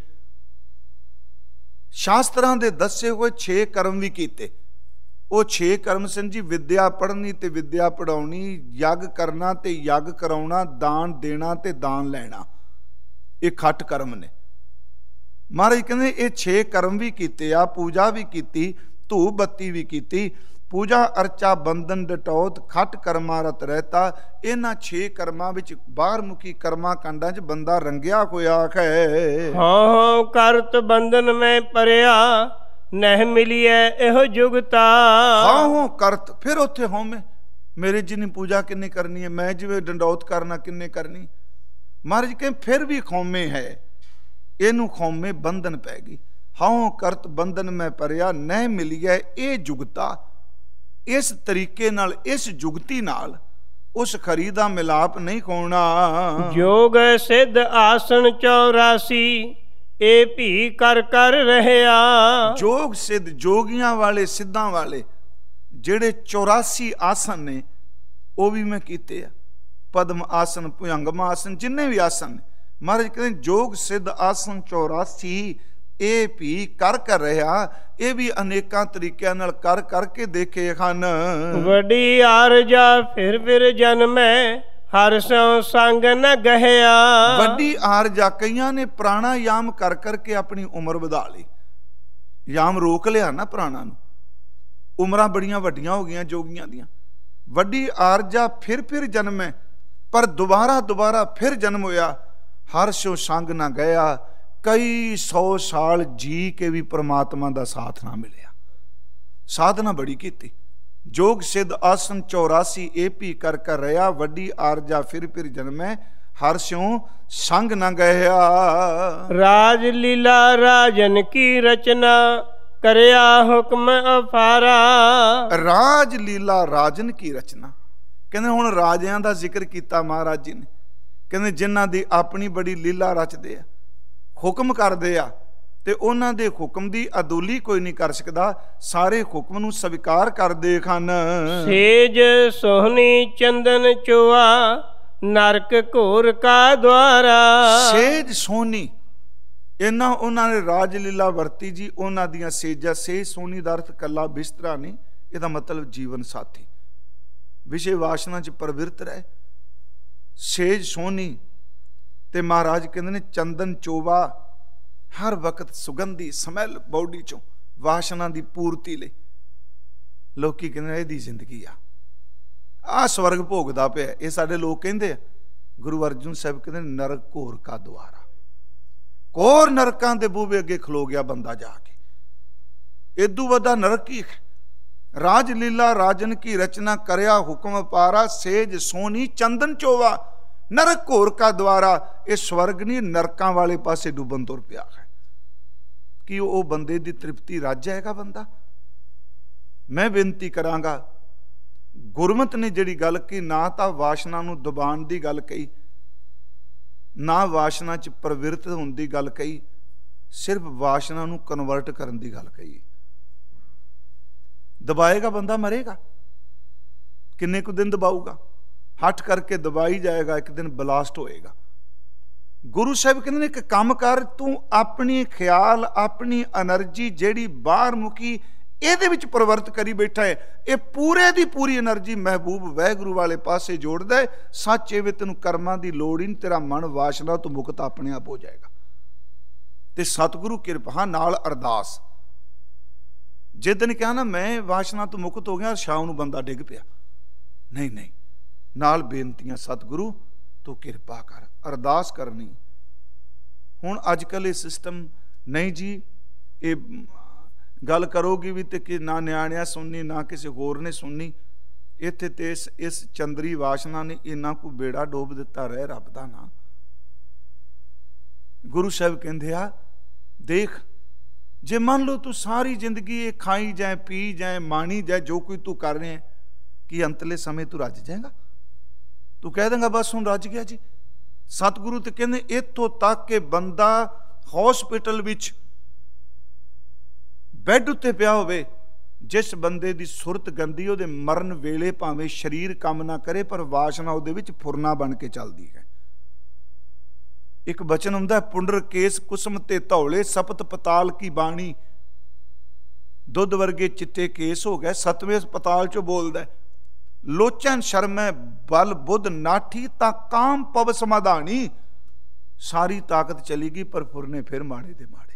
ਸ਼ਾਸਤਰਾਂ ਦੇ ਦੱਸੇ ਹੋਏ ਛੇ ਕਰਮ ਵੀ ਕੀਤੇ। ਉਹ ਛੇ ਕਰਮ ਸਨ ਜੀ, ਵਿਦਿਆ ਪੜ੍ਹਨੀ ਤੇ ਵਿਦਿਆ ਪੜਾਉਣੀ, ਯੱਗ ਕਰਨਾ ਤੇ ਯੱਗ ਕਰਾਉਣਾ, ਦਾਨ ਦੇਣਾ ਤੇ ਦਾਨ ਲੈਣਾ। ਇਹ ਖੱਟ ਕਰਮ ਨੇ। ਮਹਾਰਾਜ ਕਹਿੰਦੇ ਇਹ ਛੇ ਕਰਮ ਵੀ ਕੀਤੇ ਆ, ਪੂਜਾ ਵੀ ਕੀਤੀ, ਧੂਪ ਬੱਤੀ ਵੀ ਕੀਤੀ। ਪੂਜਾ ਅਰਚਾ ਬੰਧਨ ਡਟੌਤ, ਖੱਟ ਕਰਮਾ ਰਤ ਰਹਿਤਾ। ਇਹਨਾਂ ਛੇ ਕਰਮਾਂ ਵਿੱਚ ਬਾਹਰ ਮੁਖੀ ਕਰਮਾਂ ਕਾਂਡਾਂ 'ਚ ਬੰਦਾ ਰੰਗਿਆ ਹੋਇਆ ਹੈ। ਹਾਂ ਹਾਂ ਕਰਤ ਬੰਧਨ ਮੈਂ ਪਰਿਆ, ਨਹਿ ਮਿਲੀਐ ਇਹੋ ਜੁਗਤਾ। ਹਾਂ ਹਾਂ ਕਰਤ, ਫਿਰ ਉੱਥੇ ਹਉਮੈ, ਮੇਰੇ ਜਿੰਨੀ ਪੂਜਾ ਕਿੰਨੇ ਕਰਨੀ ਹੈ, ਮੈਂ ਜਿਵੇਂ ਡੰਡੌਤ ਕਰਨਾ ਕਿੰਨੇ ਕਰਨੀ। ਮਹਾਰਾਜ ਕਹਿੰਦੇ ਫਿਰ ਵੀ ਖੌਮੇ ਹੈ, ਇਹਨੂੰ ਖੌਮੇ ਬੰਧਨ ਪੈ ਗਈ। ਹਾਂ ਕਰਤ ਬੰਧਨ ਮੈਂ ਪਰਿਆ, ਨਹਿ ਮਿਲੀਐ ਇਹ ਜੁਗਤਾ। ਇਸ ਤਰੀਕੇ ਨਾਲ, ਇਸ ਜੁਗਤੀ ਨਾਲ ਉਸ ਖਰੀ ਦਾ ਮਿਲਾਪ ਨਹੀਂ ਹੋਣਾ। ਜੋਗ ਸਿੱਧ ਆਸਣ ਚੌਰਾਸੀ, ਇਹ ਭੀ ਕਰ ਕਰ ਰਹਿਆ। ਜੋਗ ਸਿੱਧ, ਜੋਗੀਆਂ ਵਾਲੇ, ਸਿੱਧਾਂ ਵਾਲੇ ਜਿਹੜੇ ਚੌਰਾਸੀ ਆਸਨ ਨੇ ਉਹ ਵੀ ਮੈਂ ਕੀਤੇ ਆ। ਪਦਮ ਆਸਨ, ਭੁਜੰਗਮ ਆਸਨ, ਜਿੰਨੇ ਵੀ ਆਸਨ ਨੇ। ਮਹਾਰਾਜ ਕਹਿੰਦੇ ਜੋਗ ਸਿੱਧ ਆਸਨ ਚੌਰਾਸੀ, ਇਹ ਵੀ ਕਰ ਕਰ ਰਿਹਾ। ਇਹ ਵੀ ਅਨੇਕਾਂ ਤਰੀਕਿਆਂ ਨਾਲ ਕਰ ਕਰਕੇ ਦੇਖੇ ਹਨ। ਵੱਡੀ ਆਰਜਾ ਫਿਰ ਫਿਰ ਜਨਮੈ, ਹਰ ਸੋ ਸੰਗ ਨ ਗਹਿਆ। ਵੱਡੀ ਆਰਜਾ, ਕਈਆਂ ਨੇ ਪ੍ਰਾਣਾਯਾਮ ਕਰ ਕਰਕੇ ਆਪਣੀ ਉਮਰ ਵਧਾ ਲਈ। ਯਾਮ ਰੋਕ ਲਿਆ ਨਾ ਪ੍ਰਾਣਾ ਨੂੰ, ਉਮਰਾਂ ਬੜੀਆਂ ਵੱਡੀਆਂ ਹੋ ਗਈਆਂ ਜੋਗੀਆਂ ਦੀਆਂ। ਵੱਡੀ ਆਰਜਾ ਫਿਰ ਫਿਰ ਜਨਮੈ, ਪਰ ਦੁਬਾਰਾ ਦੁਬਾਰਾ ਫਿਰ ਜਨਮ ਹੋਇਆ। ਹਰ ਸੋ ਸੰਗ ਨਾ ਗਿਆ, ਕਈ ਸੌ ਸਾਲ ਜੀ ਕੇ ਵੀ ਪ੍ਰਮਾਤਮਾ ਦਾ ਸਾਥ ਨਾ ਮਿਲਿਆ। ਸਾਧਨਾ ਬੜੀ ਕੀਤੀ। ਜੋਗ ਸਿੱਧ ਆਸਨ ਚੌਰਾਸੀ, ਇਹ ਵੀ ਕਰ ਕਰ ਰਿਹਾ। ਵੱਡੀ ਆਰਜਾ ਫਿਰ ਫਿਰ ਜਨਮੈ, ਹਰ ਸਿਉ ਸੰਗ ਨਾ ਗਿਆ। ਰਾਜ ਲੀਲਾ ਰਾਜਨ ਕੀ ਰਚਨਾ, ਕਰਿਆ ਹੁਕਮ ਅਫਾਰਾ। ਰਾਜ ਲੀਲਾ ਰਾਜਨ ਕੀ ਰਚਨਾ, ਕਹਿੰਦੇ ਹੁਣ ਰਾਜਿਆਂ ਦਾ ਜ਼ਿਕਰ ਕੀਤਾ ਮਹਾਰਾਜ ਜੀ ਨੇ। ਕਹਿੰਦੇ ਜਿਨ੍ਹਾਂ ਦੀ ਆਪਣੀ ਬੜੀ ਲੀਲਾ ਰਚਦੇ ਆ, ਹੁਕਮ ਕਰਦੇ ਆ, ਤੇ ਉਹਨਾਂ ਦੇ ਹੁਕਮ ਦੀ ਅਦੁਲੀ ਕੋਈ ਨਹੀਂ ਕਰ ਸਕਦਾ। ਸਾਰੇ ਹੁਕਮ ਨੂੰ ਸਵੀਕਾਰ ਕਰਦੇ ਹਨ। ਸੇਜ ਸੋਹਣੀ ਚੰਦਨ ਚੋਆ, ਨਰਕ ਘੋਰ ਕਾ ਦੁਆਰਾ। ਸੇਜ ਸੋਹਣੀ, ਇਹਨਾਂ ਉਹਨਾਂ ਨੇ ਰਾਜ ਲੀਲਾ ਵਰਤੀ ਜੀ। ਉਹਨਾਂ ਦੀਆਂ ਸੇਜਾਂ, ਸੇਜ ਸੋਹਣੀ ਦਾ ਅਰਥ ਕੱਲਾ ਬਿਸਤਰਾ ਨਹੀਂ, ਇਹਦਾ ਮਤਲਬ ਜੀਵਨ ਸਾਥੀ, ਵਿਸ਼ੇ ਵਾਸ਼ਨਾ 'ਚ ਪ੍ਰਵਿਰਤ ਰਹੇ। ਸੇਜ ਸੋਹਣੀ, ਤੇ ਮਹਾਰਾਜ ਕਹਿੰਦੇ ਨੇ ਚੰਦਨ ਚੋਵਾ, ਹਰ ਵਕਤ ਸੁਗੰਧੀ ਸਮੈਲ ਬੌਡੀ ਚੋਂ, ਵਾਸ਼ਨਾ ਦੀ ਪੂਰਤੀ ਲਈ। ਲੋਕੀ ਕਹਿੰਦੇ ਇਹਦੀ ਜ਼ਿੰਦਗੀ ਆ, ਆਹ ਸਵਰਗ ਭੋਗਦਾ ਪਿਆ। ਇਹ ਸਾਡੇ ਲੋਕ ਕਹਿੰਦੇ ਆ। ਗੁਰੂ ਅਰਜਨ ਸਾਹਿਬ ਕਹਿੰਦੇ ਨਰਕ ਘੋਰ ਕਾ ਦੁਆਰਾ। ਘੋਰ ਨਰਕਾਂ ਦੇ ਬੂਹੇ ਅੱਗੇ ਖਲੋ ਗਿਆ ਬੰਦਾ ਜਾ ਕੇ। ਏਦੂ ਵੱਡਾ ਨਰਕ ਕੀ ਹੈ। ਰਾਜ ਲੀਲਾ ਰਾਜਨ ਕੀ ਰਚਨਾ, ਕਰਿਆ ਹੁਕਮ ਪਾਰਾ। ਸੇਜ ਸੋਹਣੀ ਚੰਦਨ ਚੋਵਾ, ਨਰਕ ਘੋਰ ਕਾ ਦੁਆਰਾ। ਇਹ ਸਵਰਗ ਨਹੀਂ, ਨਰਕਾਂ ਵਾਲੇ ਪਾਸੇ ਡੁੱਬਣ ਤੁਰ ਪਿਆ ਹੈ। ਕਿ ਉਹ ਬੰਦੇ ਦੀ ਤ੍ਰਿਪਤੀ ਰੱਜ ਜਾਏਗਾ ਬੰਦਾ? ਮੈਂ ਬੇਨਤੀ ਕਰਾਂਗਾ, ਗੁਰਮਤਿ ਨੇ ਜਿਹੜੀ ਗੱਲ ਕਹੀ, ਨਾ ਤਾਂ ਵਾਸ਼ਨਾ ਨੂੰ ਦਬਾਉਣ ਦੀ ਗੱਲ ਕਹੀ, ਨਾ ਵਾਸ਼ਨਾ 'ਚ ਪ੍ਰਵਿਰਤ ਹੋਣ ਦੀ ਗੱਲ ਕਹੀ, ਸਿਰਫ ਵਾਸ਼ਨਾ ਨੂੰ ਕਨਵਰਟ ਕਰਨ ਦੀ ਗੱਲ ਕਹੀ। दबाएगा बंदा मरेगा। किन्ने कुछ दिन दबाऊगा, हट करके दबाई जाएगा, एक दिन ब्लास्ट होएगा। गुरु साहब कहते ने कि काम कर, तू अपनी ख्याल अपनी एनर्जी जेड़ी बाहर मुकी ਇਹਦੇ ਵਿੱਚ ਪ੍ਰਵਰਤ ਕਰੀ ਬੈਠਾ ਹੈ, ਇਹ ਪੂਰੇ ਦੀ ਪੂਰੀ એનર્ਜੀ ਮਹਿਬੂਬ ਵਾਹਿਗੁਰੂ ਵਾਲੇ ਪਾਸੇ ਜੋੜਦਾ ਹੈ। ਸੱਚ ਇਹ ਵੇ ਤੈਨੂੰ ਕਰਮਾਂ ਦੀ ਲੋੜ ਹੀ ਨਹੀਂ, ਤੇਰਾ ਮਨ ਵਾਸ਼ਨਾ ਤੋਂ ਮੁਕਤ ਆਪਣੇ ਆਪ ਹੋ ਜਾਏਗਾ। ਤੇ ਸਤਿਗੁਰੂ ਕਿਰਪਾ ਨਾਲ ਅਰਦਾਸ, ਜੇ ਦਿਨ ਕਿਹਾ ਨਾ ਮੈਂ ਵਾਸ਼ਨਾ ਤੋਂ ਮੁਕਤ ਹੋ ਗਿਆ, ਸ਼ਾਮ ਨੂੰ ਬੰਦਾ ਡਿੱਗ ਪਿਆ, ਨਹੀਂ ਨਹੀਂ, ਨਾਲ ਬੇਨਤੀਆਂ, ਸਤਿਗੁਰੂ ਤੂੰ ਕਿਰਪਾ ਕਰ, ਅਰਦਾਸ ਕਰਨੀ। ਹੁਣ ਅੱਜ ਕੱਲ੍ਹ ਇਹ ਸਿਸਟਮ ਨਹੀਂ ਜੀ, ਇਹ ਗੱਲ ਕਰੋਗੀ ਵੀ ਤੇ ਕਿ ਨਾ ਨਿਆਣਿਆਂ ਸੁਣਨੀ ਨਾ ਕਿਸੇ ਹੋਰ ਨੇ ਸੁਣਨੀ। ਇੱਥੇ ਤੇ ਇਸ ਇਸ ਚੰਦਰੀ ਵਾਸ਼ਨਾ ਨੇ ਇੰਨਾ ਕੁ ਬੇੜਾ ਡੋਬ ਦਿੱਤਾ ਰਹਿ ਰੱਬ ਦਾ ਨਾਂ। ਗੁਰੂ ਸਾਹਿਬ ਕਹਿੰਦੇ ਆ ਦੇਖ, ਜੇ ਮੰਨ ਲਓ ਤੂੰ ਸਾਰੀ ਜ਼ਿੰਦਗੀ ਇਹ ਖਾਈ ਜਾਏ ਪੀ ਜਾਏ ਮਾਣੀ ਜਾਏ ਜੋ ਕੋਈ ਤੂੰ ਕਰ ਰਿਹਾ, ਕਿ ਅੰਤਲੇ ਸਮੇਂ ਤੂੰ ਰੱਜ ਜਾਏਗਾ? ਤੂੰ ਕਹਿ ਦੇਂਗਾ ਬਸ ਹੁਣ ਰੱਜ ਗਿਆ ਜੀ। ਸਤਿਗੁਰੂ ਤੇ ਕਹਿੰਦੇ ਇੱਥੋਂ ਤੱਕ ਕਿ ਬੰਦਾ ਹੌਸਪਿਟਲ ਵਿੱਚ ਬੈੱਡ ਉੱਤੇ ਪਿਆ ਹੋਵੇ, ਜਿਸ ਬੰਦੇ ਦੀ ਸੁਰਤ ਗੰਦੀ, ਉਹਦੇ ਮਰਨ ਵੇਲੇ ਭਾਵੇਂ ਸਰੀਰ ਕੰਮ ਨਾ ਕਰੇ ਪਰ ਵਾਸ਼ਨਾ ਉਹਦੇ ਵਿੱਚ ਫੁਰਨਾ ਬਣ ਕੇ ਚੱਲਦੀ ਹੈ। ਇੱਕ ਬਚਨ ਹੁੰਦਾ, ਪੁੰਡਰ ਕੇਸ ਕੁਸਮ ਤੇ ਧੌਲੇ ਸਪਤ ਪਤਾਲ ਕੀ ਬਾਣੀ, ਦੁੱਧ ਵਰਗੇ ਚਿੱਟੇ ਕੇਸ ਹੋ ਗਏ। ਸਤਵੇਂ ਪਤਾਲ ਚੋਂ ਬੋਲਦਾ, ਲੋਚਨ ਸ਼ਰਮੈ ਬਲ ਬੁੱਧ ਨਾਠੀ ਤਾਂ ਕਾਮ ਪਵ ਸਮਾਧਾਨੀ, ਸਾਰੀ ਤਾਕਤ ਚਲੀ ਗਈ ਪਰ ਫੁਰਨੇ ਫਿਰ ਮਾੜੇ ਦੇ ਮਾੜੇ।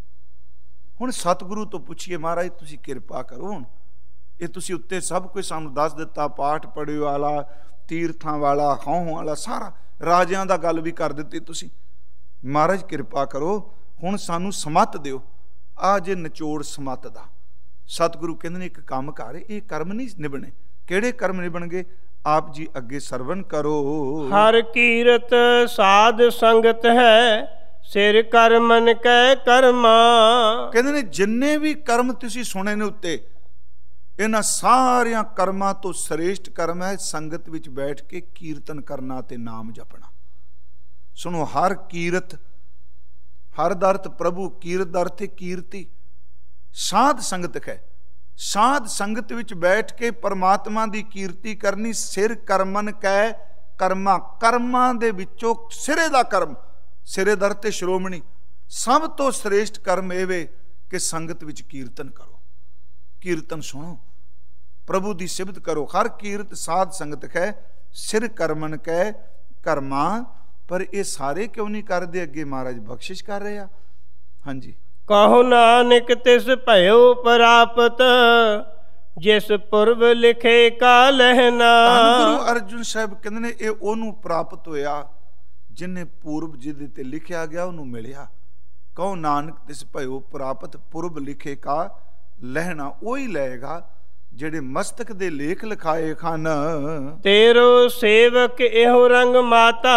ਹੁਣ ਸਤਿਗੁਰੂ ਤੋਂ ਪੁੱਛੀਏ, ਮਹਾਰਾਜ ਤੁਸੀਂ ਕਿਰਪਾ ਕਰੋ। ਹੁਣ ਇਹ ਤੁਸੀਂ ਉੱਤੇ ਸਭ ਕੁਝ ਸਾਨੂੰ ਦੱਸ ਦਿੱਤਾ, ਪਾਠ ਪੜ੍ਹਿਓ ਵਾਲਾ, ਤੀਰਥਾਂ ਵਾਲਾ, ਹਉਂ ਵਾਲਾ, ਸਾਰਾ ਰਾਜਿਆਂ ਦਾ ਗੱਲ ਵੀ ਕਰ ਦਿੱਤੀ ਤੁਸੀਂ। ਮਹਾਰਾਜ ਕਿਰਪਾ ਕਰੋ, ਹੁਣ ਸਾਨੂੰ ਸਮੱਤ ਦਿਓ। ਆ ਜੇ ਨਿਚੋੜ ਸਮੱਤ ਦਾ। ਸਤਿਗੁਰੂ ਕਹਿੰਦੇ ਨੇ ਇੱਕ ਕੰਮ ਕਰ, ਇਹ ਕਰਮ ਨਹੀਂ ਨਿਭਣੇ। ਕਿਹੜੇ ਕਰਮ ਨਿਭਣਗੇ? ਆਪ ਜੀ ਅੱਗੇ ਸਰਵਣ ਕਰੋ। ਹਰ ਕੀਰਤ ਸਾਧ ਸੰਗਤ ਹੈ, ਸਿਰ ਕਰਮਨ ਕੈ ਕਰਮਾ। ਕਹਿੰਦੇ ਨੇ ਜਿੰਨੇ ਵੀ ਕਰਮ ਤੁਸੀਂ ਸੁਣੇ ਨੇ ਉੱਤੇ, ਇਹਨਾਂ ਸਾਰਿਆਂ ਕਰਮਾਂ ਤੋਂ ਸ੍ਰੇਸ਼ਟ ਕਰਮ ਹੈ ਸੰਗਤ ਵਿੱਚ ਬੈਠ ਕੇ ਕੀਰਤਨ ਕਰਨਾ ਤੇ ਨਾਮ ਜਪਣਾ। ਸੁਣੋ, ਹਰ ਕੀਰਤ, ਹਰ ਦਾ ਅਰਥ ਪ੍ਰਭੂ, ਕੀਰਤ ਦਾ ਅਰਥ ਕੀਰਤੀ। ਸਾਧ ਸੰਗਤ ਹੈ, ਸਾਧ ਸੰਗਤ ਵਿੱਚ ਬੈਠ ਕੇ ਪਰਮਾਤਮਾ ਦੀ ਕੀਰਤੀ ਕਰਨੀ। ਸਿਰ ਕਰਮਨ ਕੈ ਕਰਮਾ, ਕਰਮਾਂ ਦੇ ਵਿੱਚੋਂ ਸਿਰੇ ਦਾ ਕਰਮ, ਸਿਰੇ ਦਰ ਤੇ ਸ਼੍ਰੋਮਣੀ, ਸਭ ਤੋਂ ਸ੍ਰੇਸ਼ਟ ਕਰਮ ਇਹ ਵੇ ਕਿ ਸੰਗਤ ਵਿੱਚ ਕੀਰਤਨ ਕਰੋ, ਕੀਰਤਨ ਸੁਣੋ, ਪ੍ਰਭੂ ਦੀ ਸਿਫਤ ਕਰੋ। ਹਰ ਕੀਰਤ ਸਾਧ ਸੰਗਤ ਹੈ, ਸਿਰ ਕਰਮਨ ਕੈ ਕਰਮਾ। ਪਰ ਇਹ ਸਾਰੇ ਕਿਉਂ ਨਹੀਂ ਕਰਦੇ? ਅੱਗੇ ਮਹਾਰਾਜ ਬਖਸ਼ਿਸ਼ ਕਰ ਰਹੇ ਆ। ਹਾਂਜੀ, ਕਹੋ ਨਾਨਕ ਤਿਸ ਭਇਓ ਪ੍ਰਾਪਤ, ਜਿਸ ਪੁਰਬ ਲਿਖੇ ਕਾ ਲਹਿਣਾ। ਗੁਰੂ ਅਰਜੁਨ ਸਾਹਿਬ ਕਹਿੰਦੇ ਨੇ ਇਹ ਉਹਨੂੰ ਪ੍ਰਾਪਤ ਹੋਇਆ ਜਿਨੇ ਪੂਰਬ ਜਿਹਦੇ ਤੇ ਲਿਖਿਆ ਗਿਆ ਉਹਨੂੰ ਮਿਲਿਆ। ਕਹੋ ਨਾਨਕ ਤਿਸ ਭਇਓ ਪ੍ਰਾਪਤ, ਪੁਰਬ ਲਿਖੇ ਕਾ ਲਹਿਣਾ। ਉਹੀ ਲਏਗਾ ਜਿਹੜੇ ਮਸਤਕ ਦੇ ਲੇਖ ਲਿਖਾਏ ਖਨ। ਤੇਰੋ ਸੇਵਕ ਇਹੋ ਰੰਗ ਮਾਤਾ,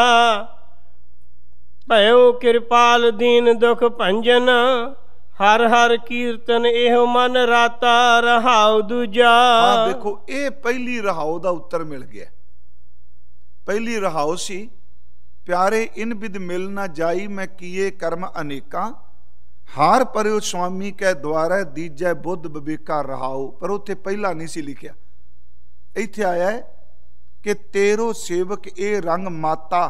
ਭਇਓ ਕਿਰਪਾਲ ਦੀਨ ਦੁਖ ਭੰਜਨ। ਹਰ ਹਰ ਕੀਰਤਨ ਇਹੋ ਮਨ ਰਾਤਾ, ਰਹਾਉ ਦੂਜਾ। ਹਾਂ ਦੇਖੋ, ਇਹ ਪਹਿਲੀ ਰਹਾਉ ਦਾ ਉੱਤਰ ਮਿਲ ਗਿਆ। ਪਹਿਲੀ ਰਹਾਉ ਸੀ, ਪਿਆਰੇ ਇਨ ਬਿਦ ਮਿਲ ਨਾ ਜਾਈ, ਮੈਂ ਕੀਏ ਕਰਮ ਅਨੇਕਾਂ। ਹਾਰ ਪਰਿਓ ਸੁਆਮੀ ਕੈ ਦੁਆਰਾ, ਦੀਜੈ ਬੁੱਧ ਵਿਵੇਕਾ ਰਹਾਉ। ਪਰ ਉੱਥੇ ਪਹਿਲਾ ਨਹੀਂ ਸੀ ਲਿਖਿਆ। ਇੱਥੇ ਆਇਆ ਹੈ ਕਿ ਤੇਰੋ ਸੇਵਕ ਇਹ ਰੰਗ ਮਾਤਾ,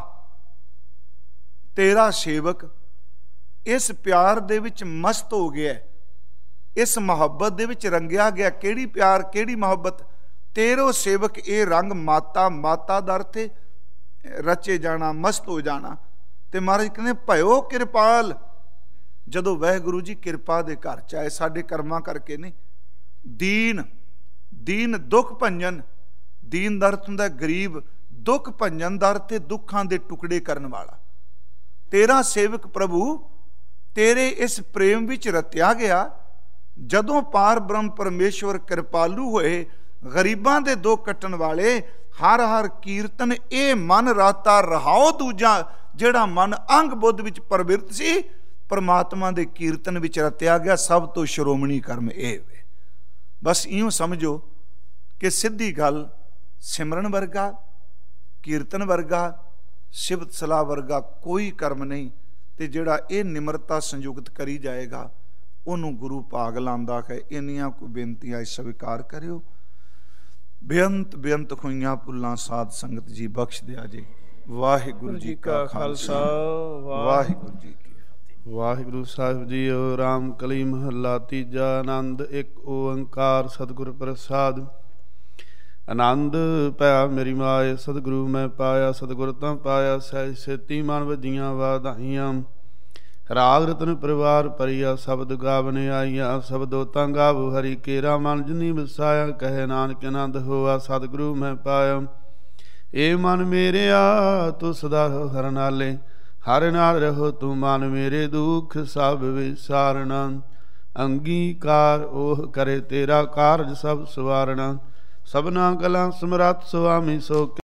ਤੇਰਾ ਸੇਵਕ ਇਸ ਪਿਆਰ ਦੇ ਵਿੱਚ ਮਸਤ ਹੋ ਗਿਆ, ਇਸ ਮੁਹੱਬਤ ਦੇ ਵਿੱਚ ਰੰਗਿਆ ਗਿਆ। ਕਿਹੜੀ ਪਿਆਰ, ਕਿਹੜੀ ਮੁਹੱਬਤ? ਤੇਰੋ ਸੇਵਕ ਇਹ ਰੰਗ ਮਾਤਾ। ਮਾਤਾ ਦਾ ਅਰਥ ਰਚੇ ਜਾਣਾ, ਮਸਤ ਹੋ ਜਾਣਾ। ਤੇ ਮਹਾਰਾਜ ਕਹਿੰਦੇ ਭਇਓ ਕਿਰਪਾਲ। ਜਦੋਂ ਵਾਹਿਗੁਰੂ ਜੀ ਕਿਰਪਾ ਦੇ ਘਰ ਚ ਆਏ, ਸਾਡੇ ਕਰਮਾਂ ਕਰਕੇ ਨਹੀਂ। ਦੀਨ, ਦੀਨ ਦੁੱਖ ਭੰਜਨ। ਦੀਨ ਦਾ ਅਰਥ ਹੁੰਦਾ ਗਰੀਬ, ਦੁੱਖ ਭੰਜਨ ਦਾ ਅਰਥ ਦੁੱਖਾਂ ਦੇ ਟੁਕੜੇ ਕਰਨ ਵਾਲਾ। ਤੇਰਾ ਸੇਵਕ ਪ੍ਰਭੂ ਤੇਰੇ ਇਸ ਪ੍ਰੇਮ ਵਿੱਚ ਰਤਿਆ ਗਿਆ। ਜਦੋਂ ਪਾਰ ਬ੍ਰਹਮ ਪਰਮੇਸ਼ਵਰ ਕਿਰਪਾਲੂ ਹੋਏ, ਗਰੀਬਾਂ ਦੇ ਦੁੱਖ ਕੱਟਣ ਵਾਲੇ, ਹਰ ਹਰ ਕੀਰਤਨ ਇਹ ਮਨ ਰਾਤਾ, ਰਹਾਓ ਦੂਜਾ। ਜਿਹੜਾ ਮਨ ਅੰਗ ਬੁੱਧ ਵਿੱਚ ਪ੍ਰਵਿਰਤ ਸੀ, ਪਰਮਾਤਮਾ ਦੇ ਕੀਰਤਨ ਵਿੱਚ ਰਤਿਆ ਗਿਆ। ਸਭ ਤੋਂ ਸ਼੍ਰੋਮਣੀ ਕਰਮ ਇਹ ਵੇ। ਬਸ ਇਉਂ ਸਮਝੋ ਕਿ ਸਿੱਧੀ ਗੱਲ, ਸਿਮਰਨ ਵਰਗਾ, ਕੀਰਤਨ ਵਰਗਾ, ਸਿਫਤ ਸਲਾਹ ਵਰਗਾ ਕੋਈ ਕਰਮ ਨਹੀਂ। ਤੇ ਜਿਹੜਾ ਇਹ ਨਿਮਰਤਾ ਸੰਯੁਕਤ ਕਰੀ ਜਾਏਗਾ, ਉਹਨੂੰ ਗੁਰੂ ਭਾਗ ਲਾਂਦਾ ਹੈ। ਇੰਨੀਆਂ ਕੋਈ ਬੇਨਤੀਆਂ ਸਵੀਕਾਰ ਕਰਿਓ। ਬੇਅੰਤ ਬੇਅੰਤ ਖੋਈਆਂ ਭੁੱਲਾਂ ਸਾਧ ਸੰਗਤ ਜੀ ਬਖਸ਼ ਦਿਆ ਜੇ। ਵਾਹਿਗੁਰੂ ਜੀ ਕਾ ਖਾਲਸਾ, ਵਾਹਿਗੁਰੂ ਜੀ ਕੀ ਫਤਿਹ। ਵਾਹਿਗੁਰੂ ਸਾਹਿਬ ਜੀਓ। ਰਾਮ ਕਲੀ ਮਹੱਲਾ ਤੀਜਾ। ਆਨੰਦ ਇੱਕ ਓੰਕਾਰ ਸਤਿਗੁਰ ਪ੍ਰਸਾਦ। ਆਨੰਦ ਪਿਆ ਮੇਰੀ ਮਾਏ ਸਤਿਗੁਰੂ ਮੈਂ ਪਾਇਆ, ਸਤਿਗੁਰ ਤਾਂ ਪਾਇਆ ਸਹਿਜ ਸੇਤੀ ਮਨ ਵੱਜੀਆਂ ਵਾਧਾਈਆਂ। ਰਾਗ ਰਤਨ ਪਰਿਵਾਰ ਪਰਿਆ ਸ਼ਬਦ ਗਾਵਨ ਆਈਆ, ਸ਼ਬਦੋ ਤਾਂ ਗਾਵੋ ਹਰੀ ਕੇਰਾ ਮਨ ਜਿਨੀ ਵਸਾਇਆ। ਕਹੇ ਨਾਨਕ ਆਨੰਦ ਹੋਆ ਸਤਿਗੁਰੂ ਮੈਂ ਪਾਇਆ। ਏ ਮਨ ਮੇਰਿਆ ਤੂੰ ਸਦਾ ਹਰ ਨਾਲੇ, ਹਰ ਨਾਲ ਰਹੋ ਤੂੰ ਮਨ ਮੇਰੇ, ਦੁੱਖ ਸਭ ਵਿਸਾਰਨਾ। ਅੰਗੀਕਾਰ ਉਹ ਕਰੇ ਤੇਰਾ ਕਾਰਜ ਸਭ ਸਵਾਰਨਾ। ਸਭਨਾ ਕਲਾ ਸਮਰੱਥ ਸੁਆਮੀ ਸੋ